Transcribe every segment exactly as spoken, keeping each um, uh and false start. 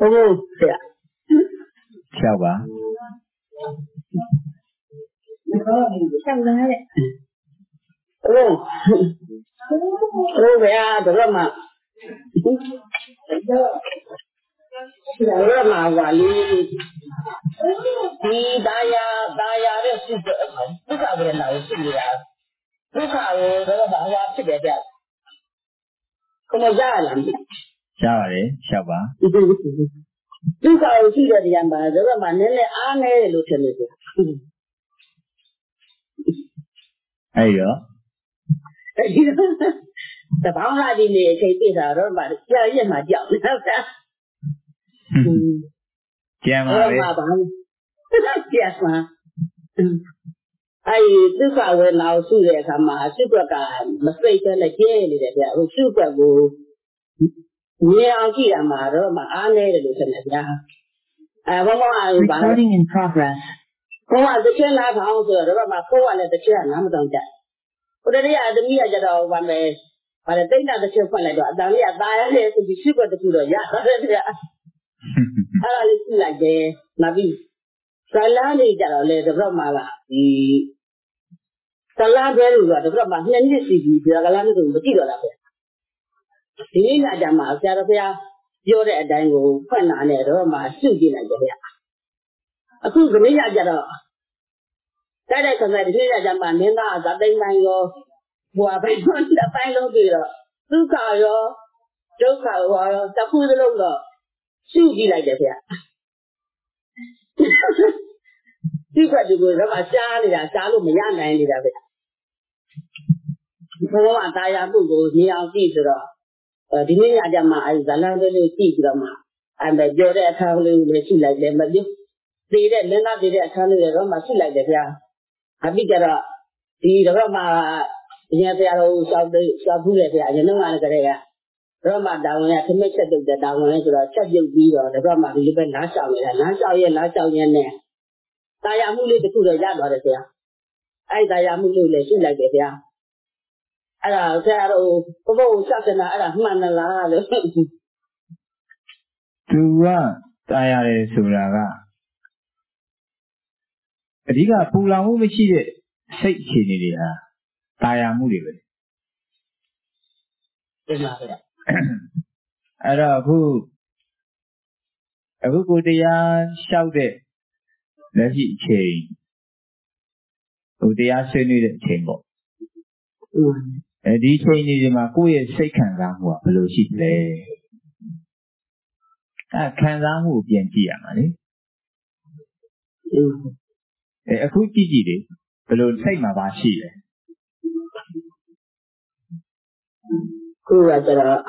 Oh, yeah. Shaba. Oh, oh, yeah, the Rama. The Rama, Wali. The Daya, Daya, the super. Look at the now, see that. Look how the Rama was together. Come on, Jalan. Shaba, Shaba. Look how see the Yamba, the Rama, Nene, Ane, Lieutenant. Ayo. The Bangla in the K P are about to tell you my job. Yes, ma. I took our now to the Kama, super car, mistake and a jelly that was super good. Near Amaro, my aunt, I want recording in progress. Go on the chair house or my four and the chair, and I'm done that. But the Mia Jado one way, but I think that the chair like that. Now, yeah, I have to be super to the yacht. I listen like the Nabi. Salani Jado, the Brahmala, the Salabel, the Brahma, Nendy, the Alamu, the Tigo. The Nina Jama, Sarabia, you're at Dango, Fana, Roma, Sugi like the a cool Mia Jado. That is a very good Jaman, that they mango, who are by the final beer. Lucayo, Joka, the food longer. Sugi like that here. You got to go to a Charlie, a Salu, Miana, and it. For a Taya Bugo, near Caesar. The Mia Jama is a land of Tigrama, and the Jode Kalu, the two like them, but you did not did a Kalu, Roma, like that here. I think that the Roma, the South Bulla, you know, Roma down there to make it the down into a check your view or the Roma, the Liban Nassau, and Nassau, and Nassau, and there. Diamulu to the yard or there. I Diamulu, she like it there. I said, oh, something like Manala. Tua, Diare Suraga. Diga Pula, who we see it, say Chinidia, Diamuli. Ada who a who the yan shouted, let it change. Who the answer needed chamber. And the change is my queer second round, below she play. I can't run who be money. A quick digit, below say my bashi. Who was it?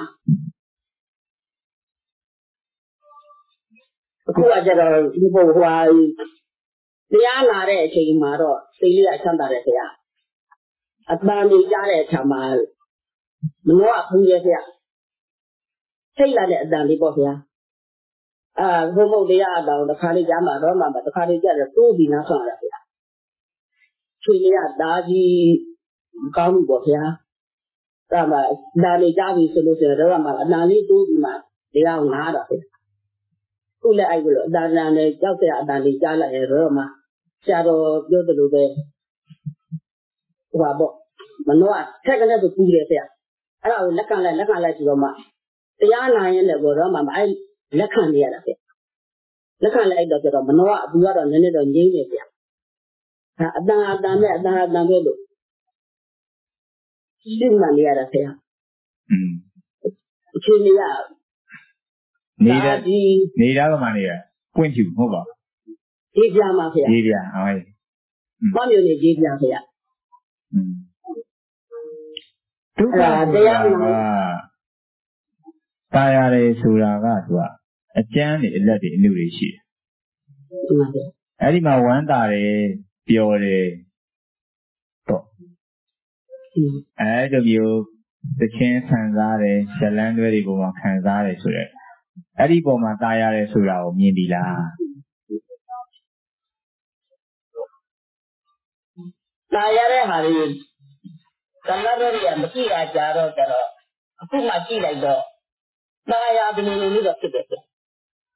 Who was it? People who are the Anare taking Maro, Celia Sandara. At Bani Jare Tamal, Noah Puya here. Taylor at Dandy Bohia. Ah, Homo de Ada, the Kalijama Roma, but the Kalijama two be not on here. Chilia Daji Gamu Bohia. Rama, Dani Javi solution, Rama, Nani two be mad. They are not of it. Who let I will, Dana, Jota, Dani Jala, and Roma. Shadow, Yodelube. Wabo. Manoa, take another two years there. I will look on like like Roma. The Yana in the Roma, I look on the other. Look on like the Manoa, who are on the little Jane there. I've done that, I've done it. Still on the other there. Chilia. Need need our money. Point you, over. Givia Mafia. Givia, aye. One unit Givia here. Tayare Suraga, a Jan let it new issue. Edima Wandare, Piore. I of you, the chance Kanzare, Shalan very woman Kanzare Sure. Ediboma Tayare Sura, Mibila. Tayare Hari. Kalari and the Kia Jaro, Puma Kila, Naya, the Nunu of Tibet.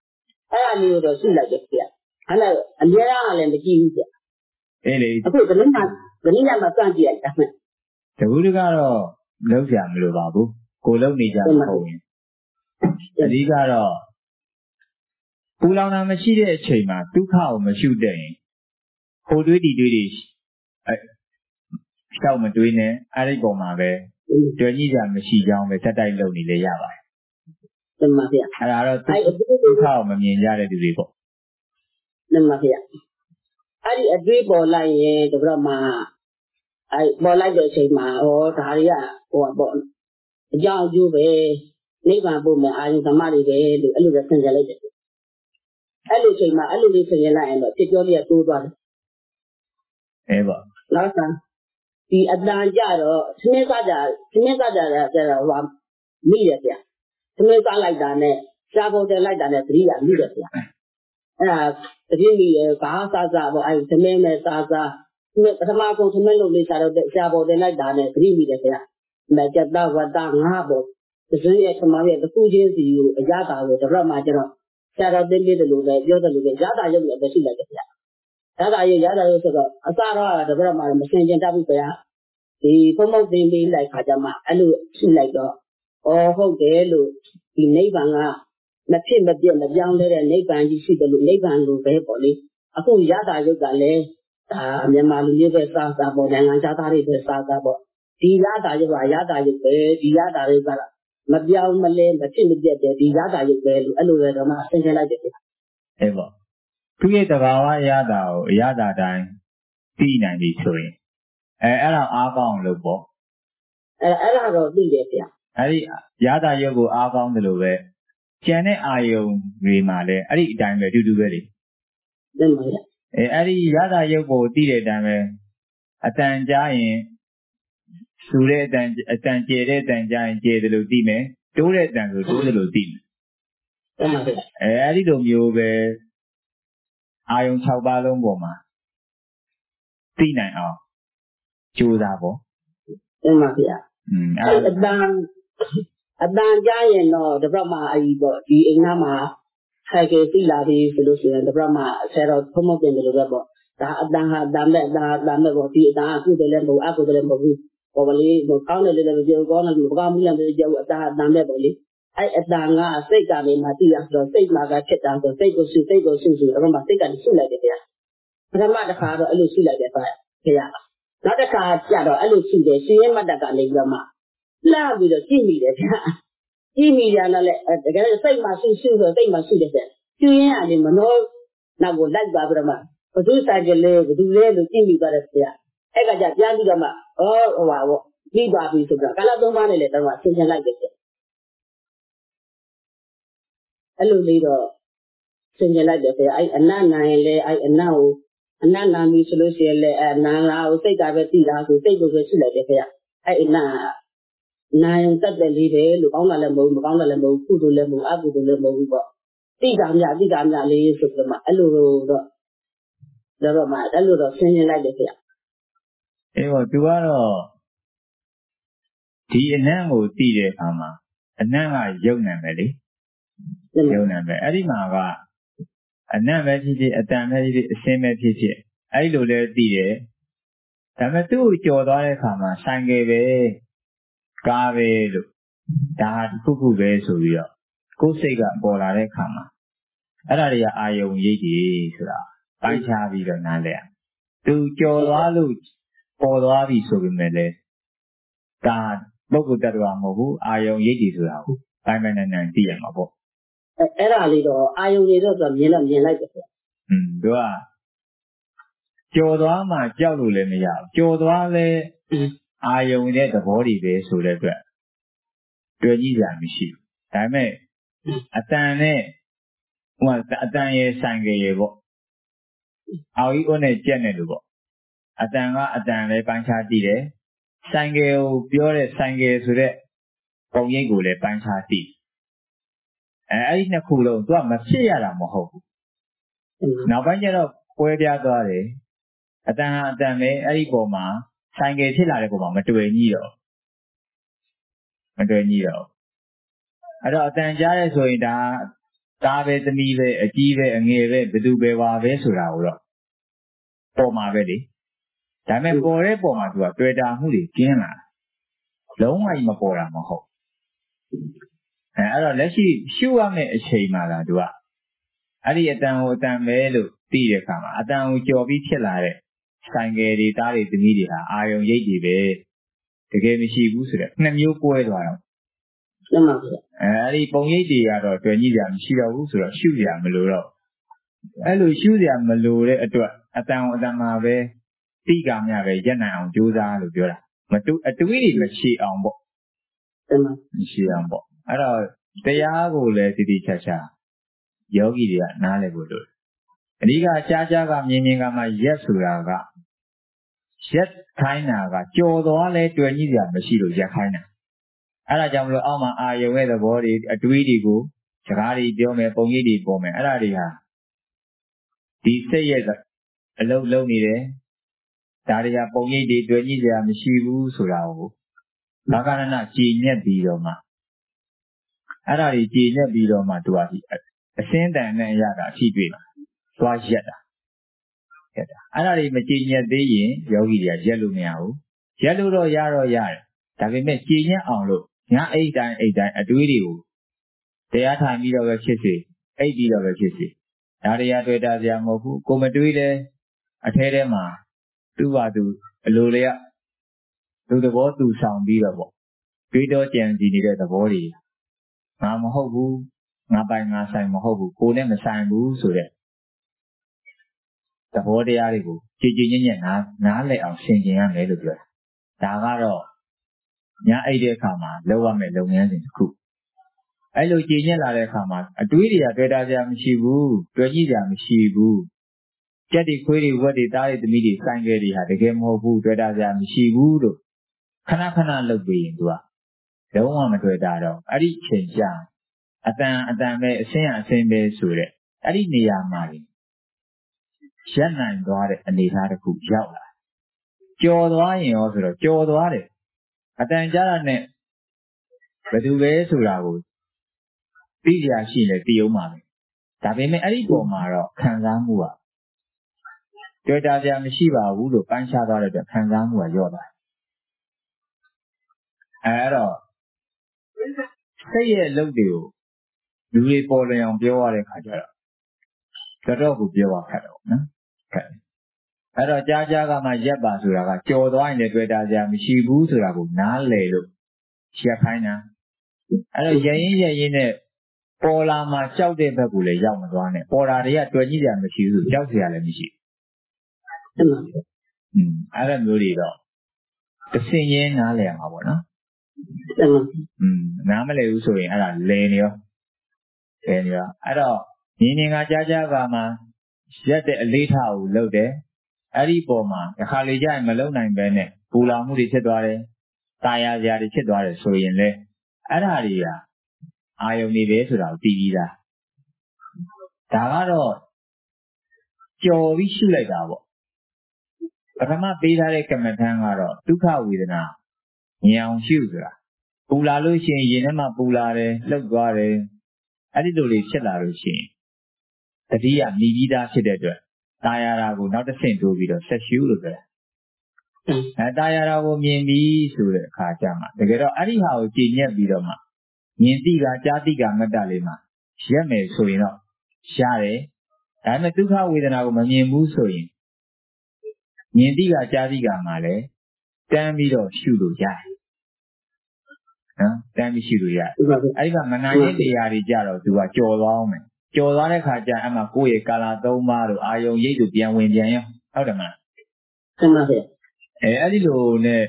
အဲ့ဒါမျိုးတော့ရှိလိုက်တယ်ဗျအဲ့ဒါအများအားလည်းမကြည့်ဘူးဗျအေးလေအခုကနေ့မှကနေ့ညမှာစမ်းကြည့်လိုက်တာမဲ့တကူတကတော့လုံးကြမလို့ပါဘူးကိုလုံးနေကြမဟုတ်ရင်အဓိကတော့ပူလောင်တာမရှိတဲ့အချိန်မှာဒုက္ခကိုမရှုတဲ့ရင်ဟိုတွေးဒီတွေးတွေအဲရှောက်မတွေးနဲ့အဲ့ဒီပုံမှာပဲတွေ့ကြည့်ကြမရှိကြောင်းပဲတက်တိုက်လုပ်နေလေရပါတယ်မှန်ပါဗျအဲ့ဒါတော့ဒုက္ခကိုမမြင်ကြတဲ့သူတွေပေါ့မှန်ပါဗျအဲ့ဒီအတွေးပေါ်လိုက်ရင်တပြတ်မှာအဲ့ပေါ်လိုက်တဲ့အချိန်မှာဟောဒါတွေကဟိုပေါ့အကြောင်းအကျိုးပဲနိဗ္ဗာန်ပို့မယ်အာယုဓမ္မတွေပဲလို့အဲ့လိုပဲဆင်ခြင်လိုက်တယ်အဲ့လိုချိန်မှာအဲ့လိုလေးဆင်ခြင်လိုက်ရင်တော့ဖြစ်ပြောလေးကတိုးသွားတယ်အဲပေါ့နောက်ဆန်းဒီအတန်ကြတော့သမင်းစားကြသမင်းစားကြတာကျတော့ဟိုမိရဗျသမင်းစားလိုက်တာနဲ့ရှားပေါ်တယ်လိုက်တာနဲ့သတိကမိတယ်ဗျအဲ့ဒါသတိမိရဘာစားစားပေါ့အဲ့သမင်းနဲ့စားစားပထမဆုံးသမင်းလုပ်လေးစားတော့ရှားပေါ်တယ်လိုက်တာနဲ့သတိမိတယ်ဗျမကြတဝတ္တငါပေါ့သဇင်းရဲ့သမားရဲ့တစ်ခုချင်းစီကိုအရသာကိုတပတ်မှကျတော့ဆရာတော်သိပြတယ်လို့ပဲပြောတယ်လို့ပဲရတာရုပ်လည်းပဲရှိလိုက်တယ်ဗျရတာရုပ်ရတာရုပ်ဆိုတော့အစတော့တပတ်မှမစင်ကျင်တတ်ဘူးဗျဒီဘုံဘုံသိပြီးလိုက်ခါကြမှာအဲ့လိုရှိလိုက်တော့ဩဟုတ်တယ်လို့ဒီနိဗ္ဗာန်ကမဖြစ်မပြတ်မပြောင်းလဲတဲ့နိဗ္ဗာန်ကြီးရှိတယ်လို့နိဗ္ဗာန်လိုပဲပေါ့လေအခုရတာရုပ်ကလည်းဒါမြန်မာလူမျိုးပဲစားစားပေါ့နိုင်ငံခြားသားတွေပဲစားစားပေါ့ဒီရတာရုပ်ကရတာရုပ်ပဲဒီရတာရုပ်ကမပြောင်းမလဲမဖြစ်မပြတ်တဲ့ဒီရတာရုပ်ပဲလို့အဲ့လိုပဲတော့မှဆင်ခြင်လိုက်တယ်အဲ့ပေါ့သူရဲ့တဘာဝရတာကိုအရတာတိုင်းသိနိုင်ပြီဆိုရင်အဲအဲ့ဒါအားကောင်းလို့ပေါ့အဲအဲ့ဒါတော့သိတယ်ဗျအဲ့ဒီရတာရုပ်ကိုအားကောင်းတယ်လို့ပဲကျန်တဲ့အာယုံတွေမှာလည်းအဲ့ဒီအတိုင်းပဲအတူတူပဲလေသိပါရဲ့အဲအဲ့ဒီရတာရုပ်ကိုသိတဲ့အတိုင်းပဲအတန်ကြားရင်ဆူတဲ့အတန်အတန်ကျဲတဲ့အတန်ကြားရင်ကျဲတယ်လို့သိမယ်တိုးတဲ့အတန်ဆိုတိုးတယ်လို့သိမယ်သိပါရဲ့အဲအဲ့ဒီလိုမျိုးပဲအာယုံ၆ပါးလုံးပေါ်မှာသိနိုင်အောင်ကြိုးစားပေါ့သိပါဗျာอืมအဲ့အတန်အတန်ကြားရင်တော့တပတ်မှအကြီးပေါ့ဒီအိမ်နာမှာခိုင်ကေသိလာပြီဆိုလို့ရှိရင်တပတ်မှဆယ်တော်ဖုံးမပြင်တယ်လို့ပဲပေါ့ဒါအတန်ဟာတန်မဲ့အတန်တန်မဲ့ပေါ့ဒီအတန်အခုတည်းလည်းမဟုတ်အခုတည်းလည်းမဟုတ်ဘူးပေါ်ပါလေဟိုကောင်းတယ်လည်းလည်းပြောကောင်းတယ်လို့ကောင်းမှုလည်းပြောအတန်အတန်မဲ့ပေါ့လေအဲ့အတန်ကစိတ်ကနေမှသိရဆိုတော့စိတ်မှာကဖြစ်တာဆိုစိတ်ကိုရှိစိတ်ကိုရှိဆိုတော့မှစိတ်ကနေရှိလိုက်တယ်ဗျာပထမတစ်ခါတော့အဲ့လိုရှိလိုက်တယ်ဗျာနောက်တစ်ခါကျတော့အဲ့လိုရှိတယ်ရှင်ရင်မတ်တကနေပြီးတော့မှလှပြီးတော့ကြည့်မိတယ်ဗျာကြည့်မိရတော့လေတကယ်စိတ်မှာရှိရှိဆိုစိတ်မှာရှိတယ်ဗျာရှင်ရင်ကနေမနှောနောက်ကိုလိုက်သွားပြီးတော့မှဘသူဆိုင်ကလေးဘသူလဲလို့ကြည့်မိသွားတယ်ဗျာအဲ့ကကြပြန်ပြီးတော့မှဩဟိုပါပေါ့ပြီးသွားပြီဆိုတော့ကာလသုံးပါးနဲ့လည်းတော့ဆင်ခြင်လိုက်တယ်ဗျာအဲ့လိုလေးတော့ဆင်ခြင်လိုက်တယ်ဗျာအဲ့အနတ်နိုင်လေအဲ့အနတ်ကိုအနတ်နာပြီဆိုလို့ရှိရင်လည်းအနာလာကိုစိတ်ကပဲသိတာဆိုစိတ်ကိုပဲရှိလိုက်တယ်ခင်ဗျအဲ့အနာနာယုံတက်တယ်လေးပဲလို့ကောင်းတာလည်းမဟုတ်မကောင်းတာလည်းမဟုတ်ကုသိုလ်လည်းမဟုတ်အကုသိုလ်လည်းမဟုတ်ဘူးပေါ့သိတာမြသိတာမြလေးဆိုပြီးမှအဲ့လိုတော့တော့မှအဲ့လိုတော့ဆင်းရဲလိုက်တယ်ခင်ဗျအေးပေါ့သူကတော့ဒီအနံ့ကိုသိတဲ့အခါမှာအနံ့ကယုံနံပဲလေယုံနံပဲအဲ့ဒီမှာကအနံ့ပဲဖြစ်ဖြစ်အတန်ပဲဖြစ်ဖြစ်အစင်းပဲဖြစ်ဖြစ်အဲ့လိုလဲသိတယ်ဒါပေမဲ့သူ့ကိုကြော်သွားတဲ့အခါမှာဆိုင်ကယ်ပဲကားပဲလို့ဒါတစ်ခုခုပဲဆိုပြီးတော့ကိုယ်စိတ်ကပေါ်လာတဲ့အခါမှာအဲ့ဒါတွေကအာယုံရိပ်ကြီးဆိုတာပိုင်းခြားပြီးတော့နားလဲသူကြော်သွားလို့ပေါ်သွားပြီဆိုပေမဲ့လည်းဒါပုဂ္ဂိုလ်တ attva မဟုတ်ဘူးအာယုံရိပ်ကြီးဆိုတာကိုပိုင်းပိုင်းနဲ့နဲ့သိရမှာပေါ့အဲ့ဒါလေးတော့အာယုံတွေတော့ဆိုမြင်တော့မြင်လိုက်တယ်ဗျอืมသူကကြော်သွားမှကြောက်လို့လည်းမရဘူးကြော်သွားလဲအာယုံတဲ့သဘောတွေပဲဆိုတဲ့အတွက်တွေ့ကြည့်ကြမရှိဘူးဒါပေမဲ့အတန်နဲ့ဟိုအတန်ရဲ့ဆိုင်ကလေးပေါ့အော်ကြီးဦးနဲ့ကြက်နဲ့လို့ပေါ့အတန်ကအတန်လည်းပိုင်းခြားသိတယ်ဆိုင်ကယ်ကိုပြောတဲ့ဆိုင်ကယ်ဆိုတဲ့ပုံရိပ်ကိုလည်းပိုင်းခြားသိအဲအဲ့ဒီနှစ်ခုလုံးသူကမဖြစ်ရတာမဟုတ်ဘူးနောက်ပိုင်းကျတော့ကွဲပြားသွားတယ်အတန်ဟာအတန်ပဲအဲ့ဒီပုံမှာဆိုင်ကယ်ဖြစ်လာတဲ့ပုံမှာမတွေ့ညီတော့မတွေ့ညီတော့အဲ့တော့အတန်ကြားရဲဆိုရင်ဒါတာပဲသမီးပဲအကြီးပဲအငယ်ပဲဘယ်သူပဲပါပဲဆိုတာကိုတော့ပေါ်မှာပဲလေဒါပေမဲ့ပေါ်တဲ့ပေါ်မှာသူကတွေ့တာမှုတွေကင်းလာလုံးဝကြီးမပေါ်တာမဟုတ်အဲအဲ့တော့လက်ရှိရှုရမယ့်အချိန်မှာလားသူကအဲ့ဒီအတန်ကိုအတန်ပဲလို့သိတဲ့အခါမှာအတန်ကိုကြော်ပြီးဖြစ်လာတဲ့ဆိုင်ကယ်တွေတားတွေသမီးတွေဟာအာယုံရိပ်တွေပဲတကယ်မရှိဘူးဆိုတော့နှစ်မျိုးကွဲသွားတော့မှန်ပါဗျာအဲအဲ့ဒီပုံရိပ်တွေကတော့တွေ့ကြည့်ကြမရှိတော့ဘူးဆိုတော့ရှုရမလို့တော့အဲ့လိုရှုရမလို့တဲ့အတွက်အတန်ကိုအတန်မှာပဲတိကမြပဲရက်နိုင်အောင်ကြိုးစားလို့ပြောတာမတူအတွေးတွေမရှိအောင်ပေါ့မှန်ပါမရှိအောင်ပေါ့အဲ့တော့တရားကိုလည်းတည်တည်ချာချာယောဂီတွေကနားလည်ဖို့လိုတယ်အဓိကကြားကြားကမြင်မြင်ကမှရက်ဆိုတာကရက်ခိုင်းတာကကြော်သွားလဲတွေ့ကြည့်ကြမရှိလို့ရက်ခိုင်းတာအဲ့ဒါကြောင့်မလို့အောက်မှာအာယုံရဲ့သဘောတွေအတွေးတွေကိုစကားတွေပြောမယ်ပုံရိပ်တွေပေါ်မယ်အဲ့ဒါတွေဟာဒီစိတ်ရဲ့အလုံးလုံးနေတယ်ဒါတွေကပုံရိပ်တွေတွေ့ကြည့်ကြမရှိဘူးဆိုတာကိုဘာကရဏကြည်ညက်ပြီးတော့မှအဲ့ဒါတွေကြည်ညက်ပြီးတော့မှသူကအစင်းတန်နဲ့အရာကအဖြစ်တွေ့မှာသွားရက်တာရက်တာအဲ့ဒါတွေမကြည်ညက်သေးရင်ယောဂီတွေကရက်လို့မရဘူးရက်လို့တော့ရတော့ရတယ်ဒါပေမဲ့ကြည်ညက်အောင်လို့ညအိတ်တိုင်းအိတ်တိုင်းအတွေးတွေကိုတရားထိုင်ပြီးတော့ပဲဖြစ်စေအိတ်ပြီးတော့ပဲဖြစ်စေဒါတွေကတွေ့တာစရာမဟုတ်ဘူးကိုမတွေးလဲအထဲထဲမှာသူ့ဘာသူအလိုလျောက်သူသဘောသူဆောင်ပြီးတော့ပေါ့တွေးတော့ကြံစီနေတဲ့သဘောတွေငါမဟုတ်ဘူးငါပိုင်ငါဆိုင်မဟုတ်ဘူးကိုနဲ့မဆိုင်ဘူးဆိုတဲ့သဘောတရားတွေကိုကြည်ကြည်ညက်ညက်နားနားလည်အောင်ရှင်းကျင်ရမယ်လို့ပြောတာဒါကတော့ညာအိတ်တဲ့အခါမှာလောက်ရမယ့်လုပ်ငန်းစဉ်တစ်ခုအဲ့လိုကြည်ညက်လာတဲ့အခါမှာအတွေးတွေကတွေ့တာစရာမရှိဘူးတွေ့ကြည့်စရာမရှိဘူးကြက်တွေခွေးတွေဝက်တွေသားတွေသမီးတွေဆိုင်ကယ်တွေဟာတကယ်မဟုတ်ဘူးတွေ့တာစရာမရှိဘူးလို့ခဏခဏလုပ်ပြီးရင်သူကလုံးဝမတွေ့တာတော့အဲ့ဒီအချိန်ကြာအတန်အတန်ပဲအစင်းအစင်းပဲဆိုတဲ့အဲ့ဒီနေရာမှာရက်နိုင်သွားတဲ့အနေအထားတစ်ခုရောက်လာကြော်သွားရင်ရောဆိုတော့ကြော်သွားတယ်အတန်ကြာတာနဲ့ဘယ်သူပဲဆိုတာကိုသိကြရှိနေတည်အောင်ပါပဲဒါပေမဲ့အဲ့ဒီပုံမှာတော့ခံစားမှုကတွေ့တာကြမရှိပါဘူးလို့ပိုင်းခြားသွားတဲ့အတွက်ခံစားမှုကလျော့သွားအဲ့တော့စိတ်ရဲ့အလုပ်တွေကိုလူတွေပေါ်လွင်အောင်ပြောရတဲ့ခါကျတော့တော်တော်ကိုပြောရခက်တယ်ပေါ့နော်ခက်တယ်အဲ့တော့ကြားကြားကမှရက်ပါဆိုတာကကြော်သွားရင်လည်းတွေ့တာကြမရှိဘူးဆိုတာကိုနားလည်လို့ရက်ခိုင်းတာအဲ့တော့ရရင်ရရင်နဲ့ပေါ်လာမှကြောက်တဲ့ဘက်ကိုလည်းရောက်မသွားနဲ့ပေါ်လာတွေကတွေ့ကြည့်ကြမရှိဘူးကြောက်စရာလည်းမရှိဘူးอืมအဲ့ဒါမျိုးတွေတော့တစ်စင်ရင်းနားလည်ရမှာပေါ့နော်อืมနားမလည်ဘူးဆိုရင်အဲ့ဒါလဲနေရောလဲနေရောအဲ့တော့ညီငင်ကကြားကြားကမှရက်တဲ့အလေးထားကိုလုပ်တယ်အဲ့ဒီပေါ်မှာတစ်ခါလေကြာရင်မလုံနိုင်ပဲနဲ့ပူလောင်မှုတွေဖြစ်သွားတယ်တာယာစရာတွေဖြစ်သွားတယ်ဆိုရင်လေအဲ့ဒါတွေကအာယုန်တွေပဲဆိုတာကိုသိပြီးသားဒါကတော့ကြော်ပြီးရှုလိုက်တာပေါ့ပထမပေးထားတဲ့ကမ္မထံကတော့ဒုက္ခဝေဒနာမြင်အောင်ရှုဆိုတာပူလာလို့ရှိရင်ရင်ထဲမှာပူလာတယ်လှုပ်သွားတယ်အဲ့ဒီလိုလေးဖြစ်လာလို့ရှိရင်တတိယမြည်ပြီးသားဖြစ်တဲ့အတွက်တာယာတာကိုနောက်တစ်ဆင့်တိုးပြီးတော့ဆက်ရှုလို့ပြောတယ်အဲတာယာတာကိုမြင်ပြီးဆိုတဲ့အခါကျမှတကယ်တော့အဲ့ဒီဟာကိုကြည်ညက်ပြီးတော့မှမြင်တိကကြားတိကမတ္တလေးမှာရက်မယ်ဆိုရင်တော့ရတယ်ဒါပေမဲ့ဒုက္ခဝေဒနာကိုမမြင်ဘူးဆိုရင်မြင်တိကကြားတိကမှာလည်းတန်းပြီးတော့ရှုလို့ရတယ်နော်တန်းပြီးရှုလို့ရတယ်အဲ့ဒီကမနာရဲ့တရားတွေကြတော့သူကကြော်သွားအောင်မယ်ကြော်သွားတဲ့ခါကျအဲ့မှာကိုယ့်ရဲ့ကာလာသုံးပါးတို့အာယုံရိပ်တို့ပြန်ဝင်ပြန်ရောဟုတ်တယ်မလားမှန်ပါဗျအဲအဲ့ဒီလိုနဲ့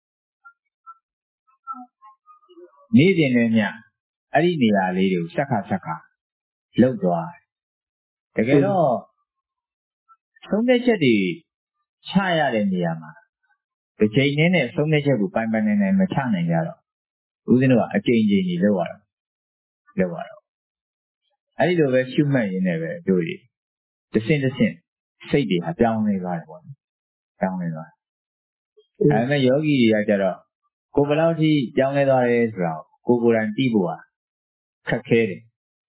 နေ့စဉ်နဲ့ညအဲ့ဒီနေရာလေးတွေကိုဆက်ခါဆက်ခါလှုပ်သွားတယ်တကယ်တော့သုံးတဲ့ချက်တွေချရတဲ့နေရာမှာတစ်ချိန်နဲ့နဲ့သုံးတဲ့ချက်ကိုပိုင်ပိုင်နိုင်နိုင်မချနိုင်ကြတော့ဦးဇင်းတို့ကအချိန်ချင်းကြီးလှုပ်ရတော့လှုပ်ရတော့အဲ့ဒီလိုပဲရှုမှတ်ရင်းနဲ့ပဲတို့တွေတစ်ဆင့်တစ်ဆင့်စိတ်တွေဟာပြောင်းလဲသွားတယ်ပေါ့နော်ပြောင်းလဲသွားအဲ့မဲ့ယောဂီတွေကကြတော့ကိုဘယ်လောက်ထိပြောင်းလဲသွားတယ်ဆိုတော့ကိုကိုယ်တိုင်သိဖို့ဟာခက်ခဲတယ်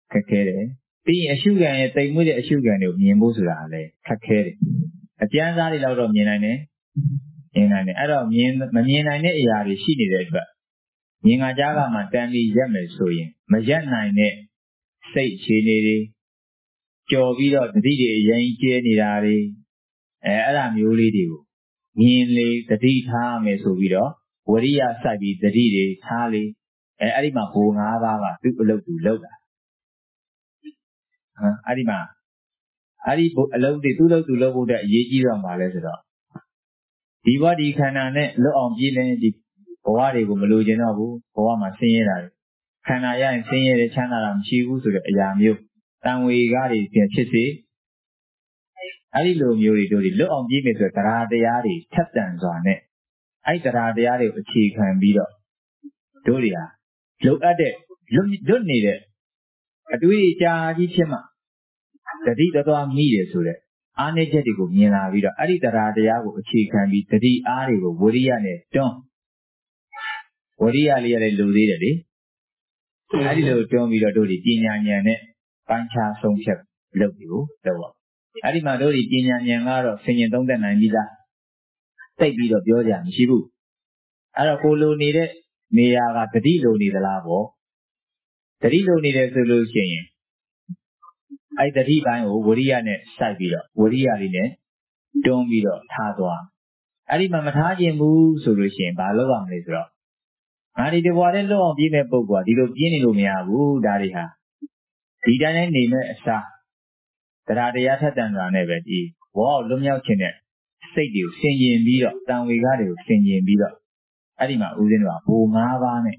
ခက်ခဲတယ်ပြီးရင်အရှုခံရဲ့တိမ်မွေ့တဲ့အရှုခံတွေကိုမြင်ဖို့ဆိုတာလည်းခက်ခဲတယ်အကျဉ်းစားတွေလောက်တော့မြင်နိုင်တယ်မြင်နိုင်တယ်အဲ့တော့မြင်မမြင်နိုင်တဲ့အရာတွေရှိနေတဲ့အတွက်မြင်ငါကြားကမှတန်ပြီးရက်မယ်ဆိုရင်မရက်နိုင်တဲ့စိတ်အခြေအနေတွေကြော်ပြီးတော့တတိတွေအရင်ကျဲနေတာတွေအဲအဲ့ဒါမျိုးလေးတွေကိုမြင်လေတတိထားမယ်ဆိုပြီးတော့ဝရိယစိုက်ပြီးတတိတွေထားလေအဲအဲ့ဒီမှာဘိုး၅ပါးကသူ့အလုပ်သူလုပ်တာဟမ်အဲ့ဒီမှာအဲ့ဒီအလုပ်တွေသူ့လုပ်သူလုပ်ဖို့တဲ့အရေးကြီးတော့မှာလဲဆိုတော့ဒီဘဝဒီခန္ဓာနဲ့လွတ်အောင်ပြည့်လင်းဒီဘဝတွေကိုမလိုချင်တော့ဘူးဘဝမှာဆင်းရဲတာတွေခန္ဓာရရင်ဆင်းရဲတဲ့ချမ်းသာတာမရှိဘူးဆိုတဲ့အရာမျိုးတန်ဝေကားတွေဖြစ်စေအဲ့ဒီလိုမျိုးတွေတို့လွတ်အောင်ပြည့်မယ်ဆိုတဲ့တရားတရားတွေထက်တန်စွာနဲ့အဲ့ဒီတရားတရားတွေကိုအခြေခံပြီးတော့တို့တွေဟာလုံအပ်တဲ့လွတ်လွတ်နေတဲ့အတွေ့အကြုံကြီးဖြစ်မှတတိတော်တော်မိတယ်ဆိုတဲ့အားနည်းချက်တွေကိုမြင်လာပြီးတော့အဲ့ဒီတရားတရားကိုအခြေခံပြီးတတိအားတွေကိုဝရိယနဲ့တွန်းဝရိယလေးရတဲ့လူသေးတယ်လေအဲ့ဒီလိုတွန်းပြီးတော့တို့ဒီပညာဉာဏ်နဲ့ပိုင်းခြားဆုံးဖြတ်လုပ်ပြီးကိုလုပ်ပါအဲ့ဒီမှာတို့ဒီပညာဉာဏ်ကတော့ဆင်ញင်သုံးသက်နိုင်ပြီးသားသိပြီးတော့ပြောကြမရှိဘူးအဲ့တော့ကိုလိုနေတဲ့နေရာကတတိလိုနေသလားပေါ့တတိလိုနေတယ်ဆိုလို့ရှိရင်အဲ့တတိပိုင်းကိုဝရိယနဲ့စိုက်ပြီးတော့ဝရိယလေးနဲ့တွန်းပြီးတော့ထားသွားအဲ့ဒီမှာမထားခြင်းဘူးဆိုလို့ရှိရင်ဘာလုပ်ရမလဲဆိုတော့ငါဒီတဘွားနဲ့လွတ်အောင်ပြည့်မဲ့ပုဂ္ဂိုလ်ကဒီလိုပြင်းနေလို့မရဘူးဒါတွေဟာဒီတိုင်းနဲ့နေမဲ့အစားတရားတရားထက်တန်တာနဲ့ပဲဒီဘောလွတ်မြောက်ခြင်းနဲ့စိတ်တွေကိုဆင်ခြင်ပြီးတော့တန်ဝေကားတွေကိုဆင်ခြင်ပြီးတော့အဲ့ဒီမှာဦးဇင်းတို့ကဘိုး၅ပါးနဲ့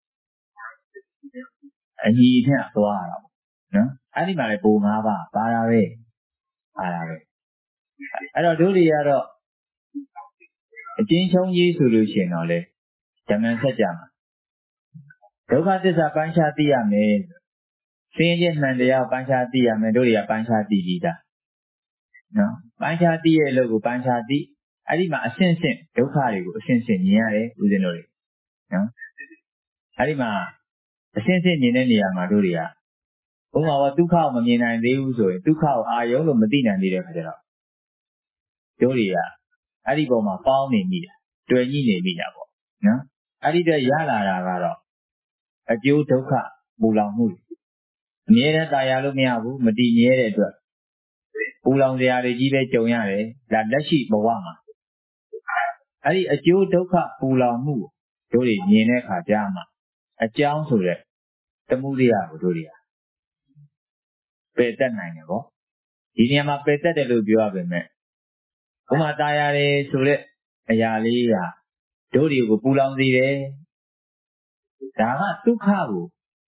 အညီထက်သွားရတာပေါ့နော်အဲ့ဒီမှာလေဘိုး၅ပါးပါတာပဲပါတာပဲအဲ့တော့တို့တွေကတော့အချင်းချုံကြီးဆိုလို့ရှိရင်တော့လေဓမ္မစကြာမှာဒုက္ခသစ္စာပိုင်းခြားသိရမယ်ဆင်းရဲမှန်တရားပိုင်းခြားသိရမယ်တို့တွေကပိုင်းခြားသိပြီးသားနော်ပိုင်းခြားသိရဲ့အလုပ်ကိုပိုင်းခြားသိအဲ့ဒီမှာအဆင့်ဆင့်ဒုက္ခတွေကိုအဆင့်ဆင့်မြင်ရတယ်ဦးဇင်းတို့တွေနော်အဲ့ဒီမှာအဆင့်ဆင့်မြင်တဲ့နေရာမှာတို့တွေကဥပမာကဒုက္ခကိုမမြင်နိုင်သေးဘူးဆိုရင်ဒုက္ခကိုအာယုံလို့မသိနိုင်သေးတဲ့ခါကျတော့တို့တွေကအဲ့ဒီပေါ်မှာပေါင်းနေမိတာတွေ့ညှိနေမိတာပေါ့နော်အဲ့ဒီတည်းရလာတာကတော့အကျိုးဒုက္ခပူလောင်မှုအမြဲတမ်းตายရလို့မရဘူးမတည်မြဲတဲ့အတွက်ပူလောင်စရာတွေကြီးပဲကြုံရတယ်ဒါလက်ရှိဘဝမှာအဲ့ဒီအကျိုးဒုက္ခပူလောင်မှုတို့တွေမြင်တဲ့အခါကျမှအကြောင်းဆိုတဲ့သမှုတရားကိုတို့တွေကပယ်တတ်နိုင်တယ်ပေါ့ဒီနေရာမှာပယ်တတ်တယ်လို့ပြောရပါမယ်ဘုမာตายရတယ်ဆိုတဲ့အရာလေးကတို့တွေကိုပူလောင်စေတယ်ဒါကဒုက္ခကို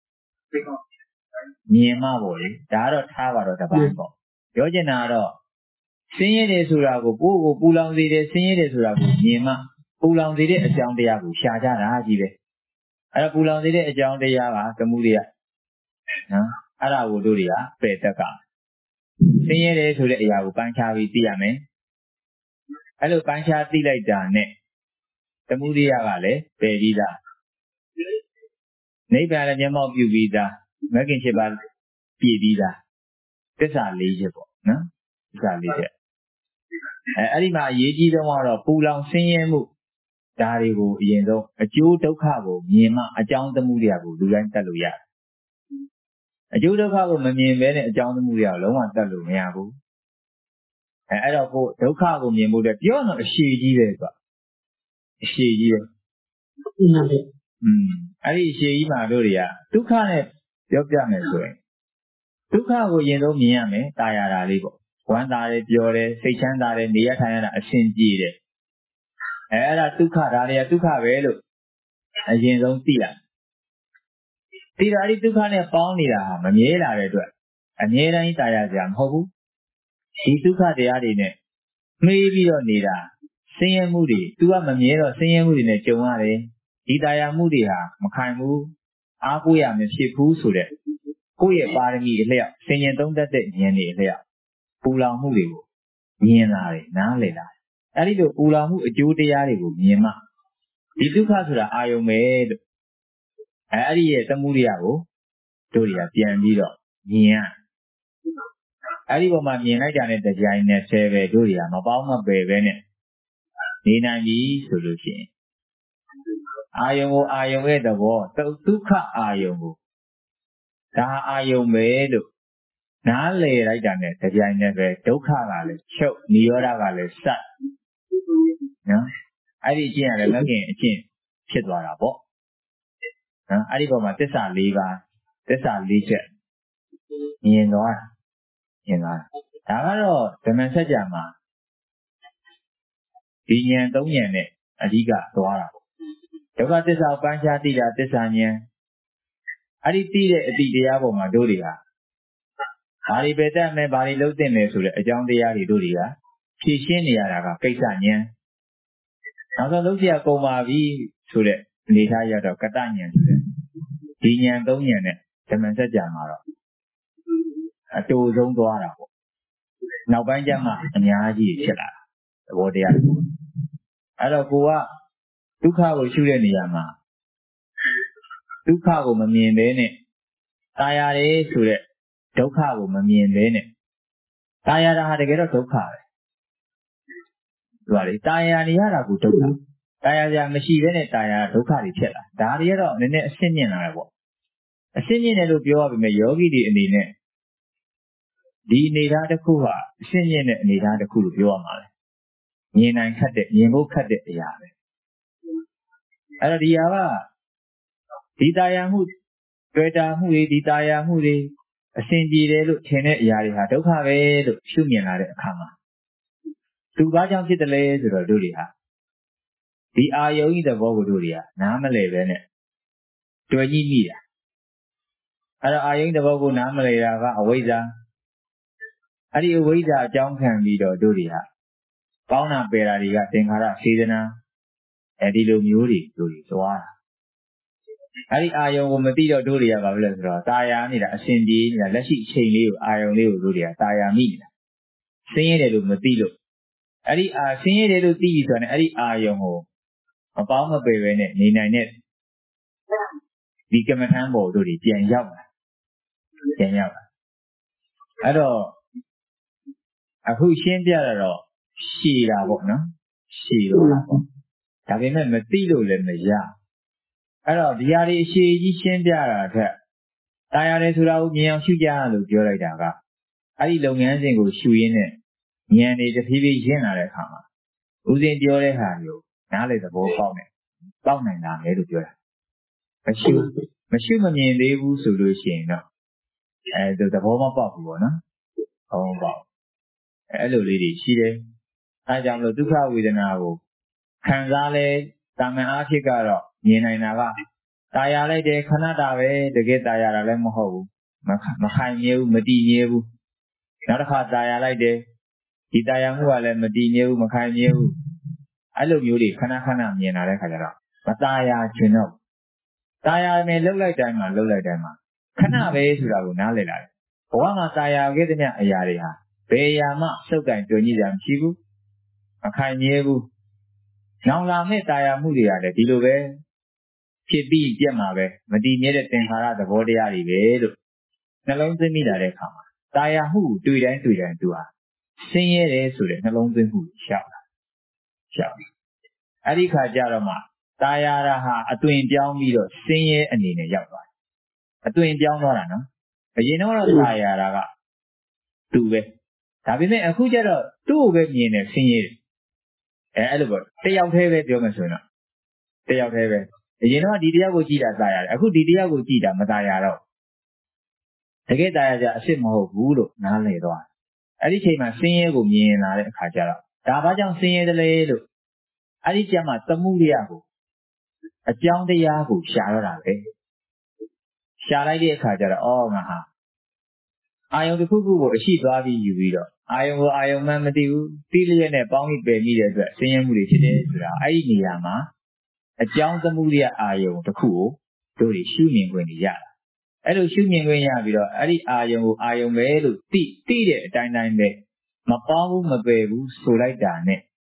မြင်မှပေါ့လေဒါကတော့ထားပါတော့တပိုင်းပေါ့ပြောချင်တာကတော့ဆင်းရဲတယ်ဆိုတာကိုကိုယ့်ကိုပူလောင်စေတယ်ဆင်းရဲတယ်ဆိုတာကိုမြင်မှပူလောင်စေတဲ့အကြောင်းတရားကိုရှာကြတာကြီးပဲအဲ့တော့ပူလောင်စေတဲ့အကြောင်းတရားကသမှုတရားနော်အဲ့ဒါကိုတို့တွေကပယ်တတ်ကဆင်းရဲတယ်ဆိုတဲ့အရာကိုပိုင်းခြားပြီးသိရမယ်အဲ့လိုပိုင်းခြားသိလိုက်တာနဲ့သမှုတရားကလည်းပယ်ပြီးသားနိဗ္ဗာန်လည်းမျက်မှောက်ပြုပြီးသားမဂ္ဂင်၈ပါးပြည့်ပြီးသားသစ္စာ၄ချက်ပေါ့နော်သစ္စာ၄ချက်အဲအဲ့ဒီမှာအရေးကြီးဆုံးကတော့ပူလောင်ဆင်းရဲမှုဒါတွေကိုအရင်ဆုံးအကျိုးဒုက္ခကိုမြင်မှအကြောင်းသမှုတရားကိုလူတိုင်းတတ်လို့ရတယ်အကျိုးဒုက္ခကိုမမြင်ဘဲနဲ့အကြောင်းသမှုတရားကိုလုံးဝတတ်လို့မရဘူးအဲအဲ့တော့ကိုဒုက္ခကိုမြင်ဖို့အတွက်ပြောတော့အရှိကြီးပဲကွာအရှိကြီးပဲอืมအဲ့ဒီအရှိကြီးမှာတို့တွေကဒုက္ခနဲ့ပြောပြမယ်ဆိုရင်ဒုက္ခကိုရင်ဆုံးမြင်ရမယ်ตายရတာလေးပေါ့ဝမ်းသာတယ်ပျော်တယ်စိတ်ချမ်းသာတယ်နေရထိုင်ရတာအဆင်ပြေတယ်အဲအဲ့ဒါဒုက္ခဒါတွေကဒုက္ခပဲလို့အရင်ဆုံးသိရသိတာဒီဒုက္ခနဲ့ပေါင်းနေတာဟာမမြဲလာတဲ့အတွက်အမြဲတမ်းตายရကြမဟုတ်ဘူးဒီဒုက္ခတရားတွေနဲ့မှေးပြီးတော့နေတာဆင်းရဲမှုတွေ तू ကမမြဲတော့ဆင်းရဲမှုတွေနဲ့ကြုံရတယ်ဒီตายရမှုတွေဟာမခံဘူးအားကိုးရမဖြစ်ဘူးဆိုတဲ့ကိုယ့်ရဲ့ပါရမီအလျောက်ဆင်ញင်သုံးတတ်တဲ့ဉာဏ်တွေအလျောက်ပူလောင်မှုတွေကိုမြင်လာတယ်နားလည်လာတယ်အဲ့ဒီလိုပူလောင်မှုအကျိုးတရားတွေကိုမြင်မှဒီဒုက္ခဆိုတာအာယုံပဲလို့အဲအဲ့ဒီရဲ့သမှုတရားကိုတို့တွေကပြန်ပြီးတော့မြင်ရအဲ့ဒီပေါ်မှာမြင်လိုက်တာနဲ့တကြိုင်နဲ့ဆဲပဲတို့တွေကမပေါင်းမပယ်ပဲနဲ့နေနိုင်ပြီဆိုလို့ရှိရင်အာယုံကိုအာယုံရဲ့သဘောဒုက္ခအာယုံကိုဒါအာယုံပဲလို့နားလည်လိုက်တာနဲ့တကြိုင်နဲ့ပဲဒုက္ခကလည်းချုပ်နိရောဓကလည်းစတ်နော်အဲ့ဒီအကျင့်ရတယ်မကင်အကျင့်ဖြစ်သွားတာပေါ့နော်အဲ့ဒီပေါ်မှာသစ္စာ၄ပါးသစ္စာ၄ချက်မြင်သွားမြင်သွားဒါကတော့ဓမ္မစကြာမှာဒီဉာဏ်သုံးဉာဏ်နဲ့အဓိကသွားတာပေါ့ဒုက္ခသစ္စာပန်းချသိတာသစ္စာဉာဏ်အဲ့ဒီသိတဲ့အတိတရားပေါ်မှာတို့တွေကဘာတွေပဲတတ်မယ်ဘာတွေလုပ်သင့်လဲဆိုတဲ့အကြောင်းတရားတွေတို့တွေကဖြည့်ရှင်းနေရတာကကိစ္စဉာဏ်နောက်ဆုံးလုပ်ရကုန်ပါပြီဆိုတဲ့အနေထားရတော့ကတဉာဏ်ဆိုတဲ့ဒီဉာဏ်သုံးဉာဏ်နဲ့ဓမ္မစကြာမှာတော့အတူဆုံးသွားတာပေါ့နောက်ပိုင်းကျမှအများကြီးဖြစ်လာတာသဘောတရားတစ်ခုအဲ့တော့ကိုကဒုက္ခကိုရှုတဲ့နေရာမှာဒုက္ခကိုမမြင်ဘဲနဲ့ตายရတယ်ဆိုတဲ့ဒုက္ခကိုမမြင်ဘဲနဲ့ตายရတာဟာတကယ်တော့ဒုက္ခပဲသူကလေตายရနေရတာကိုဒုက္ခตายရကြမရှိဘဲနဲ့ตายရဒုက္ခတွေဖြစ်လာဒါတွေကတော့နည်းနည်းအရှင်းမြင်လာတယ်ပေါ့အရှင်းမြင်တယ်လို့ပြောရပေမဲ့ယောဂီတွေအနေနဲ့ဒီအနေထားတစ်ခုဟာအရှင်းမြင်တဲ့အနေထားတစ်ခုလို့ပြောရမှာလေမြင်နိုင်ခက်တဲ့မြင်ဖို့ခက်တဲ့အရာပဲအဲ့တော့ဒီဟာကဒီตายရမှုတွေ့တာမှုတွေဒီตายရမှုတွေအစဉ်ပြေတယ်လို့ထင်တဲ့အရာတွေဟာဒုက္ခပဲလို့ရှုမြင်လာတဲ့အခါမှာသူဘာကြောင့်ဖြစ်တယ်လဲဆိုတော့တို့တွေဟာဒီအာယုံဤသဘောကိုတို့တွေကနားမလည်ပဲနဲ့တွေ့ကြည့်မိတာအဲ့တော့အာယုံသဘောကိုနားမလည်တာကအဝိဇ္ဇာအဲ့ဒီအဝိဇ္ဇာအကြောင်းခံပြီးတော့တို့တွေဟာကောင်းတာပယ်တာတွေကသင်္ခါရစေတနာအဲဒီလိုမျိုးတွေတို့တွေသွားတာအဲ့ဒီအာယုံကိုမသိတော့တို့တွေကဘာဖြစ်လဲဆိုတော့ตายရနေတာအစဉ်ပြေးနေတာလက်ရှိအချိန်လေးကိုအာယုံလေးကိုတို့တွေကตายရမိနေတာဆင်းရဲတယ်လို့မသိလို့အဲ့ဒီအာဆင်းရဲတယ်လို့သိပြီဆိုရင်အဲ့ဒီအာယုံကိုမပေါင်းမပယ်ပဲနဲ့နေနိုင်တဲ့ဒီကမ္မထမ်းပေါ်တို့တွေပြန်ရောက်လာပြန်ရောက်လာအဲ့တော့အခုရှင်းပြတော့ရှည်တာပေါ့နော်ရှည်တော့တာပေါ့ဒါပေမဲ့မသိလို့လည်းမရအဲ့တော့ဒီဟာတွေအရှည်ကြီးရှင်းပြတာထက်ตายရတယ်ဆိုတာကိုမြင်အောင်ရှုကြလို့ပြောလိုက်တာကအဲ့ဒီလုပ်ငန်းစဉ်ကိုရှုရင်းနဲ့ဉာဏ်တွေတဖြည်းဖြည်းရင့်လာတဲ့အခါမှာဦးဇင်းပြောတဲ့ဟာမျိုးနားလေသဘောပေါက်နေပေါက်နိုင်တာလေလို့ပြောတာမရှုမရှုမမြင်သေးဘူးဆိုလို့ရှိရင်တော့အဲဒါသဘောမပေါက်ဘူးပေါ့နော်ဟောပေါက်အဲ့လိုလေးတွေရှိတယ်အဲကြောင့်မလို့ဒုက္ခဝေဒနာကိုခံစားလဲတာမန်အားဖြင့်ကတော့မြင်နိုင်တာကตายရလိုက်တယ်ခဏတာပဲတကယ်ตายရတာလည်းမဟုတ်ဘူးမခိုင်မြဲဘူးမတည်မြဲဘူးနောက်တစ်ခါตายရလိုက်တယ်ဒီตายရမှုကလည်းမတည်မြဲဘူးမခိုင်မြဲဘူးအဲ့လိုမျိုးတွေခဏခဏမြင်လာတဲ့ခါကျတော့မตายရခြင်းတော့ตายရမယ်လှုပ်လိုက်တိုင်းမှာလှုပ်လိုက်တိုင်းမှာခဏပဲဆိုတာကိုနားလည်လာတယ်ဘဝမှာตายရခဲ့တဲ့မြအရာတွေဟာဘယ်အရာမှစုပ်ကင်တွေ့ကြည့်ကြမရှိဘူးမခိုင်မြဲဘူးနောင်လာမဲ့ตายရမှုတွေကလည်းဒီလိုပဲဖြစ်ပြီးပြက်မှာပဲမတည်မြဲတဲ့သင်္ခါရသဘောတရားတွေပဲလို့နှလုံးသွင်းမိလာတဲ့အခါမှာตายရမှုတွေ့တိုင်းတွေ့တိုင်းသူဟာဆင်းရဲတယ်ဆိုတဲ့နှလုံးသွင်းမှုရှောက်လာရှောက်အဲ့ဒီခါကျတော့မှตายရတာဟာအသွင်ပြောင်းပြီးတော့ဆင်းရဲအနေနဲ့ရောက်သွားတယ်အသွင်ပြောင်းသွားတာနော်အရင်တော့ตายရတာကသူပဲဒါပေမဲ့အခုကျတော့သူ့ကိုပဲမြင်နေဆင်းရဲတယ်အဲအဲ့လိုပေါ့တယောက်တည်းပဲပြောမှဆိုရင်တော့တယောက်တည်းပဲအရင်တော့ဒီတရားကိုကြည့်တာตายရတယ်အခုဒီတရားကိုကြည့်တာမตายရတော့တကယ်ตายရကြအစ်စ်မဟုတ်ဘူးလို့နားလည်သွားအဲ့ဒီချိန်မှာဆင်းရဲကိုမြင်လာတဲ့အခါကျတော့ဒါဘာကြောင့်ဆင်းရဲတယ်လဲလို့အဲ့ဒီကျမှသမှုရိယကိုအကြောင်းတရားကိုရှာတော့တာပဲရှာလိုက်တဲ့အခါကျတော့အော်ငါဟာအာယုံတစ်ခုခုကိုအရှိသွားပြီးယူပြီးတော့အာယုံကိုအာယုံမှမသိဘူးတိလျက်နဲ့ပေါင်းပြီးပယ်မိတဲ့အတွက်ဆင်းရဲမှုတွေဖြစ်တယ်ဆိုတာအဲ့ဒီနေရာမှာအကြောင်းသမှုရိယအာယုံတစ်ခုကိုတို့တွေရှုမြင်ခွင့်ရတာအဲ့လိုရှုမြင်ခွင့်ရပြီးတော့အဲ့ဒီအာယုံကိုအာယုံပဲလို့သိသိတဲ့အတိုင်းတိုင်းပဲမပေါင်းဘူးမပယ်ဘူးဆိုလိုက်တာနဲ့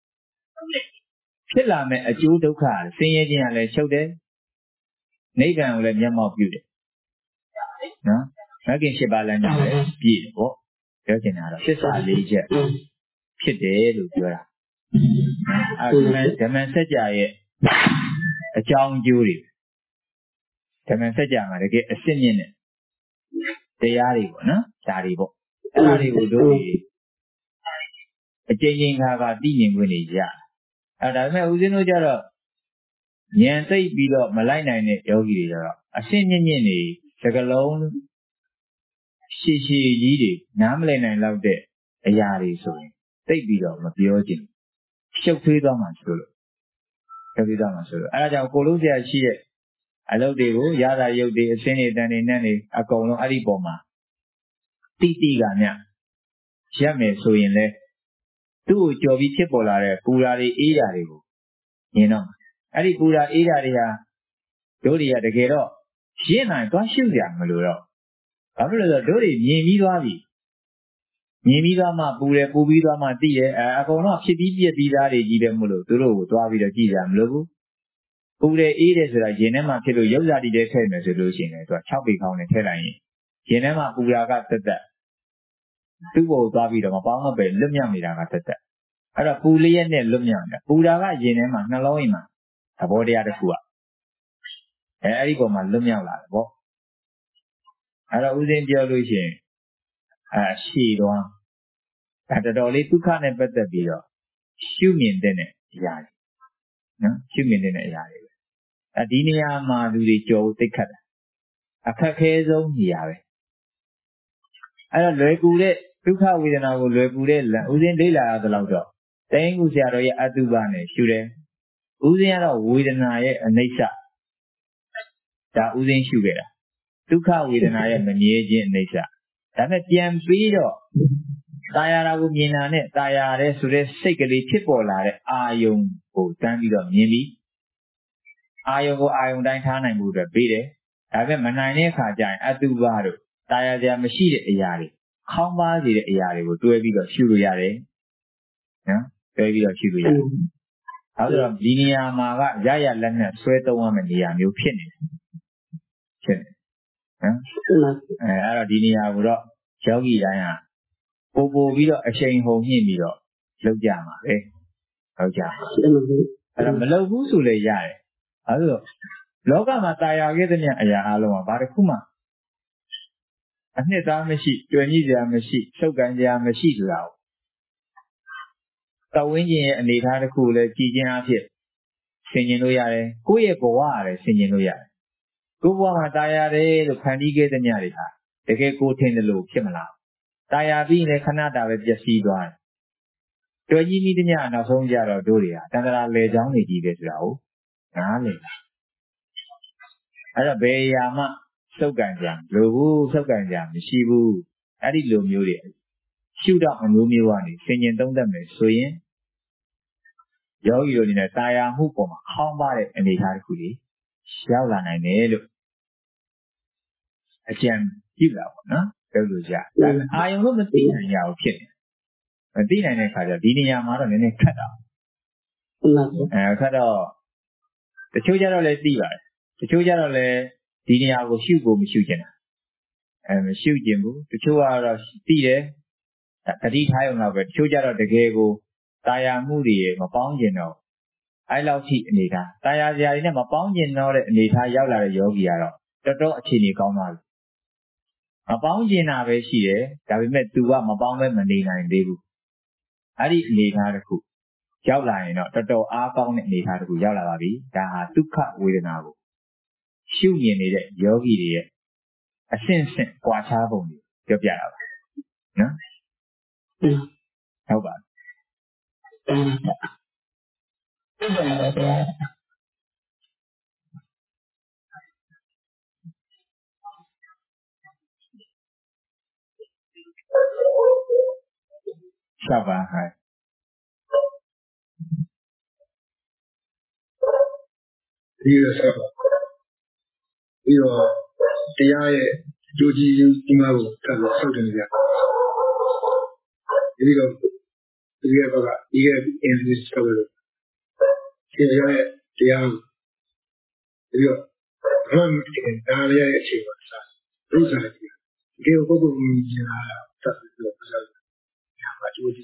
ဖြစ်လာမဲ့အကျိုးဒုက္ခဆင်းရဲခြင်းကလည်းချုပ်တယ်နိဗ္ဗာန်ကိုလည်းမျက်မှောက်ပြုတယ်နော် Making Shibalan, beautiful. Virginal, she's a legend. Pity, Lucura. The message I a John Jury. The message I get a singing. They are evil, no? Taribo. Taribo do it. A changing have a dealing with it, yeah. And I know you know that. Yansay below Malina in it, Yogi. A singing in it, take alone. She she yidi, Namlin and loved it. A yari so. They below Mapiojin. Show three dollars solo. Every dollar solo. I don't go to the she. I love the Yada Yodi, a senate and in any, a colo Ariboma. Titi Ganya. Shame so in there. Two Jovi Chipolare, Purari Idarigo. You know, Aripura Idaria, Doria the Gero. She and I got shoes young Maluro. After the Dori, Nimilavi. Nimilama, Pure, Pubidama, dear, I go not Shibia Didari, Gidamulu, Duro, Dwavi the Gidam Lobu. Pure Ides like Genema Telu Yozadi de Temes solution to a choppy count and telling. Genema Pura got that. Two Dwavi of Mapama Bay, Lumyamida got that. I have Puli and Lumyam, Pura Genema, Naloima. About the other Kua. Ericoma Lumyam. I have Uzin Diolution. Ah, she one. At the dolly to can and better be. Shoe mean then it, yard. No, shoe mean then it, yard. A dinia ma do the joe the cut. A cacazo, yard. I don't regulate it. Took out with an hour regulate, Uzin Dela the louder. Then Uziaroya Adubane, shoot. Uziano with an eye and Nasa. That Uzin sugar. Took out with an eye and Maniaji and Nasa. That a damn beetle. Tayara would mean on it, Tayare, so they sickly tipolare, Ayung, oh, Tangido, Nimi. Ayogo Ayung Dantana and Buddha beat it. I have a manine kajan at the Vado. Tayar machine at Yari. How much did Yari would do a big of Shuru Yeah, baby of Shuru. Other of Dinia Maga, Jaya Lana, sweater woman, the young penny. Huh? Dinia would up, Chogi Diana. Bobo Vido, a shame home him, Vido. Lojama, eh? Lojama. And I'm a low Husule Yare. Although, Loga Mataya get in Ayalo, Barakuma. And his armashi, to an easy armashi, so Ganja machi loud. The windy and they had a cooler, teaching out here. Singing Yare, Kuya Goare, singing Yare. Go Mataya, the Panigate and Yarita. The gay go tend the low, Kimala. Taya being a Canada with just see one. Do you need the Yana Sonja or Doria? Then I lay down the Gigas row. I a bay yama, so ganjam, Lobu, so ganjam, Shibu, Adi Lumuri. Shoot up on Lumiwani, singing don't them, swing. Yo, you in a Taya Hupoma, how about it? And they had Kuli. Shalan and Edo. A jam, you know, no? I am not a thing in your opinion. A dinner in a cut, a dinner mother in a cut out. And cut off. The children are less diva. The children are less dinner will shoot go Michujan. And shoot Jimbo, the two are theatre. A deep high on our children are the gable. Taya moody, my pound, you know. I love tea, Nita. Taya, they are never pound, you know, Nita Yala Yogi. The dog chini come out. A pound in our she, that we met to one about them and Debu. I didn't need her to cook. Jowline, not the dog are found in the Hadu Yalabi, that had to cut with an arrow. Shooting it, Yogi, a sense quite having you. No? How about? Shabba, hi. Dear Shabba, you are the eye, Joji, Imao, and something there. You go, you have a year in this cover. Here, the arm. You are one thing, Dalia, she was. Those are you. ဒီကိုကိုကိုမြင်လာတာတက်ပြီးတော့ဆက်ရပါကြိုးကြည့်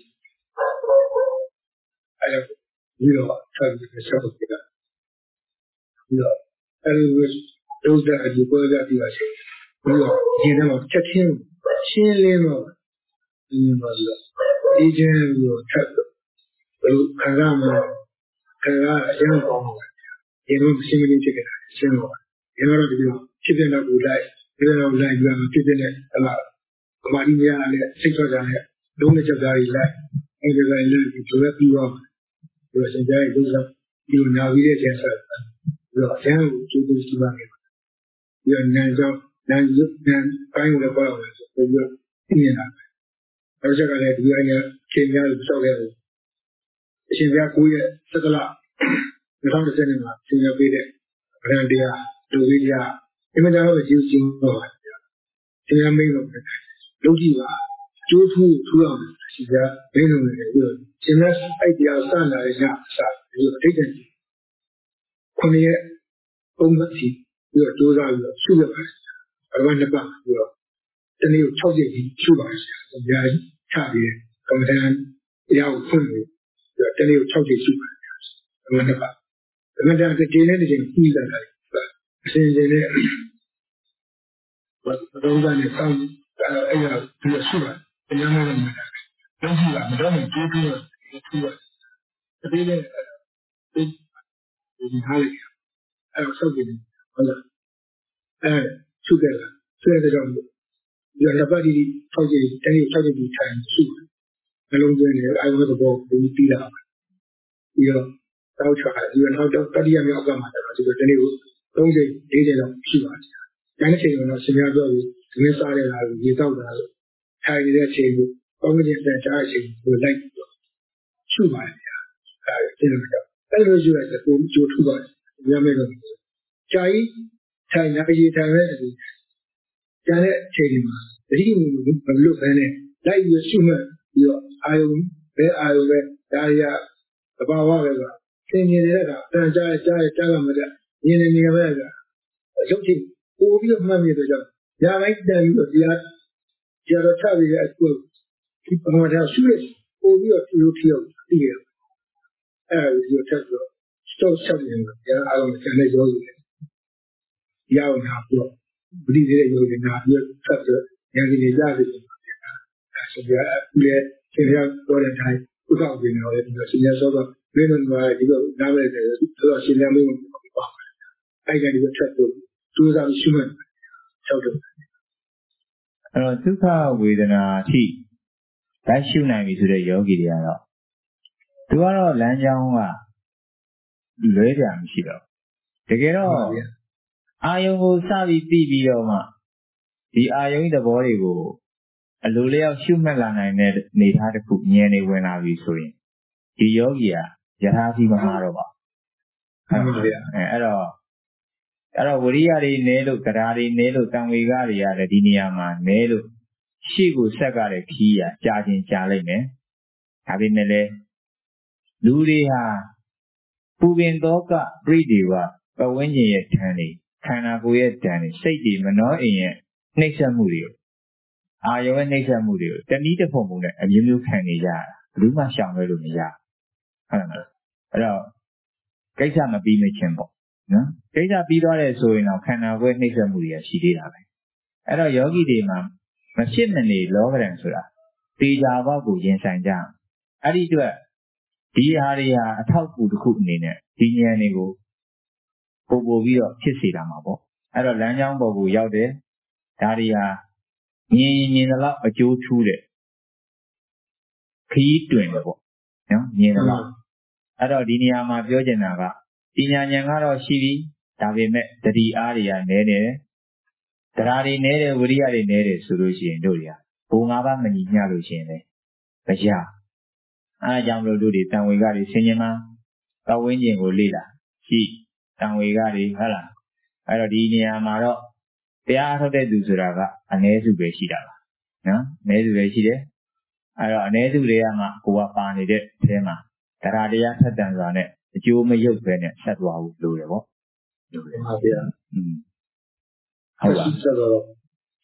အဲ့ဒါပြီးတော့ဆက်ပြီးဆက်ပြီးတော့ပြီးတော့အဲ့ဒီတို့တဲ့အဒီပေါ်ကြပြီးပါချင်းပြီးတော့ဒီထဲမှာချက်ချင်းရှင်းလင်းတော့ဒီမှာဆိုအေဂျင့်ကိုထပ်ဘယ်လိုခံရမလဲခံရအရင်ကောင်းပါဒီလိုရှင်းလင်းဖြစ်ခဲ့တာရှင်းတော့ဒီတော့ဒီလိုဖြစ်တဲ့တော့ကိုလိုက်ဒီတော့လိုက်ပြီးတော့ဖြစ်တဲ့အဲ့ဒါအမာဒီများလည်းစိတ်ထွက်ကြတဲ့လုံးနဲ့ချက်သားတွေလိုက်အဲ့ဒီကလည်းဒီလိုပြီးတော့ဒီလိုစင်ကြဲဒုစရဒီလိုနာပြီးတဲ့ကျန်ဆက်ပြီးတော့အရင်ကကျိုးကျိုးရှိပါမယ်ပြီးတော့နန်းကြောင့်နန်းရုပ်နန်းပိုင်းကိုလည်းပေါ်အောင်ဆိုပြီးတော့သိနေတာနောက်ချက်ကလည်းဒီအရင်ချိန်များလို့စောက်ခဲ့တယ်အရှင်ဘုရားကိုရဲ့စက္ကလ၂၀၁၀မှာသင်ရပေးတဲ့ဗရန်တရားလူဝိတရားအမှန်တရားကိုယူစီတော့ပါတယ်သင်ရမင်းလို့လုပ်ကြည့်ပါကျိုးထူးထူးအောင်ရှင်ဘုရားမင်းလုံးလည်းပြီးတော့ရှင်လက်အဲ့တရားစလာတဲ့ညအစဒီလိုအထိတ်တည်းခုနှစ်ရက်ပုံမှန်စီပြီးတော့ကြိုးစားပြီးတော့ရှုရပါတယ်အမှန်နှစ်ပတ်ပြီးတော့တနေ့ကို၆ရက်ကြီးရှုပါတယ်ဆရာဘုရားချပြီးကမ္မဋ္ဌာန်းတရားကိုဖွင့်ပြီးတော့တနေ့ကို၆ရက်ရှုပါတယ်အမှန်နှစ်ပတ်အမှန်တရားတစ်ချိန်နဲ့တစ်ချိန်ပြီးလာတယ်အစဉ်စဉ်နဲ့ဘာတော့ကနေစောင့်အဲ့ဒါဒီလိုရှုပါတယ်တရားမှန်တယ်တော့ရှိတာမတော့မကြိုးကြည့်တော့ရှုပါတယ်ဒီနေ့ဒီဒီဟာလေအဲ့တော့စောင့်ကြည့်ဟုတ်လားအဲ့ရှုခဲ့လားဆွဲတဲ့ကြောင့်ဒီလက်ပတ်ဒီ၆ရက်တနေ့၆ရက်ဒီထိုင်ရှုနှလုံးသွင်းနေအဲ့လိုသဘောဒီပြီးလာပြီးတော့တောက်ချာဒီနောက်တော့တတိယမြောက်ကမှတော့ဒီတနေ့ကို၃ချိန်၄ချိန်လောက်ရှိပါတယ်။ဒါနဲ့ချိန်တော့ရှင်များပြောပြီးဒီနေ့စားရတာကိုရေတောက်တာလို့ထိုင်နေတဲ့ချိန်ကိုပေါင်းကင်းတဲ့ကြားချိန်ကိုလိုက်ရှုပါတယ်ဗျာ။အဲဒါသိလို့တော့အဲ့လိုရှုလိုက်တဲ့ကိုကြိုးထူပါတယ်။ညမဲတော့ကြာကြီးထိုင်နေရေထိုင်တဲ့ဒီကြာတဲ့ချိန်ဒီမှာတတိယမျိုးဘယ်လိုပဲနဲ့လိုက်ပြီးရှုမှတ်ပြီးတော့အာယုံပဲအာယုံပဲဒါရသဘာဝပဲကသင်မြင်နေတဲ့ကအတန်ကြားကြားကြားလာမှတဲ့မြင်နေနေပဲကအလုပ်ချင်းပို့ပြီးတော့မှတ်မိတဲ့ကြောင့်ညာလိုက်တန်ပြီးတော့တရားကျတော့ချပြီးတဲ့အကူဒီပမာဒါရှုရပို့ပြီးတော့ဒီလိုထီအောင်တည်ရအဲဒီလိုတက်တော့စတော့ဆက်နေတယ်ညာအားလုံးကျန်တဲ့ရောယူတယ်ရအောင်နာပြီးတော့ဗတိတဲ့ရောယူနာပြီးဆက်ပြီးညာကြီးနေကြတယ်အဲဆိုပြအခုလေဆင်ရတော့တဲ့တိုင်းဥစ္စာကိုနေတော့လေဒီလိုဆင်ရတော့ဘယ်လိုလဲဒီလိုနားပဲတယ်ဆိုတော့ဆင်ရမင်းကိုပါအဲ့ဒါဒီလိုချက်လို့ကျိုးစားရှုမှတ်ချက်တော့အဲ့တော့ဒုက္ခဝေဒနာအထိလိုက်ရှုနိုင်ပြီဆိုတဲ့ယောဂီတွေကတော့သူကတော့လမ်းကြောင်းကလွဲကြမရှိတော့တကယ်တော့အာယုံကိုစပြီးပြီးပြီးတော့မှဒီအာယုံသဘောတွေကိုအလိုလျောက်ရှုမှတ်လာနိုင်တဲ့နေသားတစ်ခုဉာဏ်နေဝင်လာပြီဆိုရင်ဒီယောဂီကယထာစီမမှားတော့ပါဟုတ်ပါဗျာအဲအဲ့တော့အဲ့တော့ဝိရိယတွေနဲလို့တရားတွေနဲလို့တံဝေကတွေရတယ်ဒီနေရာမှာနဲလို့ရှေ့ကိုဆက်ကြတဲ့ခီးရကြာချင်းကြာလိုက်မယ်ဒါပေမဲ့လည်းလူတွေဟာပူပင်သောကပြိတေဝပဝန်းကျင်ရဲ့ဓာန်တွေခန္ဓာကိုယ်ရဲ့ဓာန်တွေစိတ်တွေမနှောအိမ်ရဲ့နှိမ့်ဆက်မှုတွေကိုအာယုံရဲ့နှိမ့်ဆက်မှုတွေကိုတနည်းတစ်ဖုံပုံနဲ့အမျိုးမျိုးခံနေကြရတာဘယ်သူမှရှောင်လွှဲလို့မရဟုတ်လားအဲ့တော့ကိစ္စမပြီးမချင်းပေါ့နော်ကိစ္စပြီးသွားတယ်ဆိုရင်တော့ခန္ဓာကိုယ်နှိမ့်ဆက်မှုတွေကရှိသေးတာပဲအဲ့တော့ယောဂီတွေမှာမဖြစ်မနေလောကရန်ဆိုတာတေချာဘောက်ကိုရင်ဆိုင်ကြအဲ့ဒီအတွက်ဒီဟာတွေဟာအထောက်အကူတစ်ခုအနေနဲ့ဒီဉာဏ်တွေကိုပို့ပို့ပြီးတော့ဖြစ်စေတာမှာပေါ့အဲ့တော့လမ်းကြောင်းပေါ်ကိုရောက်တယ်ဒါတွေဟာမြင်မြင်တော့အကျိုးထူးတယ်ခီးတွင်တယ်ပေါ့နော်မြင်တော့အဲ့တော့ဒီနေရာမှာပြောချင်တာကပညာဉာဏ်ကတော့ရှိပြီဒါပေမဲ့တတိအားတွေကနည်းတယ်တရားတွေနည်းတယ်ဝိရိယတွေနည်းတယ်ဆိုလို့ရှိရင်တို့တွေကဘုံငါးပါးမညီမျှလို့ရှိရင်လည်းမရအားကြောင့်လို့တို့တွေတန်ဝေကတွေဆင်ញင်မှာပတ်ဝန်းကျင်ကိုလေ့လာရှိတန်ဝေကတွေဟုတ်လားအဲ့တော့ဒီနေရာမှာတော့တရားထုတ်တဲ့သူဆိုတာကအနည်းစုပဲရှိတာပါနော်အနည်းစုပဲရှိတယ်အဲ့တော့အနည်းစုတွေကမှကိုကပါနေတဲ့အထဲမှာတရားတရားထက်တန်စွာနဲ့အကျိုးမရုပ်ပဲနဲ့ဆက်သွားဖို့လိုတယ်ပေါ့လိုတယ်ပါဗျာอืมဟုတ်ပါဆက်တော့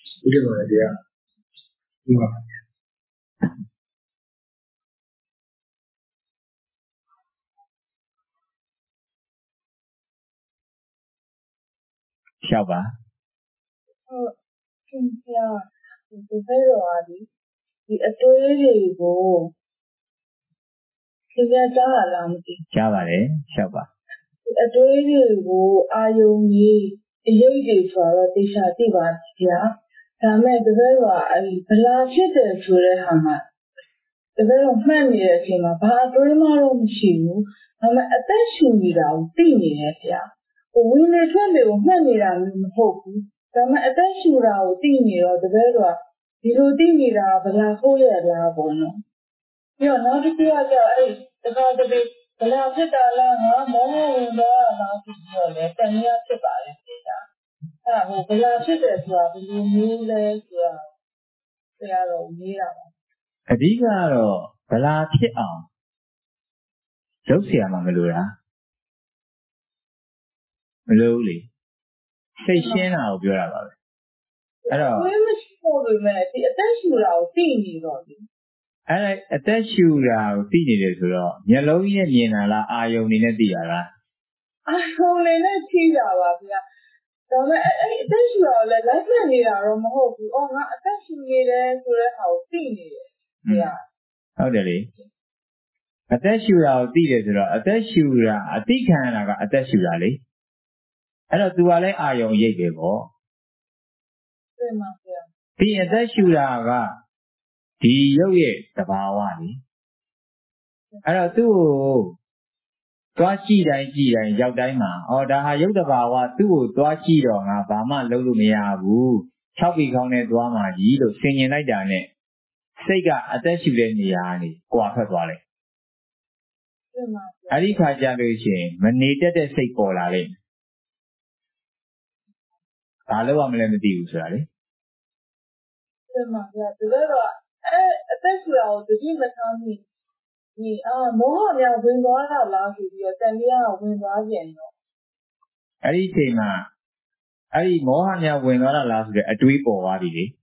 ဘုရားတရားဒီမှာရှောက်ပါဟုတ်သင်ပြဒီဘက်တော်အားဒီဒီအတွေးတွေကိုသင်ပြကြားလာလားမသိကြားပါတယ်ရှောက်ပါဒီအတွေးတွေကိုအာယုံကြီးအရေးတွေဆိုတော့တေချာသိပါဗျာဒါမဲ့ဒီဘက်တော်အဲ့ဒီဘလာဖြစ်တယ်ဆိုတဲ့ဟာမှာဒီဘက်တော်မှတ်နေတဲ့အချိန်မှာဘာအတွေးမှတော့မရှိဘူးဒါမဲ့အသက်ရှူနေတာကိုသိနေတယ်ဗျာဝင်းနေထွက်လေကိုမှတ်နေတာမျိုးမဟုတ်ဘူးဒါမဲ့အသက်ရှူတာကိုသိနေတော့တကယ်တော့ဒီလိုသိနေတာဗလာဟုတ်ရလားပေါ့နော်ပြီးတော့နောက်တစ်ခုကကျအဲ့တခါတလေဗလာဖြစ်တာလားငါမောဟဝင်တော့လားဆိုပြီးတော့လေတဏှာဖြစ်ပါလေဆိုတာအဲ့ဟိုဗလာဖြစ်တယ်ဆိုတာဘယ်လိုမျိုးလဲဆိုတာဆရာတော်ရေးတာပါအဓိကတော့ဗလာဖြစ်အောင်ရုပ်ဆရာမှမလို့လားမလို့လေစိတ်ရှင်းတာကိုပြောတာပါပဲအဲ့တော့ဘယ်မရှိဘူးလေမဲ့ဒီအသက်ရှူတာကိုသိနေတော့ဒီအဲ့ဒါအသက်ရှူတာကိုသိနေတယ်ဆိုတော့မျက်လုံးကြီးနဲ့မြင်တာလားအာယုံနေနဲ့သိတာလားအာယုံနေနဲ့သိတာပါဗျာဒါပေမဲ့အဲ့အသက်ရှူတာကိုလည်းလိုက်ဖက်နေတာတော့မဟုတ်ဘူးအော်ငါအသက်ရှူနေတယ်ဆိုတဲ့ဟာကိုသိနေတယ်ဗျာဟုတ်တယ်လေအသက်ရှူတာကိုသိတယ်ဆိုတော့အသက်ရှူတာအသိခံရတာကအသက်ရှူတာလေအဲ့တော့ तू ကလည်းအာယုံရိပ်ပဲပေါ့တင်ပါဗျာဒီအသက်ရှူတာကဒီရုပ်ရဲ့သဘာဝလေအဲ့တော့သူ့ကိုသွားကြည့်တိုင်းကြည့်တိုင်းရောက်တိုင်းမှာဩဒါဟာရုပ်သဘာဝသူ့ကိုသွားကြည့်တော့ငါဘာမှလုပ်လို့မရဘူး၆ပြီခေါင်းနဲ့သွားမှကြီးလို့ဆင်ញင်လိုက်တာနဲ့စိတ်ကအသက်ရှူတဲ့နေရာကနေကွာထွက်သွားတယ်တင်ပါဗျာအဲ့ဒီခါကျလို့ရှိရင်မနေတတ်တဲ့စိတ်ပေါ်လာလိမ့်ဘာလို့ရမလဲမသိဘူးဆိုတာလေတင်ပါဗျာဒါတော့အဲအသက်ရှူတာကိုတတိမထားမိဒီအာမောဟများဝင်သွားတာလားဆိုပြီးတော့တန်တရားကဝင်သွားပြန်တော့အဲ့ဒီအချိန်မှာအဲ့ဒီမောဟများဝင်သွားတာလားဆိုတဲ့အတွေးပေါ်သွားပြီလေ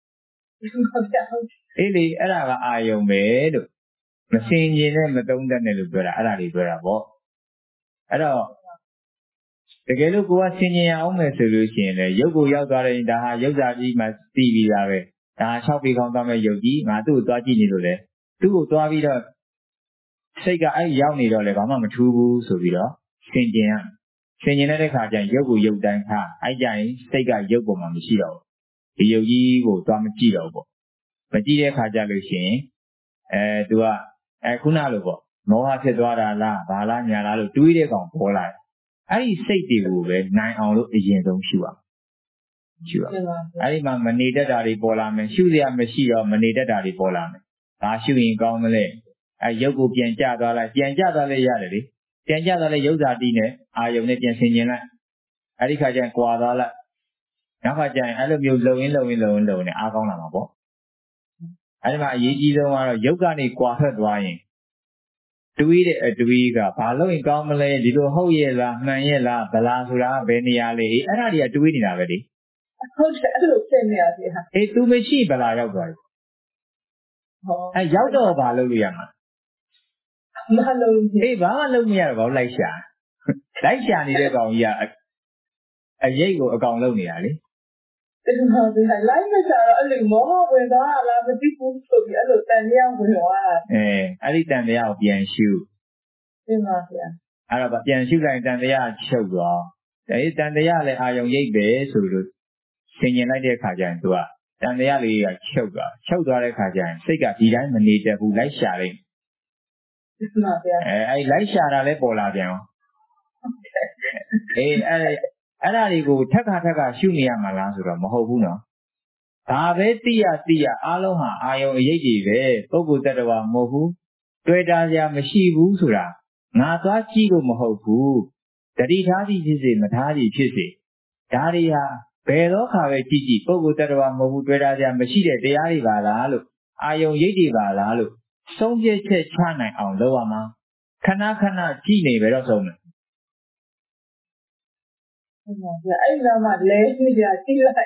အေးလေအဲ့ဒါကအာယုံပဲလို့မစင်ကျင်နဲ့မသုံးတတ်နဲ့လို့ပြောတာအဲ့ဒါလေးပြောတာပေါ့အဲ့တော့တကယ်လို့ကိုကဆင်ញင်အောင်မယ်ဆိုလို့ရှိရင်လေရုပ်ကိုရောက်သွားတဲ့ဒါဟာရုပ်စာကြီးမှသိပြီးတာပဲဒါ၆ပြီခေါင်းသွားမဲ့ရုပ်ကြီးငါသူ့ကိုသွားကြည့်နေလို့လေသူ့ကိုသွားပြီးတော့စိတ်ကအဲ့ရောက်နေတော့လေဘာမှမထူးဘူးဆိုပြီးတော့ဆင်ကျင်ရဆင်ကျင်တဲ့ခါကျရင်ရုပ်ကိုရုပ်တိုင်းထားအဲ့ကြရင်စိတ်ကရုပ်ပေါ်မှာမရှိတော့ဘူးဒီရုပ်ကြီးကိုသွားမကြည့်တော့ဘူးပေါ့မကြည့်တဲ့ခါကျလို့ရှိရင်အဲသူကအဲခုနလိုပေါ့မောဟဖြစ်သွားတာလားဘာလားညာလားလို့တွေးတဲ့ကောင်ပေါ်လာတယ်အဲ့ဒီစိတ်တွေကိုပဲနိုင်အောင်လို့အရင်ဆုံးရှုရရှုရအဲ့ဒီမှာမနေတတ်တာတွေပေါ်လာမယ်ရှုစရာမရှိတော့မနေတတ်တာတွေပေါ်လာမယ်ဒါရှုရင်ကောင်းမလဲအဲရုပ်ကိုပြန်ကြသွားလိုက်ပြန်ကြသွားလဲရတယ်လေပြန်ကြသွားလဲရုပ်ဓာတိနဲ့အာယုံနဲ့ပြန်ဆင်ကျင်လိုက်အဲ့ဒီခါကျရင်ကွာသွားလိုက်နောက်ခါကျရင်အဲ့လိုမျိုးလုံရင်းလုံရင်းလုံရင်းလုံနေအားကောင်းလာမှာပေါ့အဲ့ဒီမှာအရေးကြီးဆုံးကတော့ရုပ်ကနေကွာထွက်သွားရင်တွေးတဲ့အတွေးကဘာလို့ရင်ကောင်းမလဲဒီလိုဟုတ်ရဲ့လားမှန်ရဲ့လားဗလားဆိုတာဘယ်နေရာလဲအဲ့ဒါတွေကတွေးနေတာပဲလေဟုတ်တယ်အဲ့လိုဖြစ်နေရစီဟာအေး तू မရှိဗလားရောက်သွားပြီဟောအဲရောက်တော့ဘာလုပ်လို့ရမှာမလုပ်ဘူးအေးဘာမှလုပ်မရတော့ဘာလိုက်ရှာလိုက်ရှာနေတဲ့ကောင်ကြီးကအရိပ်ကိုအကောင်လုပ်နေတာလေတင်ပါဗျာလိုက်မရှာတော့အဲ့လိုမောဟဝင်သွားတာလားမသိဘူးဆိုပြီးအဲ့လိုတန်တရားဝင်သွားတာအဲအဲ့ဒီတန်တရားကိုပြန်ရှုတင်ပါဗျာအဲ့တော့ပြန်ရှုလိုက်တန်တရားချုပ်သွားအဲဒီတန်တရားလည်းအာယုံရိပ်ပဲဆိုလို့ဆင်ញင်လိုက်တဲ့အခါကျရင်သူကတန်တရားလေးကချုပ်သွားချုပ်သွားတဲ့အခါကျရင်စိတ်ကဒီတိုင်းမနေတတ်ဘူးလိုက်ရှာလိုက်တင်ပါဗျာအဲအဲ့လိုက်ရှာတာလည်းပေါ်လာပြန်အောင်အေးအဲ့အဲ့ဒါတွေကိုထက်ခါထက်ခါရှုနေရမှာလားဆိုတော့မဟုတ်ဘူးနော်ဒါပဲသိရသိရအားလုံးဟာအာယုံအရေးကြီးပဲပုဂ္ဂိုလ်တ attva မဟုတ်ဘူးတွေ့တာစရာမရှိဘူးဆိုတာငါသွားကြည့်လို့မဟုတ်ဘူးတတိထားသည်ဖြစ်စေမထားသည်ဖြစ်စေဒါတွေဟာဘယ်တော့ခါပဲကြည့်ကြည့်ပုဂ္ဂိုလ်တ attva မဟုတ်ဘူးတွေ့တာစရာမရှိတဲ့တရားတွေပါလားလို့အာယုံရိပ်တွေပါလားလို့ဆုံးဖြတ်ချက်ချနိုင်အောင်လုပ်ရမှာခဏခဏကြည့်နေပဲတော့ဆုံးမယ်ဟုတ်ပါဗျာအဲ့ဒါမှလဲကြည့်ကြကြည့်လိုက်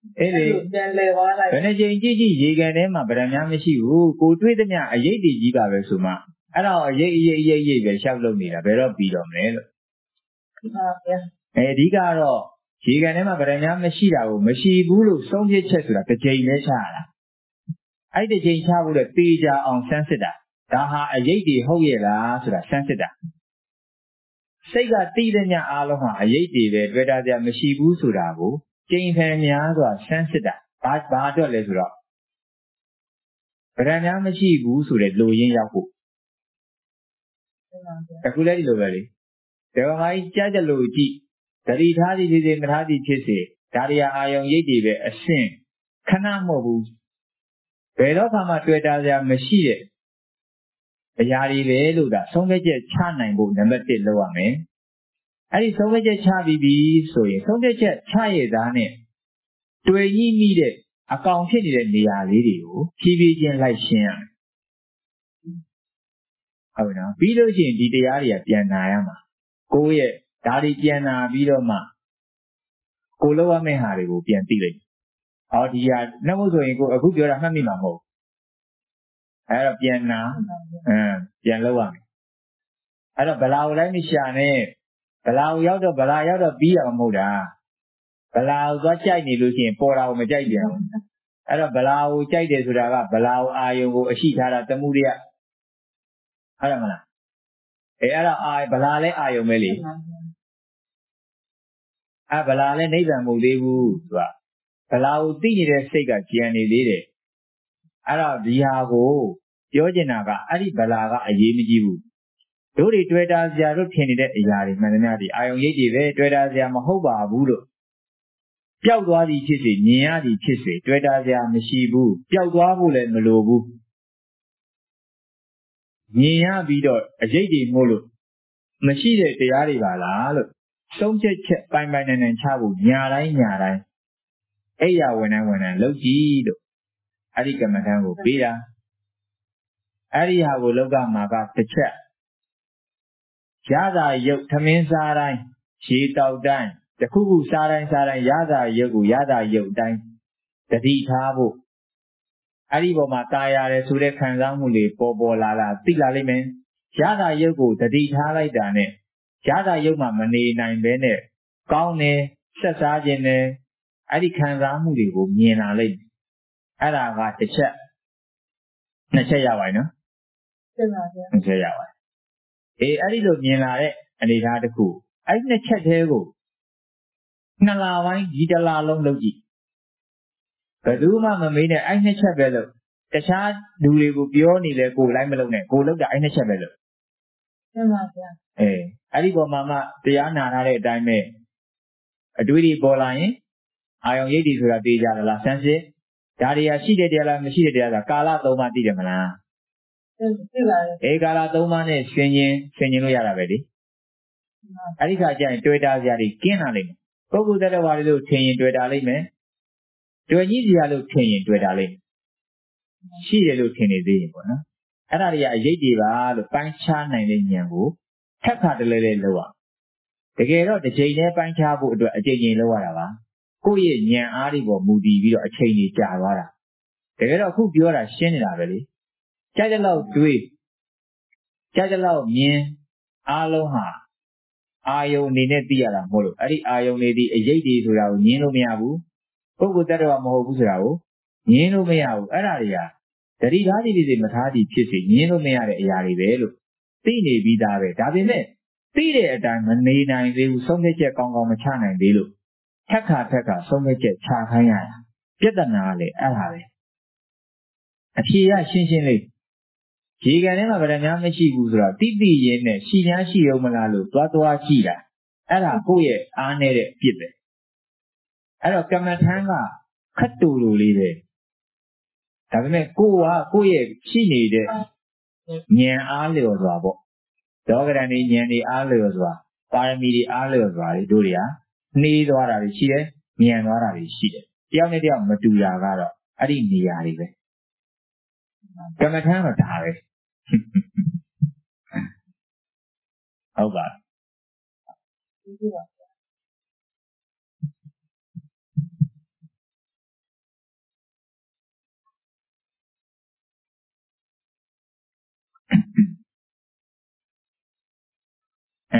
အဲ့လေပြန်လဲသွားလိုက်ဘယ်နှကြိမ်ကြည့်ကြည့်ရေကန်ထဲမှာဗရံများမရှိဘူးကိုတွေးသမျှအရေးတည်ကြီးပါပဲဆိုမှအဲ့တော့အရေးအရေးအရေးအရေးပဲရှောက်လုပ်နေတာဘယ်တော့ပြီးတော့မလဲလို့ဟုတ်ပါဗျာအဲအဓိကတော့ရေကန်ထဲမှာဗရံများမရှိတာကိုမရှိဘူးလို့ဆုံးဖြတ်ချက်ဆိုတာတစ်ကြိမ်ပဲချရတာအဲ့ဒီတစ်ကြိမ်ချဖို့တဲ့တေချာအောင်ဆန်းစစ်တာဒါဟာအရေးတည်ဟုတ်ရဲ့လားဆိုတာဆန်းစစ်တာစိတ်ကတိတဲ့ညအားလုံးဟာအရေးတည်ပဲတွေ့တာကြမရှိဘူးဆိုတာကိုကျင့်ဖန်များစွာဆန်းစစ်တာဘာဘာအတွက်လဲဆိုတော့ဗရံများမရှိဘူးဆိုတဲ့လူရင်းရောက်ဖို့အခုလည်းဒီလိုပဲလေဒေဝမာကြီးကြားကြလို့ကြည့်သတိထားသည်ဖြစ်စေမထားသည်ဖြစ်စေဒါရီယာအာယုံရိပ်တွေပဲအရှင်းခဏမဟုတ်ဘူးဘယ်တော့မှတွေ့တာကြမရှိတဲ့အရာတွေပဲလို့ဒါဆုံးဖြတ်ချက်ချနိုင်ဖို့နံပါတ်တစ်လုပ်ရမယ်အဲ့ဒီဆုံးဖြတ်ချက်ချပြီးပြီဆိုရင်ဆုံးဖြတ်ချက်ချရသားနဲ့တွေ့ရမိတဲ့အကောင်ဖြစ်နေတဲ့နေရာလေးတွေကိုဖြည်းဖြည်းချင်းလိုက်ရှင်းရမယ်ဟုတ်နော်ပြီးလို့ရှိရင်ဒီတရားတွေကပြန်နာရမှာကိုယ့်ရဲ့ဒါတွေပြန်နာပြီးတော့မှကိုလောက်ရမယ့်ဟာတွေကိုပြန်သိလိုက်ဟောဒီဟာနှုတ်ဆိုရင်ကိုအခုပြောတာမှတ်မိမှာမဟုတ်အဲ့တော့ပြန်နာအင်းပြန်လောက်ရမယ်အဲ့တော့ဗလာကိုလိုက်မရှာနဲ့ဗလာကိုရောက်တော့ဗလာရောက်တော့ပြီးတာမဟုတ်တာဗလာကိုသွားကြိုက်နေလို့ရှိရင်ပေါ်တာကိုမကြိုက်ပြန်ဘူးအဲ့တော့ဗလာကိုကြိုက်တယ်ဆိုတာကဗလာကိုအာယုံကိုအရှိထားတာတမှုတွေကဟုတ်တယ်မလားအဲအဲ့တော့အာဗလာလဲအာယုံပဲလေအဲဗလာလဲနိဗ္ဗာန်မဟုတ်သေးဘူးသူကဗလာကိုသိနေတဲ့စိတ်ကကြံနေသေးတယ်အဲ့တော့ဒီဟာကိုပြောချင်တာကအဲ့ဒီဗလာကအရေးမကြီးဘူးတို့တွေတွေ့တာစရာတို့ထင်နေတဲ့အရာတွေမှန်သမျှဒီအာယုံရိပ်တွေပဲတွေ့တာစရာမဟုတ်ပါဘူးလို့ပျောက်သွားသည်ဖြစ်စေမြင်ရသည်ဖြစ်စေတွေ့တာစရာမရှိဘူးပျောက်သွားဖို့လည်းမလိုဘူးမြင်ရပြီးတော့အရေးတွေမို့လို့မရှိတဲ့တရားတွေပါလားလို့ဆုံးဖြတ်ချက်ပိုင်ပိုင်နိုင်နိုင်ချဖို့ညာတိုင်းညာတိုင်းအဲ့ရဝင်တိုင်းဝင်တိုင်းလုပ်ကြည့်လို့အဲ့ဒီကမ္မထံကိုပေးတာအဲ့ဒီဟာကိုလောကမှာကတစ်ချက်ရတာရုပ်သမင်းစားတိုင်းရေတောက်တိုင်းတခုခုစားတိုင်းစားတိုင်းရတာရုပ်ကိုရတာရုပ်တိုင်းတတိထားဖို့အဲ့ဒီပေါ်မှာตายရတယ်ဆိုတဲ့ခံစားမှုတွေပေါ်ပေါ်လာလာသိလာလိမ့်မယ်ရတာရုပ်ကိုတတိထားလိုက်တာနဲ့ရတာရုပ်မှမနေနိုင်ဘဲနဲ့ကောင်းတယ်ဆက်စားခြင်းနဲ့အဲ့ဒီခံစားမှုတွေကိုမြင်လာလိမ့်မယ်အဲ့ဒါကတစ်ချက်နှစ်ချက်ရပါ යි နော်ဟုတ်ပါဗျာနှစ်ချက်ရပါ යි အေးအဲ့ဒီလိုမြင်လာတဲ့အနေအထားတစ်ခုအဲ့ဒီနှစ်ချက်သေးကိုနှစ်လပိုင်းဒီတစ်လလုံးလုပ်ကြည့်ဘယ်သူမှမမေးနဲ့အဲ့နှစ်ချက်ပဲလို့တခြားလူတွေကိုပြောနေလဲကိုလိုက်မလုပ်နဲ့ကိုလုပ်တာအဲ့နှစ်ချက်ပဲလို့ဟုတ်ပါဗျာအေးအဲ့ဒီပေါ်မှာမှတရားနာထားတဲ့အတိုင်းပဲအတွေးတွေပေါ်လာရင်အာယုံရိပ်တွေဆိုတာသိကြတယ်လားဆန်းစစ်ဒါတွေကရှိတဲ့တရားလားမရှိတဲ့တရားလားကာလသုံးပါးသိတယ်မလားသိပါတယ်အေးကာလသုံးပါးနဲ့ဆင်ញင်ဆင်ញင်လို့ရတာပဲလေအဲ့ဒီခါကျရင်တွေ့တာစရာတွေကင်းလာလိမ့်မယ်ပုဂ္ဂိုလ်တ attva တွေလို့ထင်ရင်တွေ့တာလိမ့်မယ်တွေ့ကြီးစရာလို့ထင်ရင်တွေ့တာလိမ့်မယ်ရှိတယ်လို့ထင်နေသေးရင်ပေါ့နော်အဲ့ဒါတွေကအရေးတွေပါလို့ပိုင်းခြားနိုင်တဲ့ဉာဏ်ကိုထပ်ခါတလဲလဲလောက်အောင်တကယ်တော့တစ်ချိန်တည်းပိုင်းခြားဖို့အတွက်အချိန်ချင်းလောက်ရတာပါကိုယ့်ရဲ့ဉာဏ်အားတွေပေါ်မူတည်ပြီးတော့အချိန်ကြီးကြာသွားတာတကယ်တော့အခုပြောတာရှင်းနေတာပဲလေကြိုက်တဲ့လောက်တွေးကြိုက်တဲ့လောက်မြင်အားလုံးဟာအာယုံအနေနဲ့သိရတာမဟုတ်လို့အဲ့ဒီအာယုံတွေဒီအရေးတွေဆိုတာကိုညင်းလို့မရဘူးပုဂ္ဂိုလ်တ attva မဟုတ်ဘူးဆိုတာကိုညင်းလို့မရဘူးအဲ့ဒါတွေကတတိထားသည်ဖြစ်စေမထားသည်ဖြစ်စေညင်းလို့မရတဲ့အရာတွေပဲလို့သိနေပြီးသားပဲဒါပေမဲ့သိတဲ့အတိုင်းမနေနိုင်သေးဘူးဆုံးဖြတ်ချက်ကောင်းကောင်းမချနိုင်သေးလို့ထက်ခါထက်ခါဆုံးဖြတ်ချက်ချခိုင်းရတာပြဿနာကလေအဲ့ဒါပဲအဖြေရရှင်းရှင်းလေးရေကန်ထဲမှာဗရမ ्या မရှိဘူးဆိုတော့တိတိရင်းနဲ့ရှိ냐ရှိရုံမလားလို့သွားသွားကြည့်တာအဲ့ဒါကိုယ့်ရဲ့အားနည်းတဲ့အဖြစ်ပဲအဲ့တော့ကမ္မထမ်းကခတ်တူတူလေးပဲဒါပေမဲ့ကိုယ်ကကိုယ့်ရဲ့ရှိနေတဲ့ဉာဏ်အားလျော်စွာပေါ့ဒေါဂရဏီဉာဏ်တွေအားလျော်စွာပါရမီတွေအားလျော်စွာတွေတို့တွေကနှီးသွားတာတွေရှိတယ်ဉာဏ်သွားတာတွေရှိတယ်တယောက်နဲ့တယောက်မတူတာကတော့အဲ့ဒီနေရာတွေပဲကမ္မထမ်းတော့ဒါပဲဟုတ်ပါ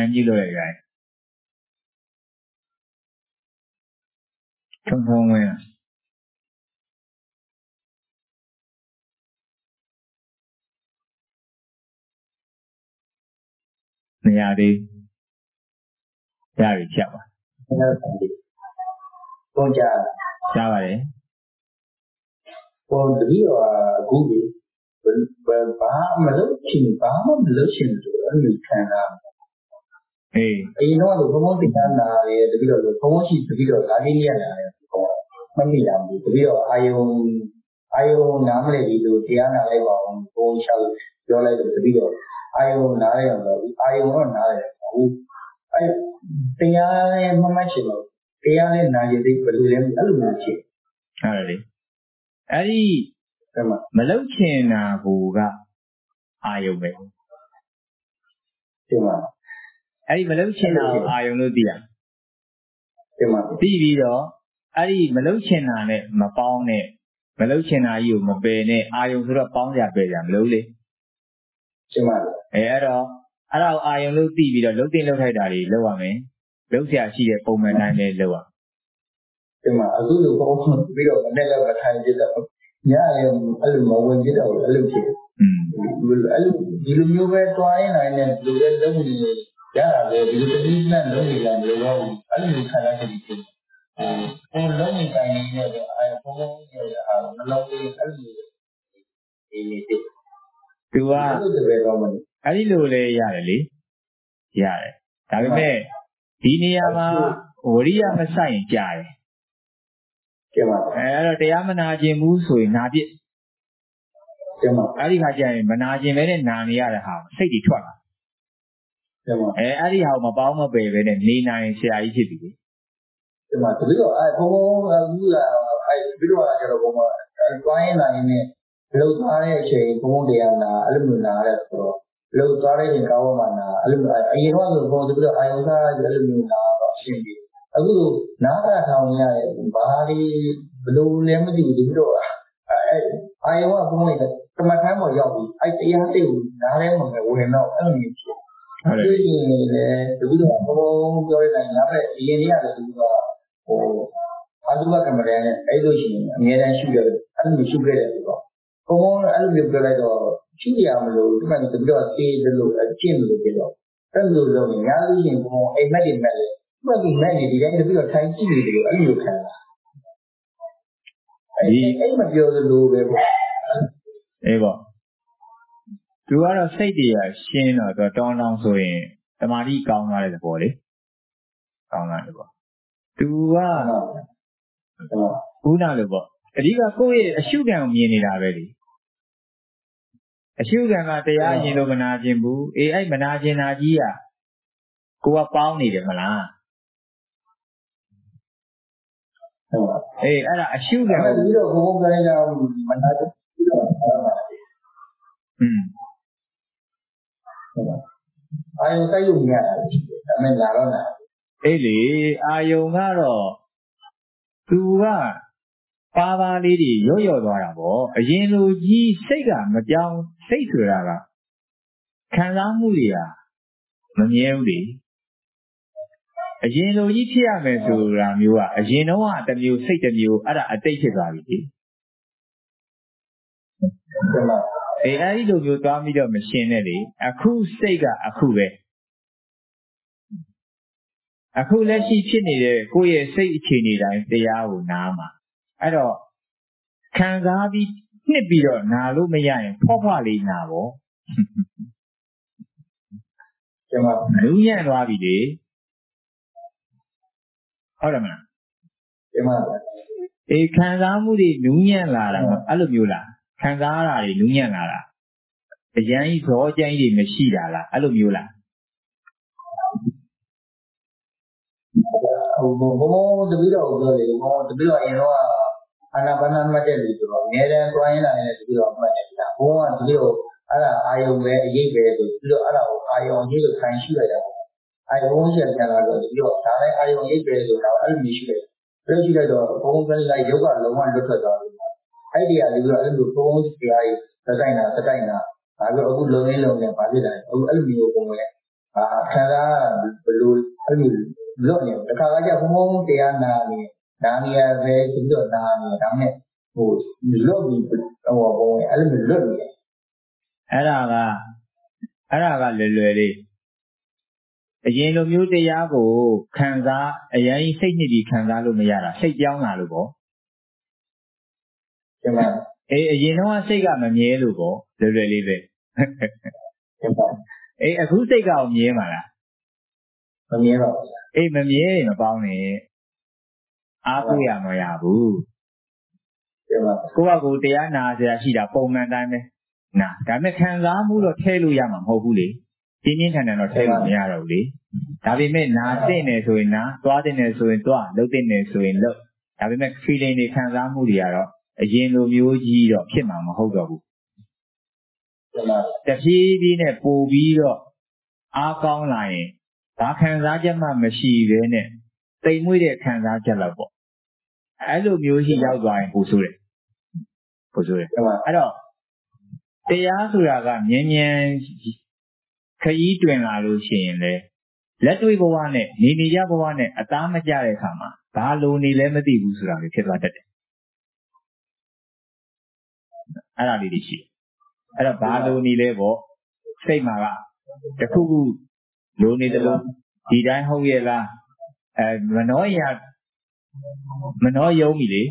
မ်းကြီးလို့ရရတယ်ထုံထုံဝင်နေရာလေးရပြီဖြတ်ပါပုံကြကြားပါတယ်ပုံတပြီးတော့အခုဒီဘာမလို့ချင်းဘာမှမလို့ချင်းဆိုတော့အဲ့ဒီခံတာအေးအရင်တော့ဘုံဘုံတင်တာတယ်တပြီးတော့ဘုံဘုံရှိတပြီးတော့လာလေးရလာတယ်မမိတာဘူးတပြီးတော့အာယုံအာယုံနားမလဲဒီလိုတရားနာလိုက်ပါအောင်ဘုံချောက်ပြောလိုက်တော့တပြီးတော့အာယုံနားရအောင်တော့အာယုံတော့နားရတယ်ဟုတ်အဲ့တရားနဲ့မမှတ်ချင်တော့တရားနဲ့နာရည်ဘယ်လိုလဲအဲ့လိုမျိုးဖြစ်ဟုတ်တယ်အဲ့ဒီမလုတ်ချင်တာဘူကအာယုံပဲဒီမှာအဲ့ဒီမလုတ်ချင်တာကိုအာယုံလို့သိရဒီမှာသိပြီးတော့အဲ့ဒီမလုတ်ချင်တာနဲ့မပေါင်းနဲ့မလုတ်ချင်တာကြီးကိုမပယ်နဲ့အာယုံဆိုတော့ပေါင်းကြပယ်ကြမလို့လေဒီမှာအဲအဲ့တော့အဲ့ဒါကိုအာယုံလို့သိပြီးတော့လုတ်တင်လုတ်ထိုက်တာတွေလုပ်ရမယ်လုတ်ဆရာရှိတဲ့ပုံမှန်တိုင်းလေးလုပ်ရဒီမှာအခုလိုပုံမှန်ပြီးတော့မနဲ့လည်းမထိုင်ကြတော့ညလည်းအဲ့လိုမဝင်ကြတော့အဲ့လိုဖြစ်อืมအဲ့လိုဒီလိုမျိုးပဲတွားရင်းနိုင်တဲ့လူတွေလုံးနေရတာပဲဒီလိုတတိနဲ့လုံးနေတယ်မလို့တော့အဲ့လိုခံရတယ်ဖြစ်အဲလုံးနေတိုင်းနေတဲ့အဲပုံပုံရဲ့အာနှလုံးလေးအဲ့လိုဒီနေ့တည်းသူကအဲ့ဒီလိုလေရတယ်လေရတယ်ဒါပေမဲ့ဒီနေရာမှာဝရိယမဆိုင်ရင်ကြားတယ်ကျမအဲအဲ့တော့တရားမနာခြင်းဘူးဆိုရင်နာပြစ်ကျမအဲ့ဒီခါကျရင်မနာခြင်းပဲနဲ့နာနေရတဲ့ဟာစိတ်တွေထွက်လာကျမအဲအဲ့ဒီဟာကိုမပေါင်းမပယ်ပဲနဲ့နေနိုင်ဆရာကြီးဖြစ်ပြီလေကျမတပည့်တော့အဲဘုံဘုံအခုကအဲပြီးတော့ကျတော့ဘုံဘတွိုင်းနိုင်နေလောက်သွားတဲ့အချိန်ဘုံဘုံတရားနာအဲ့လိုမျိုးနာရဲဆိုတော့လောက်သွားတဲ့အချိန်ကောင်းမှနာအဲ့လိုအရင်တော့ဆိုဘုံတပည့်တော့အာယုံစားအဲ့လိုမျိုးနာတော့ရှင်းပြီအခုနားတာထောင်ရရဲ့ဘာဒီဘလို့လည်းမသိဘူးတပည့်တော့အဲအာယုံကဘုံဘုံကမထမ်းပေါ်ရောက်ပြီအဲ့တရားသိကိုနားထဲမှာဝင်တော့အဲ့လိုမျိုးဖြစ်ဟုတ်တယ်ဒီနေလေတပည့်တော့ဘုံဘုံပြောရတဲ့နားပဲအရင်နေ့ကလည်းတပည့်တော့ဟိုအာသုဘကမ္မရနဲ့အဲ့လိုရှိရင်အများတန်းရှုရတယ်အဲ့လိုရှုခဲ့တယ်ဆိုတော့ဘုံဘုံအဲ့လိုပြောလိုက်တော့ရှုရမလို့ဒီမှာတပည့်တော့တေးတယ်လို့အကျင့်လို့ပြောတော့အဲ့လိုလုပ်ရင်ညာလို့ရှိရင်ဘုံအိမ်မက်တွေမဲ့လေမှတ်ပြီးမဲ့နေဒီတိုင်းတပည့်တော့ထိုင်ကြည့်နေတယ်လို့အဲ့လိုခံတာအဲ့အိမ်မပြောသလိုပဲပေါ့အေးပေါ့သူကတော့စိတ်တွေကရှင်းတော့သူတောင်းတောင်းဆိုရင်တမာတိကောင်းသွားတဲ့ပေါ့လေကောင်းလာတယ်ပေါ့သူကခုနလိုပေါ့အဓိကကိုယ့်ရဲ့အရှုခံကိုမြင်နေတာပဲလေအရှုခံကတရားရင်လို့မနာခြင်းဘူးအေးအဲ့မနာခြင်းနာကြီးကကိုကပေါင်းနေတယ်မလားဟုတ်အေးအဲ့ဒါအရှုခံကိုပြီးတော့ဘုံဘုံကလည်းမနာပြီးတော့อืมအာယုံတိုက်လို့မရတာရှိတယ်ဒါမဲ့လာတော့လာအေးလေအာယုံကတော့သူကပါပါလေးတွေရော့ရော့သွားတာပေါ့အရင်လိုကြီးစိတ်ကမပြောင်းစိတ်ဆိုတာကခံစားမှုတွေကမမြဲဘူးလေအရင်လိုကြီးဖြစ်ရမယ်ဆိုတာမျိုးကအရင်တော့ကတစ်မျိုးစိတ်တစ်မျိုးအဲ့ဒါအတိတ်ဖြစ်သွားပြီလေအေးအဲ့ဒီလိုမျိုးသွားပြီးတော့မရှင်းနဲ့လေအခုစိတ်ကအခုပဲအခုလက်ရှိဖြစ်နေတဲ့ကိုယ့်ရဲ့စိတ်အခြေအနေတိုင်းတရားကိုနားမှာအဲ့တော့ခံစားပြီးနှစ်ပြီးတော့နာလို့မရရင်ဖွားဖွားလေးနာပေါ့ကျမလူညံ့သွားပြီလေဟုတ်တယ်မလားကျမအေးခံစားမှုတွေနူးညံ့လာတာအဲ့လိုမျိုးလားခံစားရတာတွေနူးညံ့လာတာအရန်ကြီးဇောကျန်းကြီးတွေမရှိတာလားအဲ့လိုမျိုးလားဟိုဘုံဘုံတပည့်တော်ပြောတယ်ဘုံတပည့်တော်အရင်တော့အာနာပါနမှတ်တဲ့လူဆိုတော့အများတန်းတွိုင်းလာနေတဲ့တပည့်တော်မှတ်နေတာဘုံကတပည့်တော်အဲ့ဒါအာယုံပဲအရေးပဲဆိုပြီးတော့အဲ့ဒါကိုအာယုံကြီးကိုခိုင်းရှိလိုက်တာအာယုံရှိပြန်လာတော့တပည့်တော်ဒါလည်းအာယုံရေးပဲဆိုတာအဲ့လိုမျိုးရှိတယ်အဲ့လိုရှိလိုက်တော့ဘုံကလည်းလိုက်ရုပ်ကလုံးဝလွတ်ထွက်သွားတယ်အဲ့ဒီကလည်းပြီးတော့အဲ့လိုဘုံတရားကြီးသတိုင်းတာသတိုင်းတာဒါပြီးတော့အခုလုံရင်းလုံနေပါဖြစ်တယ်အခုအဲ့လိုမျိုးပုံပဲအာခံစားဘလို့အဲ့လိုလွတ်နေတခါကကြဘုံဘုံတရားနာနေနာနေရပဲပြီးတော့နာနေဒါနဲ့ဟိုလွတ်ပြီးဟိုဘုံအဲ့လိုလွတ်နေတယ်အဲ့ဒါကအဲ့ဒါကလွယ်လွယ်လေးအရင်လိုမျိုးတရားကိုခံစားအရင်စိတ်နှစ်ပြီးခံစားလို့မရတာစိတ်ပြောင်းလာလို့ပေါ့ကျမအေးအရင်တော့စိတ်ကမမြဲလို့ပေါ့လွယ်လွယ်လေးပဲကျမအေးအခုစိတ်ကမြဲမှာလားမမြဲတော့ဘူးအေးမမြဲရင်မပေါင်းနဲ့အားကိုးရမရဘူးကျမကိုယ့်ဘကိုတရားနာစရာရှိတာပုံမှန်တိုင်းပဲနာဒါပေမဲ့ခံစားမှုတော့ထဲလို့ရမှာမဟုတ်ဘူးလေပြင်းပြင်းထန်ထန်တော့ထဲလို့မရတော့ဘူးလေဒါပေမဲ့နာသိနေဆိုရင်နာသွားသိနေဆိုရင်သွားလှုပ်သိနေဆိုရင်လှုပ်ဒါပေမဲ့ feeling တွေခံစားမှုတွေကတော့အရင်လိုမျိုးကြီးတော့ဖြစ်မှာမဟုတ်တော့ဘူးတဖြည်းဖြည်းနဲ့ပို့ပြီးတော့အားကောင်းလာရင်ဘာခံစားချက်မှမရှိဘဲနဲ့တိမ်မွေ့တဲ့ခံစားချက်လောက်ပေါ့အဲ့လိုမျိုးရှိရောက်သွားရင်ပို့ဆိုးတယ်ပို့ဆိုးတယ်အဲ့တော့တရားဆိုတာကမြင်မြင်ခရီးတွင်လာလို့ရှိရင်လေလက်တွေ့ဘဝနဲ့နေနေကြဘဝနဲ့အသားမကျတဲ့အခါမှာဘာလို့နေလဲမသိဘူးဆိုတာကိုဖြစ်သွားတတ်တယ်အဲ့ဒါလေးတွေရှိအဲ့တော့ဘာလို့နေလဲပေါ့စိတ်မှာကတခုခုလိုနေတယ်လို့ဒီတိုင်းဟုတ်ရဲ့လားအဲမနှောရမနှောယုံပြီလေ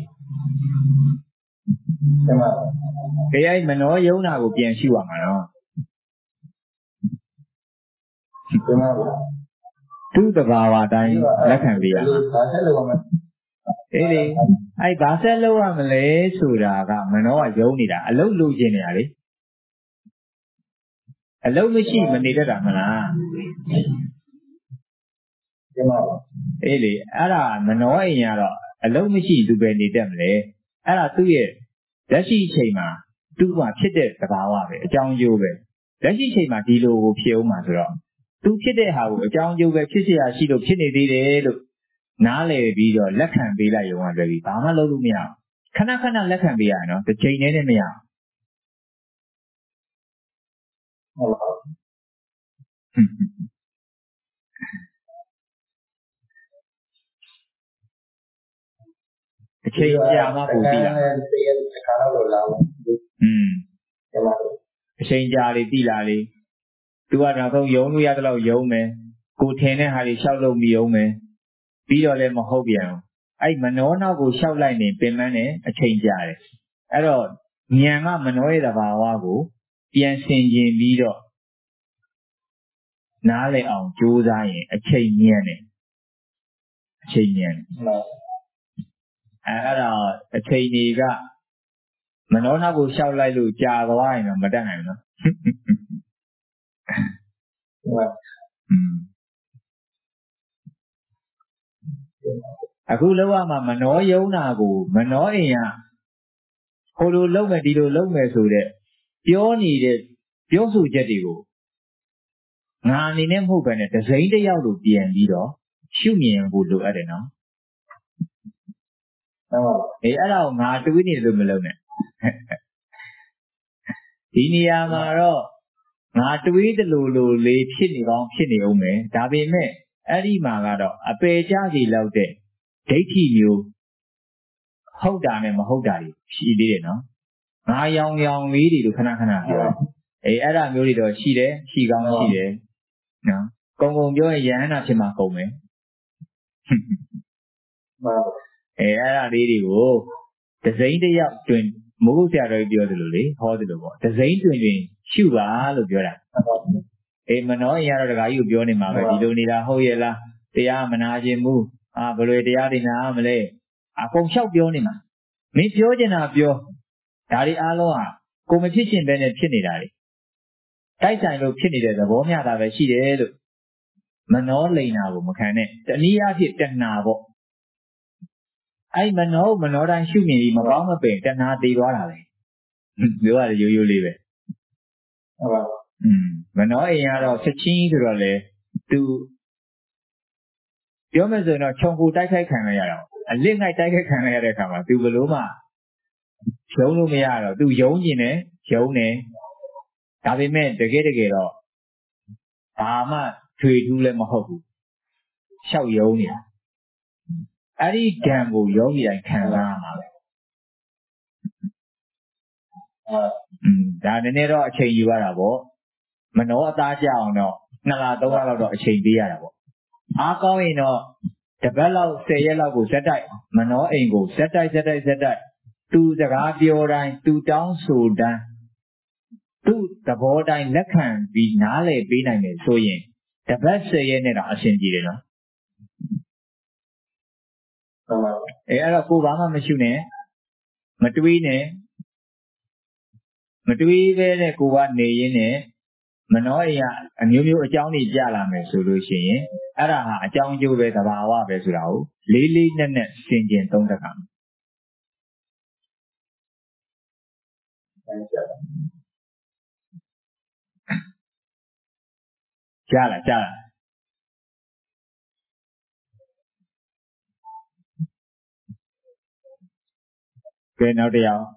ကျမဘယ်အဲ့မနှောယုံတာကိုပြန်ရှုရမှာနော်ကျမသူ့တဘာဝတိုင်းလက်ခံပေးရမှာဘာဆက်လို့မအေးလေအဲ့ဘာဆက်လို့ရမလဲဆိုတာကမနှောကယုံနေတာအလုံးလိုချင်နေတာလေအလုံးမရှိမနေတတ်တာမလားကျမအေးလေအဲ့ဒါမနှောအိမ်ကတော့အလုံးမရှိသူပဲနေတတ်မလဲအဲ့ဒါသူ့ရဲ့လက်ရှိအချိန်မှာသူ့မှာဖြစ်တဲ့သဘာဝပဲအကြောင်းကျိုးပဲလက်ရှိအချိန်မှာဒီလိုကိုဖြစ်အောင်မှာဆိုတော့သူဖြစ်တဲ့ဟာကိုအကြောင်းကျိုးပဲဖြစ်เสียရှိလို့ဖြစ်နေသေးတယ်လို့နားလည်ပြီးတော့လက်ခံပေးလိုက်ရုံကလွယ်ပြီဘာမှလုပ်လို့မရဘူးခဏခဏလက်ခံပေးရနော်တစ်ချိန်နဲ့မရဘူးဟုတ်ပါအချိန်ကြာမှပို့ပြီးလာတယ်ခါတော့လာဘူးอืมကျမအချိန်ကြာလေပြီးလာလေသူကနောက်ဆုံးယုံလို့ရတဲ့လောက်ယုံမယ်ကိုထင်တဲ့ဟာတွေလျှောက်လို့မယုံမယ်ပြီးတော့လည်းမဟုတ်ပြန်ဘူးအဲ့မနှောနောက်ကိုလျှောက်လိုက်နေပင်မနဲ့အချိန်ကြာတယ်အဲ့တော့ဉာဏ်ကမနှောရဲ့သဘာဝကိုပြန်ဆင်ခြင်ပြီးတော့နားလည်အောင်ကြိုးစားရင်အချိန်ဉာဏ်နဲ့အချိန်ဉာဏ်အဲ့တော့အချိန်တွေကမနှောနောက်ကိုလျှောက်လိုက်လို့ကြာသွားရင်တော့မတတ်နိုင်ဘူးနော်ဟုတ်อืมအခုလောက်ရမှာမနှောယုံတာကိုမနှောအိမ်ကဟိုလိုလုံးမယ်ဒီလိုလုံးမယ်ဆိုတဲ့ပြောနေတဲ့ပြောဆိုချက်တွေကိုငါအနေနဲ့မဟုတ်ဘဲနဲ့ဒဇိမ့်တစ်ယောက်လိုပြန်ပြီးတော့ရှုမြင်ဖို့လိုအပ်တယ်နော်ဟုတ်အေးအဲ့ဒါကိုငါတွေးနေလို့မလုပ်နဲ့ဒီနေရာမှာတော့ငါတွေးတယ်လို့လို့လေးဖြစ်နေကောင်းဖြစ်နေအောင်မယ်ဒါပေမဲ့အဲ့ဒီမှာကတော့အပေကြစီလောက်တဲ့ဒိဋ္ဌိမျိုးဟုတ်တာနဲ့မဟုတ်တာတွေရှိသေးတယ်နော်ငါရောင်ရောင်လေးတွေလို့ခဏခဏပြောအေးအဲ့ဒါမျိုးတွေတော့ရှိတယ်ရှိကောင်းရှိတယ်နော်ကုံကုံပြောရင်ယဟန္တာဖြစ်မှာကုန်မယ်ဟုတ်အေးအဲ့ဒါလေးတွေကိုဒဇိမ့်တစ်ယောက်တွင်မိုးဆရာတော်ပြောသလိုလေဟောသလိုပေါ့ဒဇိမ့်တွင်တွင်ရှုပါလို့ပြောတာအေးမနှောရင်ရတော့တခါကြီးကိုပြောနေမှာပဲဒီလိုနေတာဟုတ်ရဲ့လားတရားမနာခြင်းဘူးအာဘယ်လိုတရားတွေနာမလဲအကုန်လျှောက်ပြောနေမှာမင်းပြောချင်တာပြောဒါတွေအားလုံးဟာကိုမဖြစ်ရှင်ပဲနဲ့ဖြစ်နေတာလေတိုက်ဆိုင်လို့ဖြစ်နေတဲ့သဘောမျှတာပဲရှိတယ်လို့မနှောလိန်တာကိုမခံနဲ့တနည်းအားဖြင့်တဏှာပေါ့အဲ့မနှောမနှောတိုင်းရှုမြင်ပြီးမပေါင်းမပင်တဏှာတည်သွားတာပဲပြောရတယ်ရိုးရိုးလေးပဲဟုတ်ပါอืมမနှောအိမ်ကတော့ချက်ချင်းဆိုတော့လေသူပြောမယ်ဆိုရင်တော့ခြုံကိုတိုက်ခိုက်ခံရတာအလစ်ငိုက်တိုက်ခိုက်ခံရတဲ့အခါမှာသူဘလို့မှယုံလို့မရတော့သူယုံကျင်တယ်ယုံတယ်ဒါပေမဲ့တကယ်တကယ်တော့ဘာမှထွေထူးလည်းမဟုတ်ဘူးလျှောက်ယုံနေတာအဲ့ဒီကံကိုယောဂီတိုင်းခံစားရမှာပဲอืมဒါနည်းနည်းတော့အချိန်ယူရတာပေါ့မနှောအသားကြအောင်တော့နှစ်လသုံးလလောက်တော့အချိန်ပေးရတာပေါ့အားကောင်းရင်တော့တပတ်လောက်ဆယ်ရက်လောက်ကိုဇက်တိုက်မနှောအိမ်ကိုဇက်တိုက်ဇက်တိုက်ဇက်တိုက်သူစကားပြောတိုင်းသူတောင်းဆိုတိုင်းသူသဘောတိုင်းလက်ခံပြီးနားလည်ပေးနိုင်တယ်ဆိုရင်တပတ်ဆယ်ရက်နဲ့တော့အဆင်ပြေတယ်နော်အဲအဲ့တော့ကိုဘာမှမရှိနဲ့မတွေးနဲ့မတွေးပဲနဲ့ကိုကနေရင်းနဲ့မနှောအိမ်ကအမျိုးမျိုးအကြောင်းတွေပြလာမယ်ဆိုလို့ရှိရင်အဲ့ဒါဟာအကြောင်းကျိုးပဲသဘာဝပဲဆိုတာကိုလေးလေးနက်နက်ရှင်းကျင်သုံးသပ်ပါကြားလားကြားလားကဲနောက်တစ်ယောက်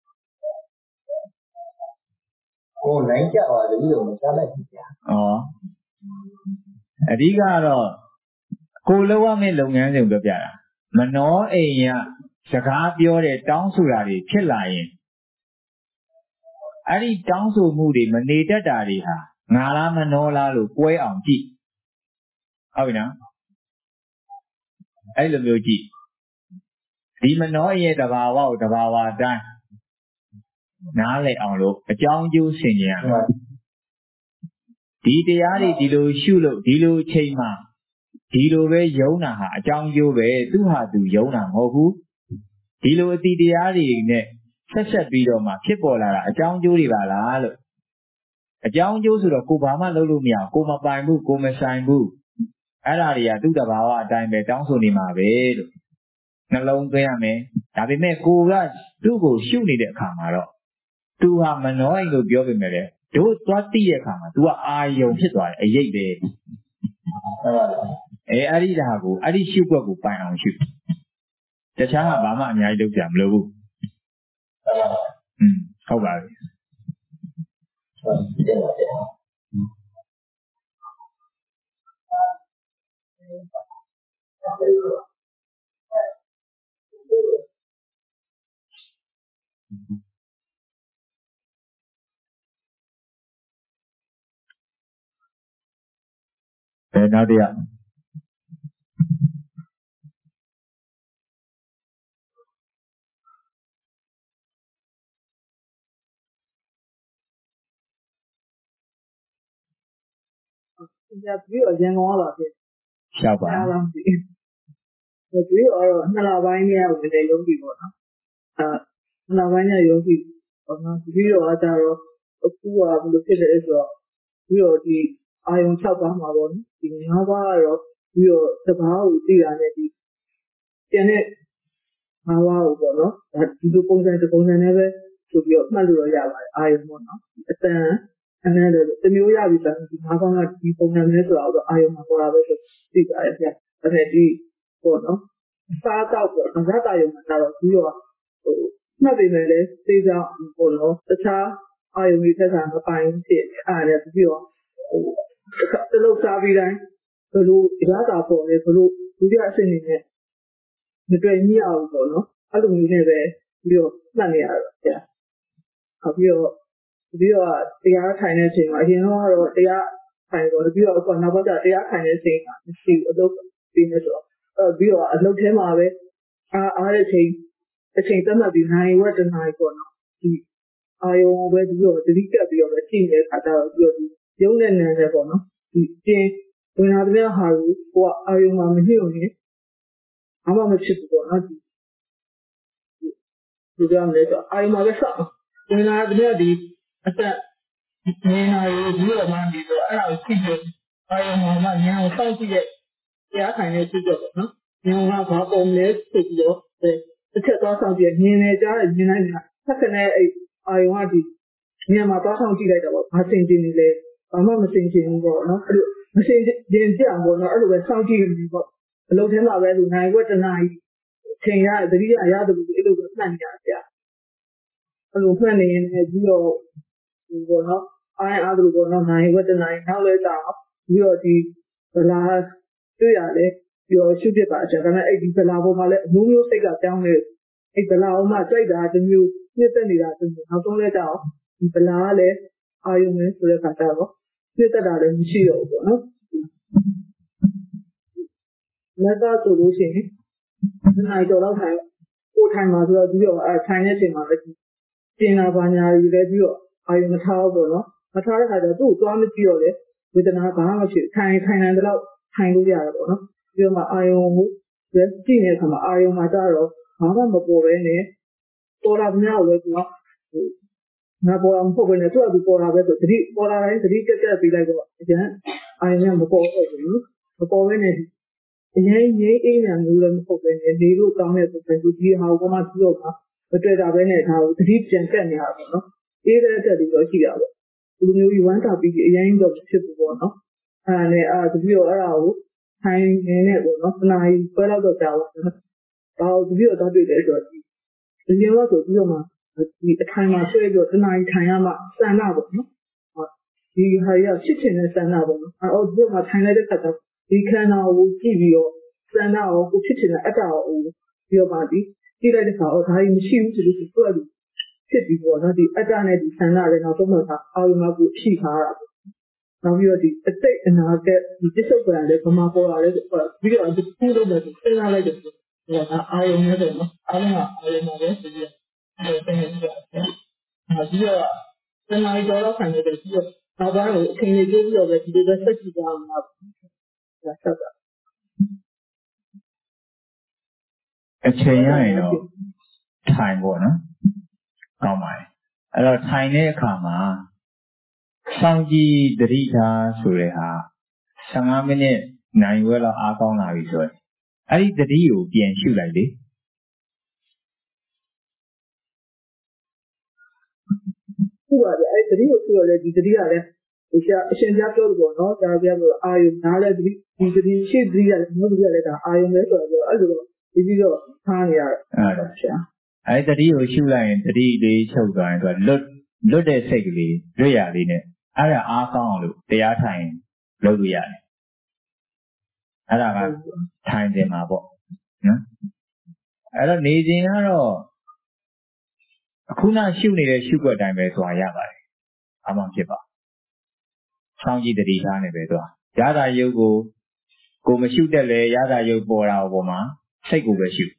ဟိုနိုင်ကြပါလေပြီးတော့မစားလိုက်ဘူးဗျာဩအဓိကတော့ကိုလောရမယ့်လုပ်ငန်းစဉ်ပြောပြတာမနှောအိမ်ရစကားပြောတဲ့တောင်းဆိုတာတွေဖြစ်လာရင်အဲ့ဒီတောင်းဆိုမှုတွေမနေတတ်တာတွေဟာငါလားမနှောလားလို့ပွဲအောင်ကြည့်ဟုတ်ပြီနော်အဲ့လိုမျိုးကြည့်ဒီမနှောအိမ်ရဲ့တဘာဝကိုတဘာဝတိုင်းနားလည်အောင်လို့အကြောင်းကျိုးဆင်ခြင်ရမယ်ဒီတရားတွေဒီလိုရှုလို့ဒီလိုချိန်မှာဒီလိုပဲယုံတာဟာအကြောင်းကျိုးပဲသူ့ဟာသူယုံတာမဟုတ်ဘူးဒီလိုအတိတရားတွေနဲ့ဆက်ဆက်ပြီးတော့မှဖြစ်ပေါ်လာတာအကြောင်းကျိုးတွေပါလားလို့အကြောင်းကျိုးဆိုတော့ကိုဘာမှလုပ်လို့မရကိုမပိုင်ဘူးကိုမဆိုင်ဘူးအဲ့ဒါတွေကသူ့တဘာဝအတိုင်းပဲတောင်းဆိုနေမှာပဲလို့နှလုံးသွင်းရမယ်ဒါပေမဲ့ကိုကသူ့ကိုရှုနေတဲ့အခါမှာတော့သူဟာမနှောအိမ်လို့ပြောပေမဲ့လေတို့သွားတိတဲ့အခါမှာ तू ကအာယုံဖြစ်သွားတယ်အရေးပဲဟုတ်ပါလားအဲအဲ့ဒီဓာတ်ကိုအဲ့ဒီရှုွက်ကိုပိုင်အောင်ရှုတခြားကဘာမှအများကြီးလုပ်ကြမလို့ဘူးဟုတ်ပါอืมဟုတ်ပါပြီဟုတ်တယ်ပါအဲနောက်တစ်ယောက်ကြပြီးတော့ရန်ကုန်လာဖြစ်ရှောက်ပါအားလုံးဒီပြီးတော့နှစ်လပိုင်းနဲ့ဝင်တဲ့ယောဂီပေါ့နော်အဲနှစ်လပိုင်းနဲ့ယောဂီပေါ့နော်ပြီးတော့အကြတော့အခုကဘယ်လိုဖြစ်လဲဆိုတော့ပြီးတော့ဒီအာယုံ၆ပါးမှာပေါ့နော်ဒီ၅ပါးကတော့ပြီးတော့တဘာကိုသိရတဲ့ဒီကျန်တဲ့၅ပါးကိုပေါ့နော်ဒီလိုပုံစံတစ်ပုံစံနဲ့ပဲဆိုပြီးတော့မှတ်လို့ရပါတယ်အာယုံပေါ့နော်အတန်အဲ့ဒါလည်းတမျိုးရပြီဆိုရင်ဒီငါးကောင်းကဒီပုံစံမျိုးဆိုတော့အာယုံမှာပေါ်လာပဲဆိုသိပါတယ်ဗျ။အဲ့ဒါဒီပေါ့နော်။စားတော့ပေါ့ငါးတာယုံမှာတော့ပြီးတော့ဟိုမှတ်ပေမဲ့လည်းသိကြပေါ့နော်။တခြားအာယုံတွေထက်ကမပိုင်ဖြစ်အဲ့ဒါပြီးတော့ဟိုတလုံးစားပြီးတိုင်းဘယ်လိုရတာပေါ်လဲဘယ်လိုဒုတိယအဆင့်နေနဲ့မတွေ့မြအောင်ပေါ့နော်။အဲ့လိုမျိုးနဲ့ပဲပြီးတော့မှတ်နေရတော့ဗျ။နောက်ပြီးတော့ပြီးတော့တရားထိုင်တဲ့အချိန်မှာအရင်ကတော့တရားထိုင်တော့ပြီးတော့အခုနောက်ပိုင်းကျတရားထိုင်တဲ့အချိန်မှာမရှိဘူးအလုပ်ပြီးနေဆိုတော့အဲပြီးတော့အလုပ်ထဲမှာပဲအားအားတဲ့အချိန်အချိန်သတ်မှတ်ပြီးနိုင်ဝက်တနိုင်ပေါ့နော်ဒီအာယုံပဲပြီးတော့တတိကပ်ပြီးတော့ပဲချိန်နေတဲ့အခါကျတော့ပြီးတော့ဒီရုံးနဲ့နန်းနဲ့ပေါ့နော်ဒီပြင်ဝင်လာတဲ့ဟာကိုကိုကအာယုံမှာမညှို့နေအမှမဖြစ်ဘူးပေါ့နော်ဒီဒီကြောင့်လည်းဆိုအာယုံမှာပဲဆောက်ဝင်လာတဲ့ဒီအသက်နေနာရီပြီးတော့မှဒီတော့အဲ့ဒါကိုသိပြီးအာရုံမှာမှဉာဏ်ကိုစောင့်ကြည့်တဲ့တရားထိုင်နေကြည့်တော့နော်ဉာဏ်ကဘာပုံလဲသိပြီးတော့တစ်ချက်သွားဆောင်ကြည့်မြင်နေကြတဲ့မြင်နိုင်တာဆက်ကနေအဲ့အာရုံကဒီဉာဏ်မှာသွားဆောင်ကြည့်လိုက်တော့ဘာသင်ကျင်နေလဲဘာမှမသင်ကျင်ဘူးပေါ့နော်အဲ့လိုမသင်ကျင်ကြအောင်ပေါ့နော်အဲ့လိုပဲစောင့်ကြည့်နေပေါ့အလုပ်ထဲမှာပဲလူနိုင်ဝက်တနာကြီးချိန်ရတတိယရတယ်ဘူးအဲ့လိုပဲမှတ်နေရကြအဲ့လိုမှတ်နေရင်ပြီးတော့ဒီပေါ့နော်အားအားတို့ပေါ့နော်နိုင်ဝတ်တနိုင်နောက်လဲတာပြီးတော့ဒီဗလာတွေ့ရတယ်ပြီးတော့ရှုဖြစ်ပါအချက်ဒါပေမဲ့အဲ့ဒီဗလာပေါ်မှာလည်းအမျိုးမျိုးစိတ်ကပြောင်းနေအဲ့ဗလာအောင်မှကြိုက်တာတစ်မျိုးညှစ်သက်နေတာတစ်မျိုးနောက်ဆုံးလဲကြောက်ဒီဗလာကလည်းအာယုံနဲ့ဆိုတဲ့ခါကျတော့ညှစ်သက်တာလည်းမရှိတော့ဘူးပေါ့နော်လက်သားဆိုလို့ရှိရင်ဒီနိုင်တော့တော့ထိုင်ကိုထိုင်မှာဆိုတော့ပြီးတော့အဲထိုင်တဲ့အချိန်မှာလည်းတင်လာပါညာယူလဲပြီးတော့အာယုံမထားဘူးပေါ့နော်မထားတဲ့ခါကျတော့သူ့ကိုသွားမကြည့်တော့လေဝေဒနာဘာမှမဖြစ်ထိုင်ထိုင်နေတော့ထိုင်လို့ရတယ်ပေါ့နော်ပြီးတော့မှအာယုံကိုကြည့်နေတဲ့အခါမှာအာယုံမှာကျတော့ဘာမှမပေါ်ပဲနဲ့ပေါ်လာမြောက်လဲသူကငါပေါ်အောင်ပုတ်ပဲနဲ့သူ့အတူပေါ်လာပဲဆိုတတိပေါ်လာတိုင်းတတိကက်ကက်ပြီးလိုက်တော့အကျန်အာယုံကမပေါ်တော့ဘူးမပေါ်ပဲနဲ့အရင်ငိမ့်အိမ်ညာမျိုးလည်းမဟုတ်ပဲနဲ့နေလို့ကောင်းတဲ့ပုံစံသူဒီဟာကိုမှကြည့်တော့မှာမတွေ့တာပဲနဲ့ဒါကိုတတိပြန်ကက်နေရပါတော့အေးတဲ့တက်ပြီးတော့ရှိတာပေါ့ဒီလိုမျိုးဝမ်းသာပြီးအရင်တော့ဖြစ်ဘူးပေါ့နော်အဲ့ဒါနဲ့အာတတိရောအဲ့ဒါကိုထိုင်နေနေပေါ့နော်ခဏကြီးပွဲတော့တော့ကြာပါတော့ဒါကိုတတိရောတော့တွေ့တယ်ဆိုတော့ဒီရင်တော့ဆိုပြီးတော့မှဒီအထိုင်မှာဆွဲပြီးတော့ခဏကြီးထိုင်ရမှစံနာပေါ့နော်ဒီဟာရဖြစ်ချင်တဲ့စံနာပေါ့နော်အော်ဒီမှာထိုင်လိုက်တဲ့ခါကျဒီခန္ဓာကိုကြည့်ပြီးတော့စံနာကိုကိုဖြစ်ချင်တဲ့အတ္တကိုပြီးတော့မှဒီကြည့်လိုက်တဲ့အခါအော်ဒါကြီးမရှိဘူးဆိုလို့ဆိုတော့ဖြစ်ပြီးတော့နော်ဒီအတ္တနဲ့ဒီစံနာလည်းနောက်ဆုံးတော့အာယုံမှာကိုရှိထားတာပေါ့နောက်ပြီးတော့ဒီအတိတ်အနာဂတ်ဒီပစ္စုပန်လည်းဘမပေါ်လာလဲဆိုတော့ပြီးတော့ဒီခုလုံးပဲစဉ်းစားလိုက်တယ်ဆိုတော့အာယုံနဲ့တော့နော်အားလုံးကအာယုံမှာပဲဆိုပြီးတော့ပြန်နေကြတယ်နောက်ပြီးတော့စံနာကြောတော့ခံနေတယ်ပြီးတော့နောက်ပိုင်းကိုအချိန်ကြီးပြီးတော့ပဲဒီလိုပဲဆက်ကြည့်ကြအောင်ပါဒါဆက်တာအချိန်ရရင်တော့ထိုင်ပေါ့နော်ကောင်းပါတယ်အဲ့တော့ထိုင်တဲ့အခါမှာစောင့်ကြည့်သတိထားဆိုတဲ့ဟာဆယ်ငါးမိနစ်နိုင်ဝဲတော့အားကောင်းလာပြီဆိုရင်အဲ့ဒီသတိကိုပြန်ရှုလိုက်လေဟုတ်ပါတယ်အဲ့ဒီသတိကိုရှုရလဲဒီသတိကလည်းဒီအရှင်ပြပြောလို့ပေါ့နော်ဒါပြပြောအာယုနားလဲဒီဒီသတိရှိသတိရတယ်ဘုရားသတိရတယ်ဒါအာယုပဲဆိုတော့အဲ့လိုတော့ဒီပြီးတော့ထားနေရတယ်အဲ့ဒါရှာအဲ့ဒီသတိကိုရှုလိုက်ရင်သတိလေးချုပ်သွားရင်သူကလွတ်လွတ်တဲ့စိတ်ကလေးလွတ်ရလေးနဲ့အဲ့ဒါအားကောင်းအောင်လို့တရားထိုင်လုပ်လို့ရတယ်အဲ့ဒါကထိုင်တင်မှာပေါ့နော်အဲ့တော့နေစဉ်ကတော့အခုနရှုနေတဲ့ရှုွက်တိုင်းပဲသွားရပါတယ်အမှန်ဖြစ်ပါစောင့်ကြည့်တတိထားနေပဲသွားရတာယုတ်ကိုကိုမရှုတတ်လဲရတာယုတ်ပေါ်တာပေါ်မှာစိတ်ကိုပဲရှု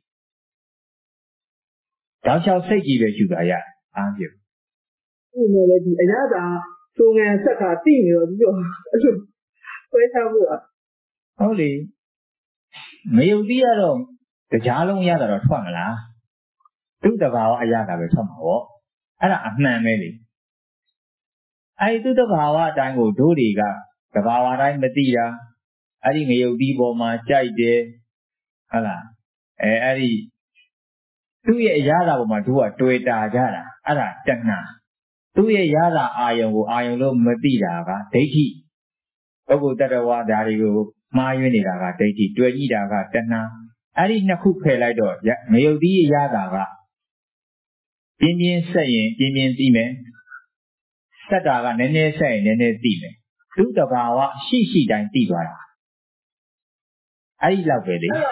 တောက်လျှောက်စိတ်ကြီးပဲရှုတာရအားဖြစ်ဘူးဒီလေဒီအရသာသုံးငန်းဆက်ကတိနေတော့ဒီလိုအဲ့လိုခွဲထားဖို့ဟုတ်လေမယုတ်တိရတော့ကြားလုံးရတာတော့ထွက်မလားသူ့တဘာဝအရသာပဲထွက်မှာပေါ့အဲ့ဒါအမှန်ပဲလေအဲ့ဒီသူ့တဘာဝအတိုင်းကိုတို့တွေကတဘာဝတိုင်းမသိတာအဲ့ဒီငယုတ်တိပေါ်မှာကြိုက်တယ်ဟုတ်လားအဲအဲ့ဒီသူ့ရဲ့အရသာပေါ်မှာတို့ကတွေ့တာကြတာအဲ့ဒါတဏှာသူ့ရဲ့ရတာအာယုံကိုအာယုံလို့မသိတာကဒိဋ္ဌိပုဂ္ဂိုလ်တ attva ဓာတွေကိုမှားယွင်းနေတာကဒိဋ္ဌိတွေ့ကြည့်တာကတဏှာအဲ့ဒီနှစ်ခုဖယ်လိုက်တော့ငယုတ်တိရတာကပြင်းပြင်းဆက်ရင်ပြင်းပြင်းသိမယ်ဆက်တာကနည်းနည်းဆက်ရင်နည်းနည်းသိမယ်သူ့တဘာဝရှိရှိတိုင်းသိသွားတာအဲ့ဒီလောက်ပဲလေဟမ်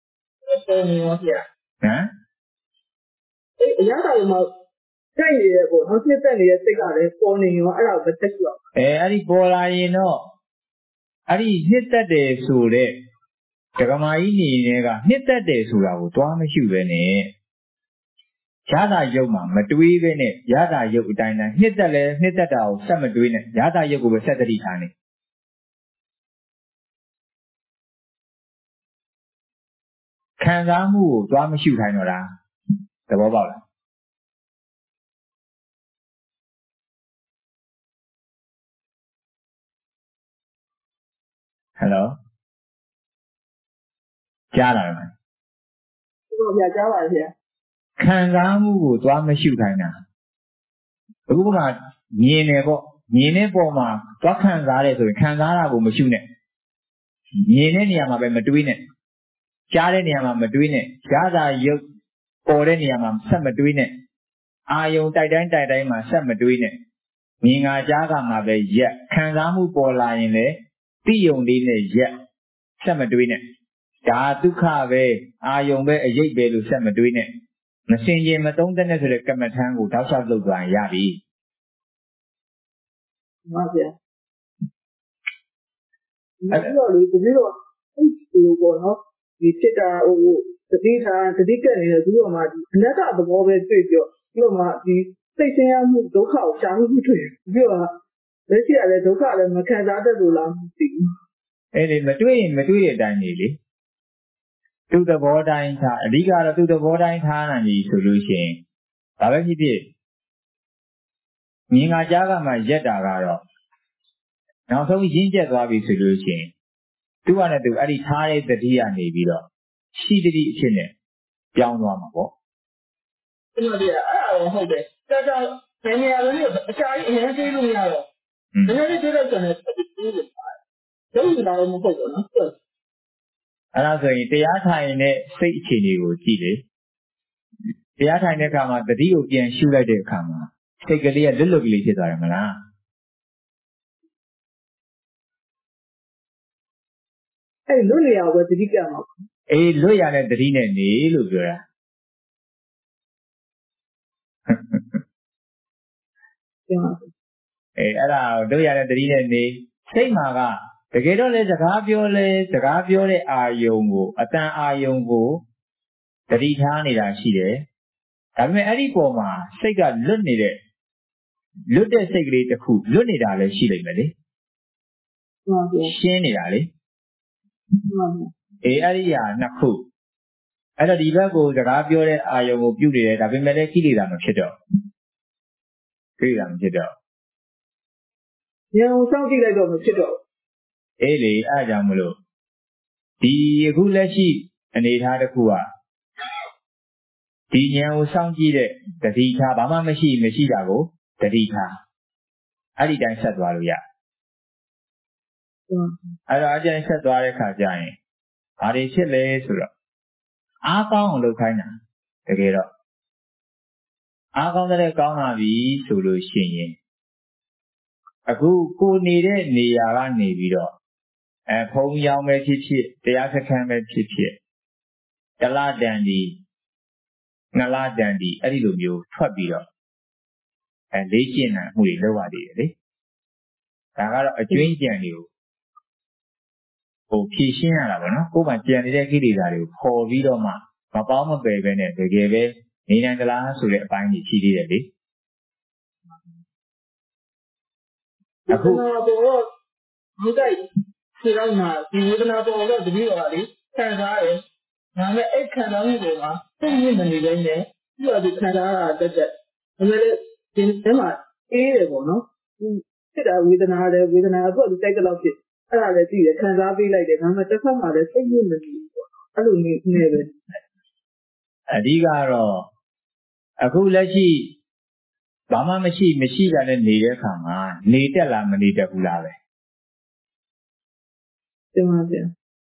အဲ့အရသာမှာကြိုက်နေရပေါ့နော်နှစ်သက်နေတဲ့စိတ်ကလည်းပေါ်နေရောအဲ့ဒါကိုသက်ကြည့်အောင်အဲအဲ့ဒီပေါ်လာရင်တော့အဲ့ဒီနှစ်သက်တယ်ဆိုတဲ့ဒကမာကြီးနေနေတဲ့ကနှစ်သက်တယ်ဆိုတာကိုတွားမရှိပဲနဲ့ရတာရုပ်မှာမတွေးပဲနဲ့ရတာရုပ်အတိုင်းတိုင်းနှစ်သက်လဲနှစ်သက်တာကိုဆက်မတွေးနဲ့ရတာရုပ်ကိုပဲဆက်တတိထားနေခံစားမှုကိုတွားမရှိခိုင်းတော့တာသဘောပေါက်လားဟယ်လိုကြားလာတယ်မဟုတ်ပါဗျာကြားပါဗျာခံစားမှုကိုသွားမရှိခိုင်းတာအခုကမြင်တယ်ပေါ့မြင်တဲ့ပုံမှာသွားခံစားတယ်ဆိုရင်ခံစားတာကိုမရှိနဲ့မြင်တဲ့နေရာမှာပဲမတွေးနဲ့ကြားတဲ့နေရာမှာမတွေးနဲ့ရတာရုပ်ပေါ်တဲ့နေရာမှာဆက်မတွေးနဲ့အာယုံတိုက်တိုင်းတိုက်တိုင်းမှာဆက်မတွေးနဲ့မြင်ငါကြားကမှာပဲရက်ခံစားမှုပေါ်လာရင်လေတိယုံလေးနဲ့ရက်ဆက်မတွေးနဲ့ဒါဒုက္ခပဲအာယုံပဲအရေးပဲလို့ဆက်မတွေးနဲ့မစင်ကြင်မသုံးတဲ့နဲ့ဆိုတဲ့ကမ္မထမ်းကိုတောက်လျှောက်လုပ်သွားရင်ရပြီမှန်ပါဗျာအဲ့တော့လေတကယ်တော့အဲ့ဒီလိုပေါ့နော်ဒီဖြစ်တာဟိုတတိထားတတိကက်နေတယ်ပြီးတော့မှဒီအနတ္တသဘောပဲတွေ့ပြီးတော့ပြီးတော့မှဒီစိတ်ဆင်းရဲမှုဒုက္ခကိုရှားမှုတွေ့ပြီးတော့လက်ရှိကလည်းဒုက္ခလည်းမခံစားတတ်လို့လားမသိဘူးအဲ့ဒီမတွေ့ရင်မတွေ့တဲ့အတိုင်းနေလေသူ့သဘောတိုင်းထားအဓိကတော့သူ့သဘောတိုင်းထားနိုင်ပြီဆိုလို့ရှိရင်ဒါပဲဖြစ်ဖြစ်မြင်ငါကြားကမှရက်တာကတော့နောက်ဆုံးရင်းကျက်သွားပြီဆိုလို့ရှိရင်သူ့ကလည်းသူအဲ့ဒီထားတဲ့တတိယနေပြီးတော့ရှိတတိအဖြစ်နဲ့ပြောင်းသွားမှာပေါ့အဲ့တော့ဒီအဲ့ဒါတော့ဟုတ်တယ်တော်တော်ဘယ်နေရာလဲအချာကြီးအရင်သေးလို့မရတော့ဒီနေ့သေးတော့ကျွန်တော်ပြေးတယ်လုံးဝတော့မဟုတ်တော့နော်အဲ့ဒါဆိုရင်တရားထိုင်တဲ့စိတ်အခြေအနေကိုကြည့်လေတရားထိုင်တဲ့အခါမှာတတိကိုပြန်ရှုလိုက်တဲ့အခါမှာစိတ်ကလေးကလွတ်လွတ်ကလေးဖြစ်သွားတယ်မလားအဲ့လွတ်နေရပဲတတိကမှာအေးလွတ်ရတဲ့တတိနဲ့နေလို့ပြောတာအေးအဲ့ဒါလွတ်ရတဲ့တတိနဲ့နေစိတ်မှာကတကယ်တော့လေစကားပြောလေစကားပြောတဲ့အာယုံကိုအတန်အာယုံကိုတတိထားနေတာရှိတယ်ဒါပေမဲ့အဲ့ဒီပုံမှာစိတ်ကလွတ်နေတဲ့လွတ်တဲ့စိတ်ကလေးတစ်ခုလွတ်နေတာလည်းရှိလိမ့်မယ်လေဟုတ်ပါဘူးရှင်းနေတာလေဟုတ်ပါဘူးအေးအဲ့ဒီဟာနှစ်ခုအဲ့တော့ဒီဘက်ကိုစကားပြောတဲ့အာယုံကိုပြုတ်နေတယ်ဒါပေမဲ့လည်းကိလေသာမဖြစ်တော့ကိလေသာမဖြစ်တော့ဉာဏ်ကိုစောင့်ကြည့်လိုက်တော့မဖြစ်တော့အေးလေအဲ့ကြောင့်မလို့ဒီအခုလက်ရှိအနေအထားတစ်ခုကဒီဉာဏ်ကိုစောင့်ကြည့်တဲ့တတိထားဘာမှမရှိမရှိတာကိုတတိထားအဲ့ဒီတိုင်းဆက်သွားလို့ရအဲ့တော့အကျဉ်းဆက်သွားတဲ့ခါကျရင်ဘာတွေဖြစ်လဲဆိုတော့အားကောင်းအောင်လုပ်ခိုင်းတာတကယ်တော့အားကောင်းတဲ့ကောင်းလာပြီဆိုလို့ရှိရင်အခုကိုနေတဲ့နေရာကနေပြီးတော့အဲဖုံရောင်ပဲဖြစ်ဖြစ်တရားစခန်းပဲဖြစ်ဖြစ်တလတန်ဒီနှစ်လတန်ဒီအဲ့ဒီလိုမျိုးထွက်ပြီးတော့အဲလေးကျင့်တာမှုတွေလုပ်ရသေးတယ်လေဒါကတော့အကျွင်းကြံတွေကိုဟိုဖြည့်ရှင်းရတာပေါ့နော်ကိုယ်မှကြံနေတဲ့ကိလေသာတွေကိုပေါ်ပြီးတော့မှမပေါင်းမပယ်ပဲနဲ့တကယ်ပဲနေနိုင်ကြလားဆိုတဲ့အပိုင်းကြီးရှိသေးတယ်လေအခုတော့ဒီတိုက်ခြေလိုက်မှာဒီဝေဒနာပေါ်တော့တတိယပါလေခံစားရတယ်ဒါပေမဲ့အဲ့ခံစားမှုတွေမှာသိမြင်မနေနိုင်နဲ့ပြီးတော့ဒီခံစားရတဲ့တက်ဒါပေမဲ့ဒီထဲမှာအေးတယ်ပေါ့နော်ဒီဖြစ်တာဝေဒနာလည်းဝေဒနာအခုဒီတိုက်ကတော့ဖြစ်အဲ့ဒါလည်းသိတယ်ခံစားပေးလိုက်တယ်ဒါပေမဲ့တစ်ခါမှလည်းသိမြင်မနေဘူးပေါ့အဲ့လိုနေနေပဲအဓိကတော့အခုလက်ရှိဘာမှမရှိမရှိတာနဲ့နေတဲ့အခါမှာနေတက်လားမနေတက်ဘူးလားပဲတင်ပါဗျာ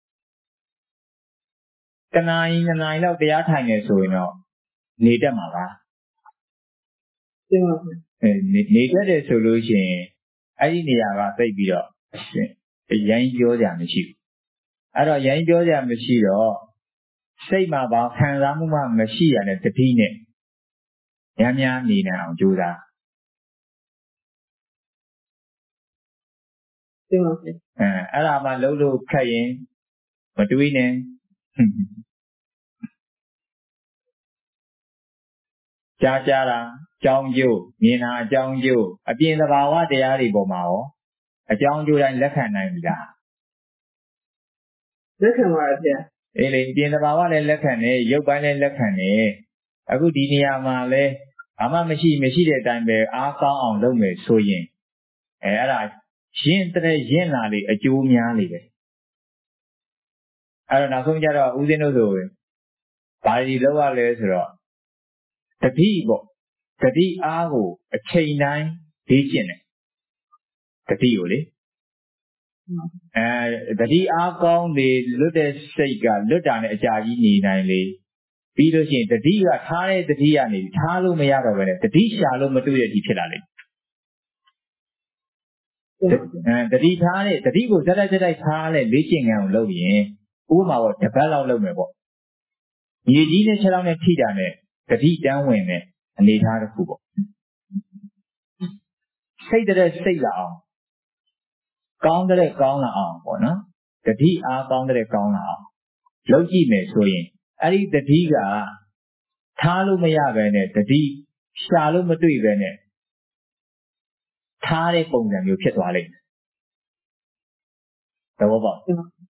တနာရီနှစ်နာရီလောက်တရားထိုင်နေဆိုရင်တော့နေတက်မှာပါတင်ပါဗျာအဲနေတက်တယ်ဆိုလို့ရှိရင်အဲ့ဒီနေရာကသိပြီးတော့အရှင်ရိုင်းပြောကြမရှိဘူးအဲ့တော့ရိုင်းပြောကြမရှိတော့စိတ်မှာဘာခံစားမှုမှမရှိရတဲ့တတိနဲ့များများနေနိုင်အောင်ကြိုးစားတင်ပါဗျာအဲအဲ့ဒါမှလှုပ်လို့ခက်ရင်မတွေးနဲ့ကြားကြားတာအကြောင်းကျိုးမြင်တာအကြောင်းကျိုးအပြင်သဘာဝတရားတွေပေါ်မှာရောအကြောင်းကျိုးတိုင်းလက်ခံနိုင်ပြီလားလက်ခံပါဗျာအေးလေပြင်သဘာဝလည်းလက်ခံတယ်ရုပ်ပိုင်းလည်းလက်ခံတယ်အခုဒီနေရာမှာလဲဘာမှမရှိမရှိတဲ့အတိုင်းပဲအားကောင်းအောင်လုပ်မယ်ဆိုရင်အဲအဲ့ဒါရင့်တဲ့ရင့်လာလေအကျိုးများလေပဲအဲ့တော့နောက်ဆုံးကြတော့ဦးဇင်းတို့ဆိုဘာတွေလုပ်ရလဲဆိုတော့တတိပေါ့တတိအားကိုအချိန်တိုင်းလေ့ကျင့်တယ်တတိကိုလေအဲတတိအားကောင်းလေလွတ်တဲ့စိတ်ကလွတ်တာနဲ့အကြာကြီးနေနိုင်လေပြီးလို့ရှိရင်တတိကထားတဲ့တတိကနေထားလို့မရတော့ဘဲနဲ့တတိရှာလို့မတွေ့ရတဲ့အထိဖြစ်လာလိမ့်တတတိထားတဲ့တတိကိုဇက်တိုက်ဇက်တိုက်ထားတဲ့လေ့ကျင့်ခန်းကိုလုပ်ရင်ဥပမာပေါ့တပတ်လောက်လုပ်မယ်ပေါ့မြေကြီးနဲ့ခြေထောက်နဲ့ထိတာနဲ့တတိတန်းဝင်တဲ့အနေထားတစ်ခုပေါ့စိတ်တဲ့စိတ်လာအောင်ကောင်းတဲ့ကောင်းလာအောင်ပေါ့နော်တတိအားကောင်းတဲ့ကောင်းလာအောင်လုပ်ကြည့်မယ်ဆိုရင်အဲ့ဒီတတိကထားလို့မရဘဲနဲ့တတိရှာလို့မတွေ့ဘဲနဲ့ထားတဲ့ပုံစံမျိုးဖြစ်သွားလိမ့်မယ်သဘောပေါက်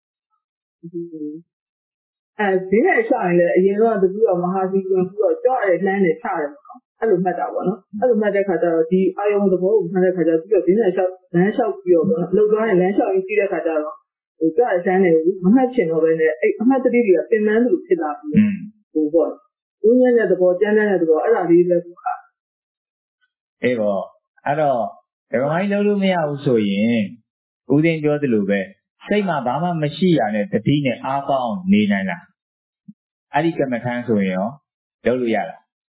အဲဒီနဲ့ရှာရင်လည်းအရင်တော့တပည့်တော်မဟာစီကံပြီးတော့ကြောက်ရလှမ်းနေချတယ်ပေါ့နော်အဲ့လိုမှတ်တာပေါ့နော်အဲ့လိုမှတ်တဲ့ခါကျတော့ဒီအာယုံသဘောကိုမှတ်တဲ့ခါကျတော့ပြီးတော့ဒီနဲ့လျှောက်လမ်းလျှောက်ပြီးတော့ပေါ့နော်လှုပ်သွားရင်လမ်းလျှောက်ရင်ပြီးတဲ့ခါကျတော့ဟိုကြောက်ရလှမ်းနေဘူးမမှတ်ချင်တော့ဘဲနဲ့အဲ့အမှတ်တတိတွေကပင်ပန်းသလိုဖြစ်လာပြီးဟိုပေါ့ဉာဏ်နဲ့သဘောကျမ်းတဲ့သဘောအဲ့ဒါလေးပဲပေါ့အေးပေါ့အဲ့တော့ဒီမိုင်းလုံးလို့မရဘူးဆိုရင်ဦးသိန်းပြောသလိုပဲစိတ်မှာဘာမှမရှိရတဲ့တတိနဲ့အားကောင်းနေနိုင်လားအဲ့ဒီကမ္မထမ်းဆိုရင်ရောလုပ်လို့ရလား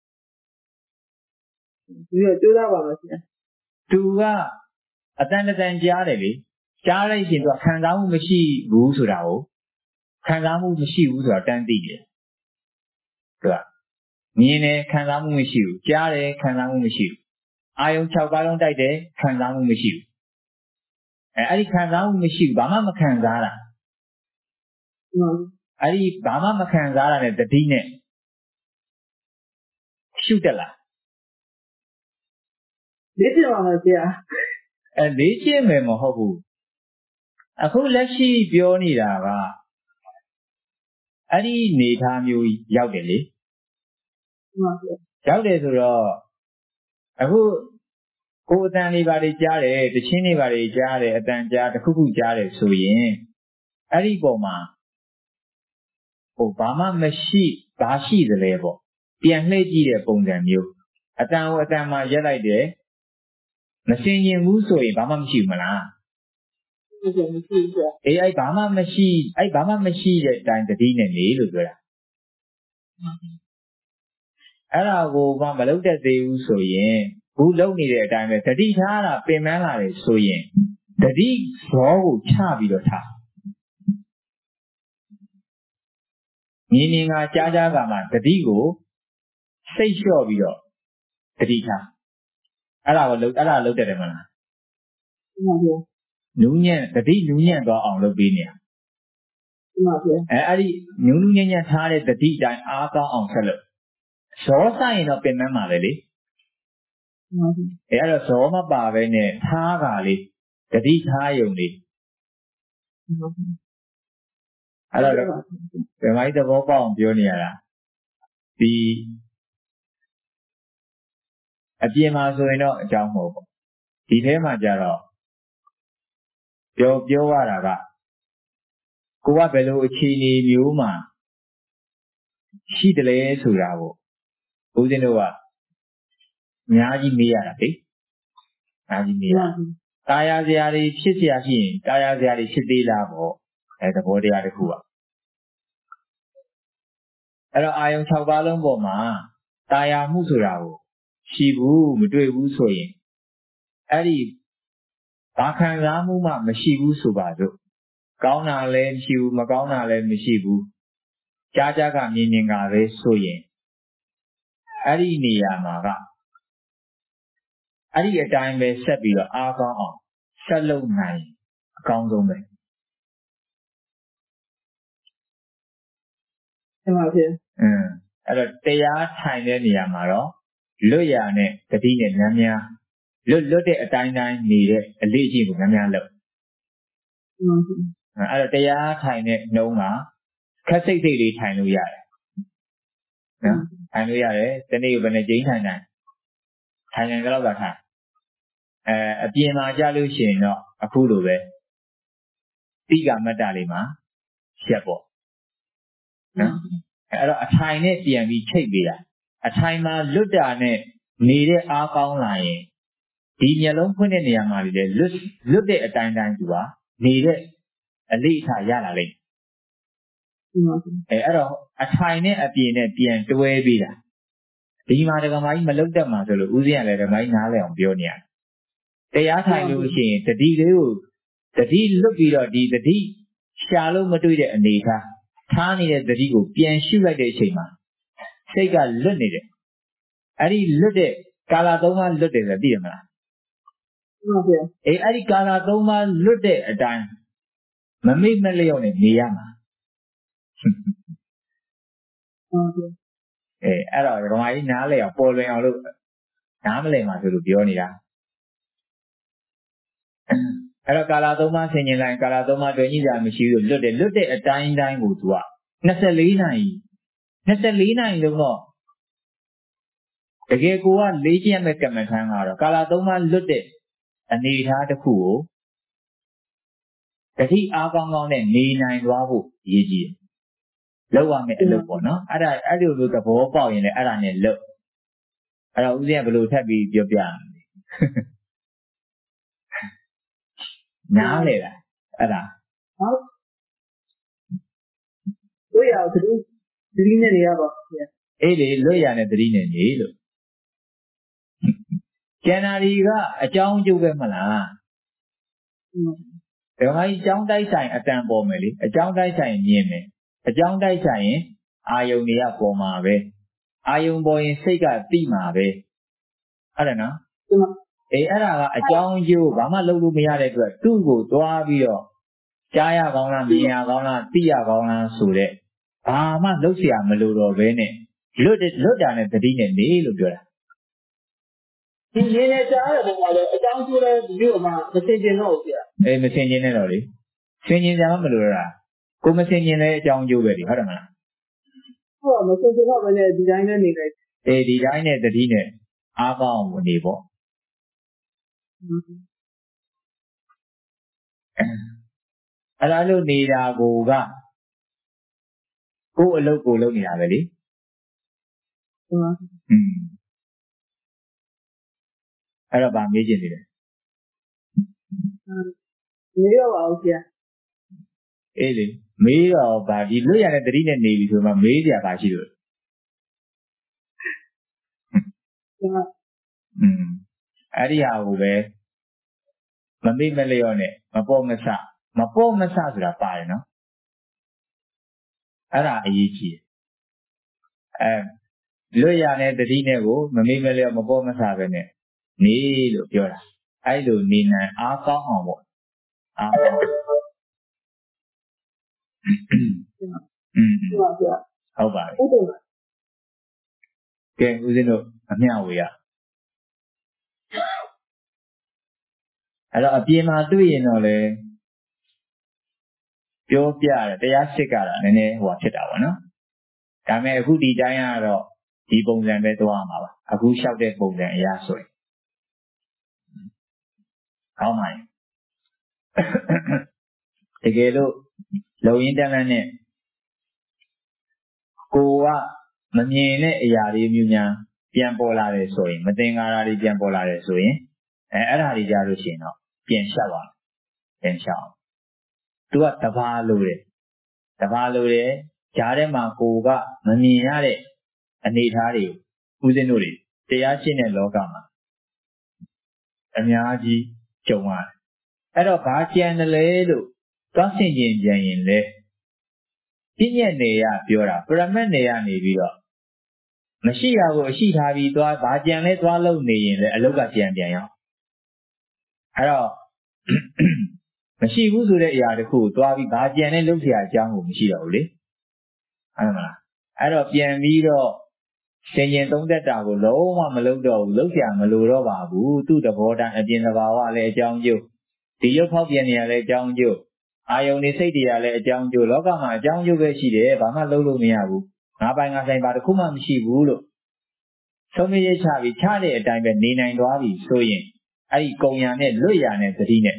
ဒီတော့ကြိုးစားပါမယ်ဆရာသူကအတန်တန်ကြားတယ်လေကြားလိုက်ရင်သူကခံစားမှုမရှိဘူးဆိုတာကိုခံစားမှုမရှိဘူးဆိုတာတန်းသိတယ်သူကမြင်တယ်ခံစားမှုမရှိဘူးကြားတယ်ခံစားမှုမရှိဘူးအာယုံ၆ပါးလုံးတိုက်တယ်ခံစားမှုမရှိဘူးအဲအဲ့ဒီခံစားမှုမရှိဘူးဘာမှမခံစားတာအဲ့ဒီဘာမှမခံစားတာနဲ့တတိနဲ့ရှုတက်လားလေ့ကျင့်ပါမယ်ဆရာအဲလေ့ကျင့်မယ်မဟုတ်ဘူးအခုလက်ရှိပြောနေတာကအဲ့ဒီနေသားမျိုးရောက်တယ်လေဟုတ်ပါဘူးရောက်တယ်ဆိုတော့အခုကိုယ်အတန်လေးပါတွေကြားတယ်တချင်းတွေပါတွေကြားတယ်အတန်ကြားတစ်ခုခုကြားတယ်ဆိုရင်အဲ့ဒီပုံမှာဟိုဘာမှမရှိဘာရှိသလဲပေါ့ပြန်လှည့်ကြည့်တဲ့ပုံစံမျိုးအတန်ကိုအတန်မှာရက်လိုက်တယ်မစင်ရင်ဘူးဆိုရင်ဘာမှမရှိဘူးမလားမရှိဘူးမရှိဘူးအေးအဲ့ဘာမှမရှိအဲ့ဘာမှမရှိတဲ့အတိုင်းတတိနဲ့နေလို့ပြောတာအဲ့ဒါကိုမှမလုပ်တတ်သေးဘူးဆိုရင်ဘူးလုံနေတဲ့အတိုင်းပဲတတိထားတာပင်ပန်းလာတယ်ဆိုရင်တတိဇောကိုချပြီးတော့ထားမြင်မြင်ကကြားကြားကမှတတိကိုစိတ်လျှော့ပြီးတော့တတိထားအဲ့ဒါကိုလုပ်အဲ့ဒါလုပ်တတ်တယ်မလားမှန်ပါဗျာနူးညံ့တတိနူးညံ့သွားအောင်လုပ်ပေးနေရမှန်ပါဗျာအဲအဲ့ဒီနူးနူးညံ့ညံ့ထားတဲ့တတိတိုင်းအားကောင်းအောင်ဆက်လုပ်ဇောဆိုင်ရင်တော့ပင်ပန်းပါပဲလေအဲအဲ့တော့ဇောမပါပဲနဲ့ထားပါလေတတိထားယုံလေးအဲ့တော့ဘယ်မိုင်းသဘောပေါက်အောင်ပြောနေရတာဒီအပြင်မှာဆိုရင်တော့အကြောင်းမဟုတ်ဘူးဒီထဲမှာကြတော့ပြောပြောရတာကကိုကဘယ်လိုအခြေအနေမျိုးမှာရှိတယ်လဲဆိုတာကိုဦးဇင်းတို့ကအများကြီးမေးရတာလေအများကြီးမေးရတာယာစရာတွေဖြစ်เสียရှိရင်တာယာစရာတွေဖြစ်သေးလားပေါ့အဲသဘောတရားတစ်ခုอ่ะအဲ့တော့အာယုံ၆ပါးလုံးပေါ်မှာတာယာမှုဆိုတာကိုရှိဘူးမတွေ့ဘူးဆိုရင်အဲ့ဒီဘာခံစားမှုမှမရှိဘူးဆိုပါစို့ကောင်းတာလည်းမရှိဘူးမကောင်းတာလည်းမရှိဘူးကြားကြားကမြင်မြင်ကပဲဆိုရင်အဲ့ဒီနေရာမှာကအဲ့ဒီအတိုင်းပဲဆက်ပြီးတော့အားကောင်းအောင်ဆက်လုပ်နိုင်အကောင်းဆုံးပဲမှန်ပါဗျာအင်းအဲ့တော့တရားထိုင်တဲ့နေရာမှာတော့လွတ်ရနဲ့တတိနဲ့များများလွတ်လွတ်တဲ့အတိုင်းတိုင်းနေတဲ့အလေးအကျင့်ကိုများများလုပ်မှန်ပါအဲ့တော့တရားထိုင်တဲ့နှုံးကခက်စိတ်စိတ်လေးထိုင်လို့ရတယ်နော်ထိုင်လို့ရတယ်တနေ့ဘယ်နဲ့ကျင်းထိုင်နိုင်ထိုင်နိုင်ကြတော့တာထိုင်အဲအပြင်မှာကြလို့ရှိရင်တော့အခုလိုပဲတိကမတ္တလေးမှာရှက်ပေါ့နော်အဲ့တော့အထိုင်နဲ့ပြန်ပြီးချိတ်ပေးတာအထိုင်မှာလွတ်တာနဲ့နေတဲ့အားကောင်းလာရင်ဒီမျက်လုံးဖွင့်တဲ့နေရာမှာလေလွတ်လွတ်တဲ့အတိုင်းတိုင်းသူကနေတဲ့အလေးအထားရလာလိမ့်အဲအဲ့တော့အထိုင်နဲ့အပြင်နဲ့ပြန်တွဲပေးတာဒီမှာဒကမာကြီးမလုတ်တတ်မှာဆိုလို့ဦးဇင်းကလည်းဒကမာကြီးနားလည်အောင်ပြောနေရတယ်တရားထိုင်လို့ရှိရင်တတိလေးကိုတတိလွတ်ပြီးတော့ဒီတတိရှာလို့မတွေ့တဲ့အနေထားထားနေတဲ့တတိကိုပြန်ရှုလိုက်တဲ့အချိန်မှာစိတ်ကလွတ်နေတယ်အဲ့ဒီလွတ်တဲ့ကာလသုံးပါးလွတ်တယ်ဆိုသိရမလားဟုတ်ပါဘူးအေးအဲ့ဒီကာလသုံးပါးလွတ်တဲ့အတိုင်းမမိတ်မလျော့နဲ့နေရမှာဟုတ်ပါဘူးအေးအဲ့တော့ဓမ္မကြီးနားလေအောင်ပေါ်လွင်အောင်လို့နားမလည်မှာဆိုလို့ပြောနေတာအဲ့တော့ကာလသုံးပါးဆင်ញင်လိုက်ကာလသုံးပါးတွင်ကြီးကြမရှိဘူးလွတ်တယ်လွတ်တဲ့အတိုင်းတိုင်းကိုသူကနှစ်ဆယ့်လေးနာရီနှစ်ဆယ့်လေးနာရီလုံးတော့တကယ်ကိုကလေးကျက်မဲ့ကမ္မထမ်းကတော့ကာလသုံးပါးလွတ်တဲ့အနေအထားတစ်ခုကိုတတိအားကောင်းကောင်းနဲ့နေနိုင်သွားဖို့ရည်ကြီးတယ်လောက်ရမယ်အလုပ်ပေါ့နော်အဲ့ဒါအဲ့ဒီလိုသဘောပေါက်ရင်လည်းအဲ့ဒါနဲ့လုပ်အဲ့တော့ဦးဇင်းကဘယ်လိုထပ်ပြီးပြောပြရမလဲနားလေလားအဲ့ဒါဟုတ်တွေ့ရသတိသတိနဲ့နေရပါဗျာအေးလေလွတ်ရတဲ့သတိနဲ့နေလို့ကျန်တာဒီကအကြောင်းကျုပ်ပဲမလားဒါမှအကြောင်းတိုက်ဆိုင်အတန်ပေါ်မယ်လေအကြောင်းတိုက်ဆိုင်မြင်မယ်အကြောင်းတိုက်ဆိုင်ရင်အာယုန်တွေကပေါ်မှာပဲအာယုန်ပေါ်ရင်စိတ်ကတိမှာပဲအဲ့ဒါနော်အေးအဲ့ဒါကအကြောင်းကျိုးဘာမှလုပ်လို့မရတဲ့အတွက်သူ့ကိုသွားပြီးတော့ကြားရကောင်းလားမြင်ရကောင်းလားသိရကောင်းလားဆိုတဲ့ဘာမှလုပ်เสียမလို့တော့ဘဲနဲ့လွတ်လွတ်တာနဲ့တတိနဲ့နေလို့ပြောတာဒီရင်းနဲ့ကြားရတဲ့ပုံမှာလည်းအကြောင်းကျိုးတဲ့ဒီလိုမှမသိကျင်တော့ဘူးဗျာအေးမသိကျင်နဲ့တော့လေသိကျင်ကြမှာမလို့လားကိုမသိကျင်တဲ့အကြောင်းကျိုးပဲဒီဟုတ်တယ်မလားဟုတ်မသိကျင်တော့ဘယ်နဲ့ဒီတိုင်းနဲ့နေလိုက်အေးဒီတိုင်းနဲ့တတိနဲ့အားကောင်းဝင်နေပေါ့အဲ့ဒါလို့နေတာကိုကကိုယ်အလုပ်ကိုလုပ်နေတာပဲလေဟုတ်อืมအဲ့တော့ဗာမေးချင်နေတယ်မေးတော့ပါဦးဗျာအေးလေမေးတော့ဗာဒီလွတ်ရတဲ့တတိနဲ့နေပြီဆိုမှမေးကြပါရှိလို့ဟုတ်อืมအဲ့ဒီဟာကိုပဲမမေ့မလျော့နဲ့မပေါ့မဆမပေါ့မဆဆိုတာပါတယ်နော်အဲ့ဒါအရေးကြီးတယ်အဲလွတ်ရတဲ့တတိနဲ့ကိုမမေ့မလျော့မပေါ့မဆပဲနဲ့နေလို့ပြောတာအဲ့လိုနေနိုင်အားကောင်းအောင်ပေါ့အားကောင်းอืมဟုတ်ပါဗျာဟုတ်ပါပြီကဲဦးဇင်းတို့အမျှဝေရအဲ့တော့အပြင်မှာတွေ့ရင်တော့လေပြောပြတယ်တရားစစ်ကြတာနည်းနည်းဟိုဖြစ်တာပေါ့နော်ဒါပေမဲ့အခုဒီတိုင်းကတော့ဒီပုံစံပဲသွားမှာပါအခုလျှောက်တဲ့ပုံစံအရာဆိုရင်ကောင်းပါရဲ့တကယ်လို့လုံရင်းတန်းတန်းနဲ့ကိုကမမြင်တဲ့အရာတွေမျိုးများပြန်ပေါ်လာတယ်ဆိုရင်မသင်္ကာတာတွေပြန်ပေါ်လာတယ်ဆိုရင်အဲအဲ့ဒါတွေကြားလို့ရှိရင်တော့ပြန်လျှောက်ပါပြန်လျှောက်သူကတဘာလိုတယ်တဘာလိုတယ်ကြားထဲမှာကိုကမမြင်ရတဲ့အနေအထားတွေဦးဇင်းတို့တွေတရားရှင်းတဲ့လောကမှာအများကြီးကြုံရတယ်အဲ့တော့ဘာကြံတယ်လဲလို့သွားဆင်ခြင်ပြန်ရင်လေပြည့်ညက်နေရပြောတာပရမတ်နေရနေပြီးတော့မရှိတာကိုအရှိထားပြီးသွားဘာကြံလဲသွားလို့နေရင်လေအလုတ်ကပြန်ပြန်ရောက်အဲ့တော့မရှိဘူးဆိုတဲ့အရာတစ်ခုကိုသွားပြီးဘာကြံလဲလုပ်เสียအကြောင်းကိုမရှိတော့ဘူးလေဟုတ်မလားအဲ့တော့ပြန်ပြီးတော့ဆင်ញင်သုံးသက်တာကိုလုံးဝမလုပ်တော့ဘူးလုပ်เสียမလိုတော့ပါဘူးသူ့သဘောတိုင်းအပြင်သဘာဝလည်းအကြောင်းကျိုးဒီရုပ်ဖောက်ပြန်နေရလည်းအကြောင်းကျိုးအာယုန်နေစိတ်တွေရလည်းအကြောင်းကျိုးလောကမှာအကြောင်းကျိုးပဲရှိတယ်ဘာမှလုပ်လို့မရဘူးငါပိုင်ငါဆိုင်ဘာတစ်ခုမှမရှိဘူးလို့သုံးမြဲချပြီးချတဲ့အတိုင်းပဲနေနိုင်သွားပြီဆိုရင်အဲ့ဒီကုံရံနဲ့လွတ်ရတဲ့သတိနဲ့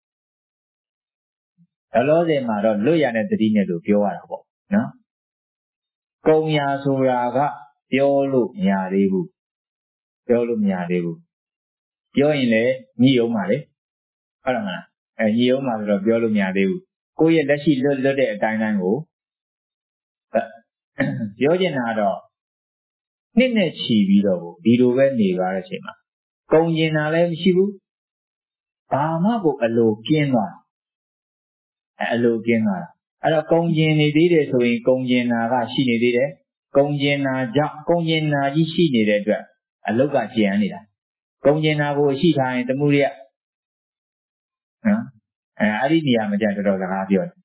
အလောဆယ်မှာတော့လွတ်ရတဲ့သတိနဲ့လို့ပြောရတာပေါ့နော်ကုံရဆိုတာကပြောလို့မရသေးဘူးပြောလို့မရသေးဘူးပြောရင်လည်းညှိအောင်ပါလေဟုတ်လားမလားအဲညှိအောင်ပါဆိုတော့ပြောလို့မရသေးဘူးကိုယ့်ရဲ့လက်ရှိလွတ်လွတ်တဲ့အတိုင်းတိုင်းကိုပြောချင်တာတော့နှစ်နဲ့ချီပြီးတော့ဒီလိုပဲနေပါတဲ့အချိန်မှာကုံကျင်တာလည်းမရှိဘူးဘာမှကိုအလိုကင်းသွားအလိုကင်းသွားတာအဲ့တော့ကုံကျင်နေသေးတယ်ဆိုရင်ကုံကျင်နာကရှိနေသေးတယ်ကုံကျင်နာကြောင့်ကုံကျင်နာကြီးရှိနေတဲ့အတွက်အလုတ်ကကျန်နေတာကုံကျင်နာကိုရှိထားရင်တမှုရနော်အဲအဲ့ဒီနေရာမှာကျန်တော်တော်စကားပြောတယ်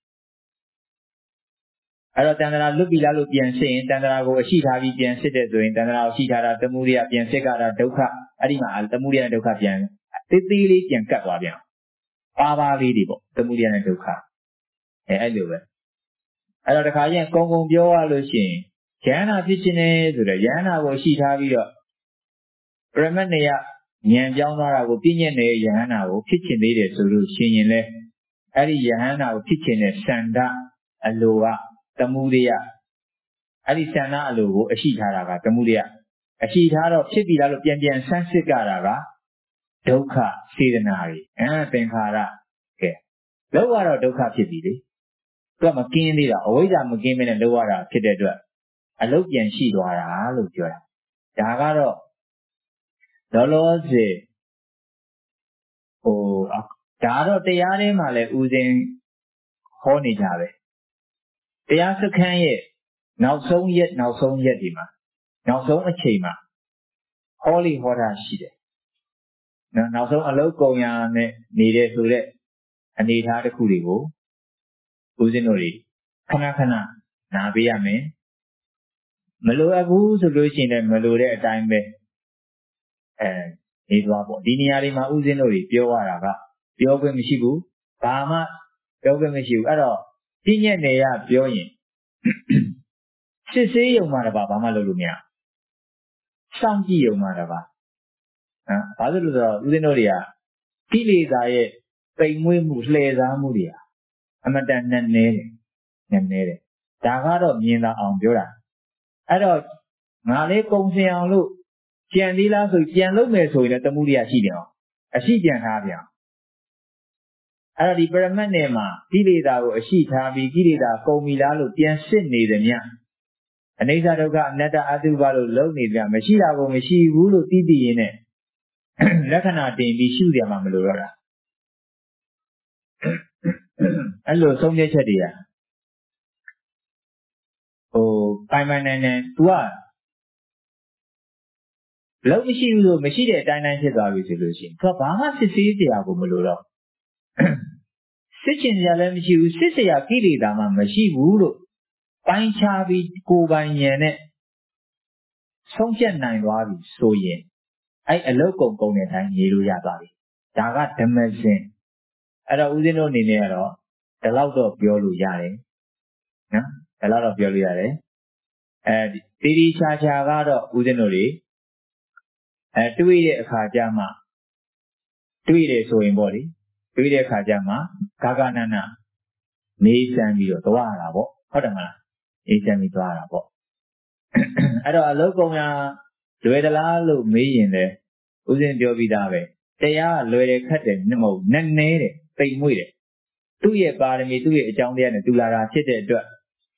အဲ့တော့တန်ត្រာလွတ်ပြီလားလို့ပြန်စစ်ရင်တန်ត្រာကိုအရှိထားပြီးပြန်စစ်တဲ့ဆိုရင်တန်ត្រာကိုရှိထားတာတမှုရပြန်စစ်ကြတာဒုက္ခအဲ့ဒီမှာတမှုရနဲ့ဒုက္ခပြန်သေးသေးလေးပြန်ကတ်သွားပြန်ပါပါလေးတွေပေါ့တမှုရနဲ့ဒုက္ခအဲအဲ့လိုပဲအဲ့တော့တခါကျရင်ကုံကုံပြောရလို့ရှိရင်ယန္နာဖြစ်ခြင်းနဲ့ဆိုတော့ယန္နာကိုရှိထားပြီးတော့ပရမတ်နေရဉာဏ်ပြောင်းသွားတာကိုပြည့်ညက်နေတဲ့ယန္နာကိုဖြစ်ခြင်းသေးတယ်ဆိုလို့ရှင်ရင်လဲအဲ့ဒီယန္နာကိုဖြစ်ခြင်းတဲ့စန္ဒအလိုကတမှုရိယအဲ့ဒီစန္ဒအလိုကိုအရှိထားတာကတမှုရိယအရှိထားတော့ဖြစ်ပြီလားလို့ပြန်ပြန်ဆန်းစစ်ကြတာကဒုက္ခစေတနာတွေအဲသင်္ခါရကဲလောက်ရတော့ဒုက္ခဖြစ်ပြီလေသူကမကင်းသေးတာအဝိဇ္ဇာမကင်းမနဲ့လောက်ရတာဖြစ်တဲ့အတွက်အလုတ်ပြန်ရှိသွားတာလို့ပြောတာဒါကတော့လောလောဆယ်ဟိုဒါတော့တရားထဲမှာလည်းဥစဉ်ဟောနေကြပဲတရားစခန်းရဲ့နောက်ဆုံးရက်နောက်ဆုံးရက်ဒီမှာနောက်ဆုံးအချိန်မှာဟောလိဟောတာရှိတယ်နော်နောက်ဆုံးအလုတ်ကုံရနဲ့နေတဲ့ဆိုတဲ့အနေအထားတစ်ခုတွေကိုဦးဇင်းတို့တွေခဏခဏနားပေးရမယ်မလိုအပ်ဘူးဆိုလို့ရှိရင်လည်းမလိုတဲ့အတိုင်းပဲအဲနေသွားပေါ့ဒီနေရာတွေမှာဦးဇင်းတို့တွေပြောရတာကပြောခွင့်မရှိဘူးဘာမှပြောခွင့်မရှိဘူးအဲ့တော့ပြည့်ညက်နေရပြောရင်စစ်ဆေးရုံမှာတပါဘာမှလုပ်လို့မရစောင့်ကြည့်ရုံမှာတပါဟမ်ဘာလို့လဲဆိုတော့ဦးဇင်းတို့တွေကကိလေသာရဲ့ပိန်မွေးမှုလှည့်စားမှုတွေဟာအမတန်နဲ့နေတယ်နဲ့နေတယ်ဒါကတော့မြင်သာအောင်ပြောတာအဲ့တော့ငါလေးကုံစင်အောင်လို့ကြံသေးလားဆိုကြံလို့မယ်ဆိုရင်လည်းတမှုရိယရှိတယ်အောင်အရှိကြံထားပြန်အဲ့တော့ဒီပရမတ်နယ်မှာကိလေသာကိုအရှိထားပြီးကိလေသာကုန်ပြီလားလို့ပြန်စစ်နေတယ်မြတ်အနိစ္စဒုက္ခအနတ္တအတုပလို့လုံးနေပြန်မရှိတာကိုမရှိဘူးလို့သိသိရင်းနဲ့လက္ခဏာတင်ပြီးရှုတယ်မှမလို့တော့တာအဲ့လိုဆုံးဖြတ်ချက်တွေကဟိုပိုင်ပိုင်နိုင်နိုင် तू ကလုံးမရှိဘူးလို့မရှိတဲ့အတိုင်းတိုင်းဖြစ်သွားပြီဆိုလို့ရှိရင် तू ကဘာမှစစ်ဆေးစရာကိုမလိုတော့စစ်ချင်စရာလည်းမရှိဘူးစစ်စရာကိလေသာမှမရှိဘူးလို့ပိုင်းခြားပြီးကိုယ်ပိုင်ဉာဏ်နဲ့ဆုံးဖြတ်နိုင်သွားပြီဆိုရင်အဲ့အလုတ်ကုံကုံတဲ့အတိုင်းနေလို့ရသွားပြီဒါကဓမ္မစဉ်အဲ့တော့ဦးဇင်းတို့အနေနဲ့ကတော့ဒီလောက်တော့ပြောလို့ရတယ်နော်ဒီလောက်တော့ပြောလို့ရတယ်အဲဒီတီတီချာချာကတော့ဦးဇင်းတို့တွေအဲတွေးတဲ့အခါကျမှတွေးတယ်ဆိုရင်ပေါ့လေတွေးတဲ့အခါကျမှဂဂနနနေစမ်းပြီးတော့သွားရတာပေါ့ဟုတ်တယ်မလားနေစမ်းပြီးသွားရတာပေါ့အဲ့တော့အလုတ်ကုံကလွယ်သလားလို့မေးရင်လည်းဦးဇင်းပြောပြီးသားပဲတရားလွယ်တယ်ခက်တယ်မဟုတ်နည်းနည်းတယ်ပိတ်မွေ့တယ်သူ့ရဲ့ပါရမီသူ့ရဲ့အကြောင်းတရားနဲ့တူလာတာဖြစ်တဲ့အတွက်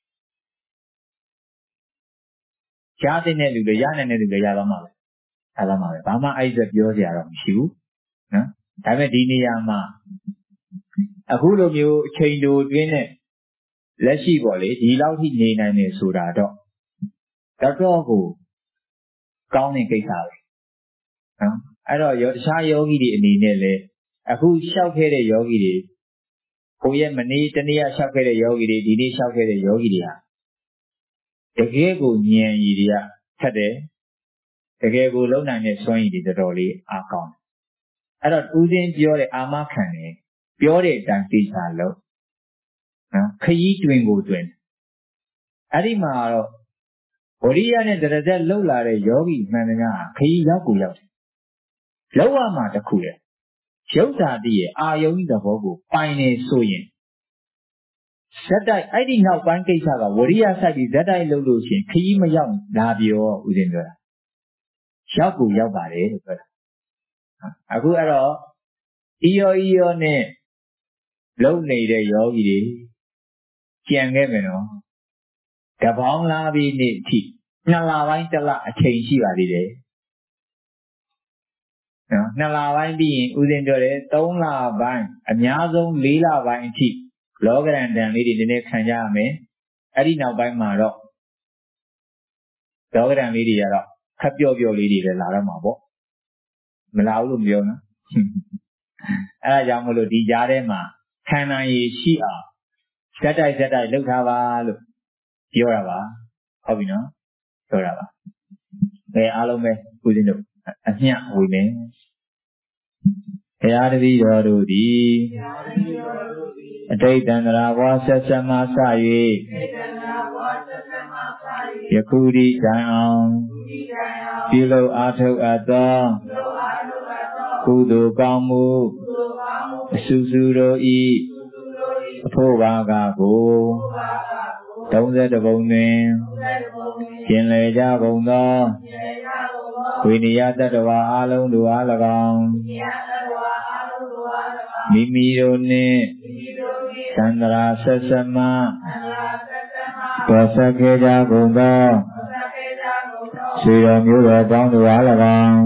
ရတဲ့လူတွေရနိုင်တဲ့လူတွေရသွားမှာပဲရသွားမှာပဲဘာမှအဲ့ဒါပြောစရာတော့မရှိဘူးနော်ဒါပေမဲ့ဒီနေရာမှာအခုလိုမျိုးအချိန်တိုတွင်းနဲ့လက်ရှိပေါ့လေဒီလောက်ထိနေနိုင်နေဆိုတာတော့တော်တော်ကိုကောင်းတဲ့ကိစ္စပဲနော်အဲ့တော့ရောတခြားယောဂီတွေအနေနဲ့လည်းအခုလျှောက်ခဲ့တဲ့ယောဂီတွေကိုရဲ့မနေ့တနေ့ကလျှောက်ခဲ့တဲ့ယောဂီတွေဒီနေ့လျှောက်ခဲ့တဲ့ယောဂီတွေဟာတကယ်ကိုဉာဏ်ရည်တွေကထက်တယ်တကယ်ကိုလုံနိုင်တဲ့စွမ်းရည်တွေတော်တော်လေးအားကောင်းတယ်အဲ့တော့ဦးဇင်းပြောတဲ့အာမခံတယ်ပြောတဲ့အတိုင်းသိချလို့နော်ခရီးတွင်ကိုတွင်အဲ့ဒီမှာတော့ဝရိယနဲ့တရဇက်လှုပ်လာတဲ့ယောဂီမှန်သမျှခရီးရောက်ကိုရောက်တယ်လောက်ရမှာတခုလေရုပ်ဓာတိရဲ့အာယုံသဘောကိုပိုင်နေဆိုရင်ဇက်တိုက်အဲ့ဒီနောက်ပိုင်းကိစ္စကဝရိယဆိုင်ပြီးဇက်တိုက်လှုပ်လို့ရှိရင်ခရီးမရောက်လာပြောဦးဇင်းပြောတာရောက်ကိုရောက်ပါတယ်လို့ပြောတာအခုအဲ့တော့ဤရောဤရောနဲ့လုံနေတဲ့ယောဂီတွေကြံခဲ့မယ်နော်တပေါင်းလာပြီးနေ့အထိနှစ်လပိုင်းတစ်လအချိန်ရှိပါသေးတယ်နော်နှစ်လပိုင်းပြီးရင်ဦးဇင်းပြောတယ်သုံးလပိုင်းအများဆုံးလေးလပိုင်းအထိလောကရန်တန်လေးတွေနည်းနည်းခံကြရမယ်အဲ့ဒီနောက်ပိုင်းမှာတော့လောကရန်လေးတွေကတော့ခပ်ပျော့ပျော့လေးတွေလည်းလာတော့မှာပေါ့မလာဘူးလို့ပြောနော်အဲ့ဒါကြောင့်မလို့ဒီကြားထဲမှာခန္ဓာရည်ရှိအောင်ဇက်တိုက်ဇက်တိုက်လှုပ်ထားပါလို့ပြောတာပါဟုတ်ပြီနော်ပြောတာပါအဲအားလုံးပဲဦးဇင်းတို့အမျှဝေမယ်ဘုရားတပည့်တော်တို့သည်အတိတ်တန္တရာဘဝဆက်ဆက်မှစ၍ယခုဒီတိုင်အောင်ပြုလုပ်အားထုတ်အပ်သောကုသိုလ်ကောင်းမှုအစုစုတို့ဤအဖို့ဘာကကိုသုံးဆယ်တပုံတွင်ကျင်လည်ကြကုန်သောဝိနည်းတတ္တဝါအလုံးတို့အား၎င်းမိမိတို့နှင့်သန္တရာဆက်ဆက်မှပေါ်ဆက်ခဲ့ကြကုန်သောဆွေတော်မျိုးတော်ပေါင်းတို့အား၎င်း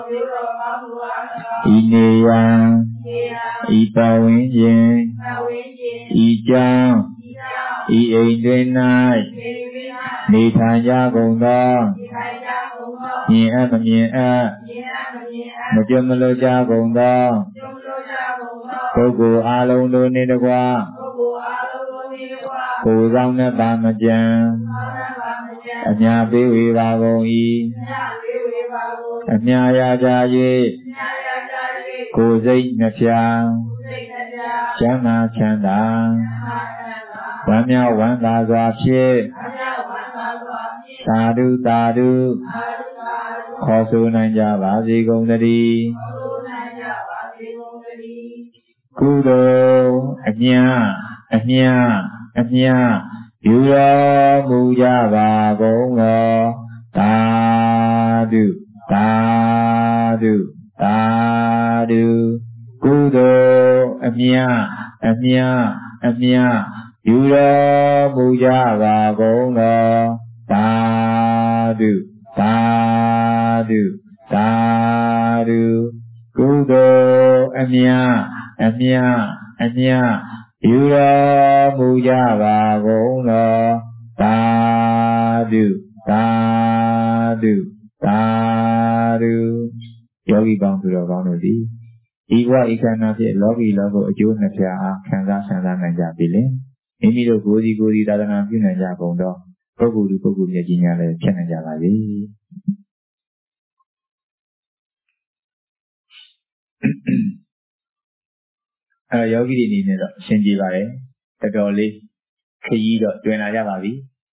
ဤနေရန်ဤပဝင်းခြင်းဤကြောင့်ဤအိမ်တွင်၌နေထိုင်ကြကုန်သောမြင်အပ်မမြင်အပ်မကြွမလွတ်ကြကုန်သောပုဂ္ဂိုလ်အလုံးတို့နှင့်တကွကိုယ်ဆောင်နဲ့ပါမကြံအမြပေးဝေပါကုန်၏အမြရကြ၍ကိုယ်စိတ်နှဖျားကျမ်းမာချမ်းသာဝမ်းမြောက်ဝမ်းသာစွာဖြင့်သာဓုသာဓုခေါ်ဆိုနိုင်ကြပါစေကုန်သတည်းကုသိုလ်အမြအမြအမြပြုတော်မူကြပါကုန်သောသာဓုသာဓုသာဓုကုသိုလ်အမြအမြအမြပြုတော်မူကြပါကုန်သောသာဓုသာဓုသာဓုကုသိုလ်အမြအမြအမြပြုတော်မူကြပါကုန်သောသာဓုသာဓုသာဓုယောဂီပေါင်းသူတော်ကောင်းတို့သည်ဤဘဝဤခန္ဓာဖြင့်လောကီလောကအကျိုးနှစ်ဖြာအားခံစားဆံစားနိုင်ကြပြီလေမိမိတို့ကိုယ်စီကိုယ်စီသာသနာပြုနိုင်ကြကုန်သောပုဂ္ဂိုလ်သူပုဂ္ဂိုလ်မြတ်ကြီးများလည်းဖြစ်နိုင်ကြပါစေအဲယောဂီတွေအနေနဲ့တော့အရှင်းကြပါတယ်တော်တော်လေးခရီးတော့တွင်လာကြပါပြီ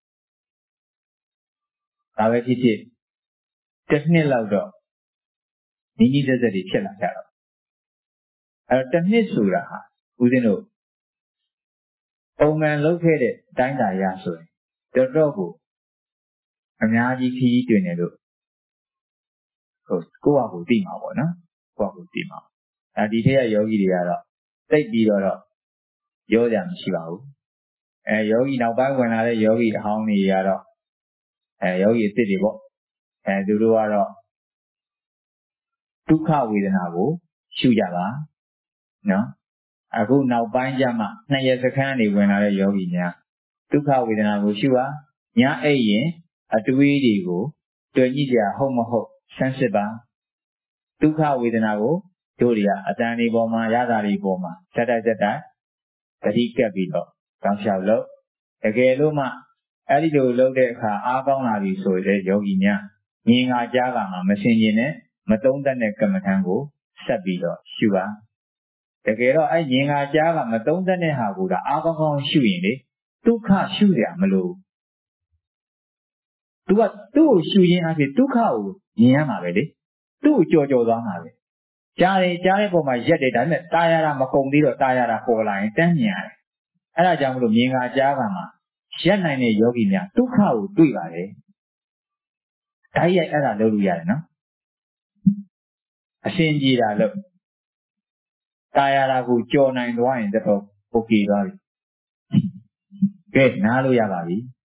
ဒါပဲဖြစ်ဖြစ်တစ်နှစ်လောက်တော့နိနိသက်သက်တွေဖြစ်လာကြတော့အဲတော့တစ်နှစ်ဆိုတာဟာဦးဇင်းတို့ပုံမှန်လုပ်ခဲ့တဲ့တိုင်းတာရဆိုရင်တော်တော်ကိုအများကြီးခရီးတွင်တယ်လို့ဟုတ်ကိုယ့်ဟာကိုယ်သိမှာပေါ့နော်ကိုယ့်ဟာကိုယ်သိမှာအဲဒီထက်ကယောဂီတွေကတော့သိပြီးတော့ပြောကြမှာမရှိပါဘူးအဲယောဂီနောက်ပိုင်းဝင်လာတဲ့ယောဂီအဟောင်းတွေကတော့အဲယောဂီအစ်စ်တွေပေါ့အဲသူတို့ကတော့ဒုက္ခဝေဒနာကိုရှုကြပါနော်အခုနောက်ပိုင်းကျမှနှစ်ရက်စခန်းနေဝင်လာတဲ့ယောဂီများဒုက္ခဝေဒနာကိုရှုပါညအိပ်ရင်အတွေးတွေကိုတွေ့ကြည့်ကြဟုတ်မဟုတ်ဆန်းစစ်ပါဒုက္ခဝေဒနာကိုတို့တွေကအတန်ဒီပေါ်မှာရတာဒီပေါ်မှာဇက်တိုက်ဇက်တိုက်တတိကပ်ပြီးတော့ကောင်းလျှောက်လို့တကယ်လို့မှအဲ့ဒီလိုလုပ်တဲ့အခါအားကောင်းလာပြီဆိုတဲ့ယောဂီများငင်္ဂါကြားကမှမစင်ကျင်နဲ့မသုံးတတ်တဲ့ကမ္မထံကိုဆက်ပြီးတော့ရှုပါတကယ်တော့အဲ့ငင်္ဂါကြားကမသုံးတတ်တဲ့ဟာကိုဒါအားကောင်းကောင်းရှုရင်လေဒုက္ခရှုရမလို့သူကသူ့ကိုရှုရင်းအဖြစ်ဒုက္ခကိုမြင်ရမှာပဲလေသူ့ကိုကြော်ကြော်သွားမှာပဲကြားတယ်ကြားတဲ့ပုံမှာရက်တယ်ဒါပေမဲ့ตายရတာမကုန်သေးတော့ตายရတာပေါ်လာရင်တန်းမြင်ရတယ်အဲ့ဒါကြောင့်မလို့မြင်္ဂါကြားကမှာရက်နိုင်တဲ့ယောဂီများဒုက္ခကိုတွေ့ပါတယ်ဓာတ်ရိုက်အဲ့ဒါလုပ်လို့ရတယ်နော်အရှင်ကြီးတာလို့ตายရတာကိုကြော်နိုင်သွားရင်တော့โอเคသွားပြီကဲနားလို့ရပါပြီ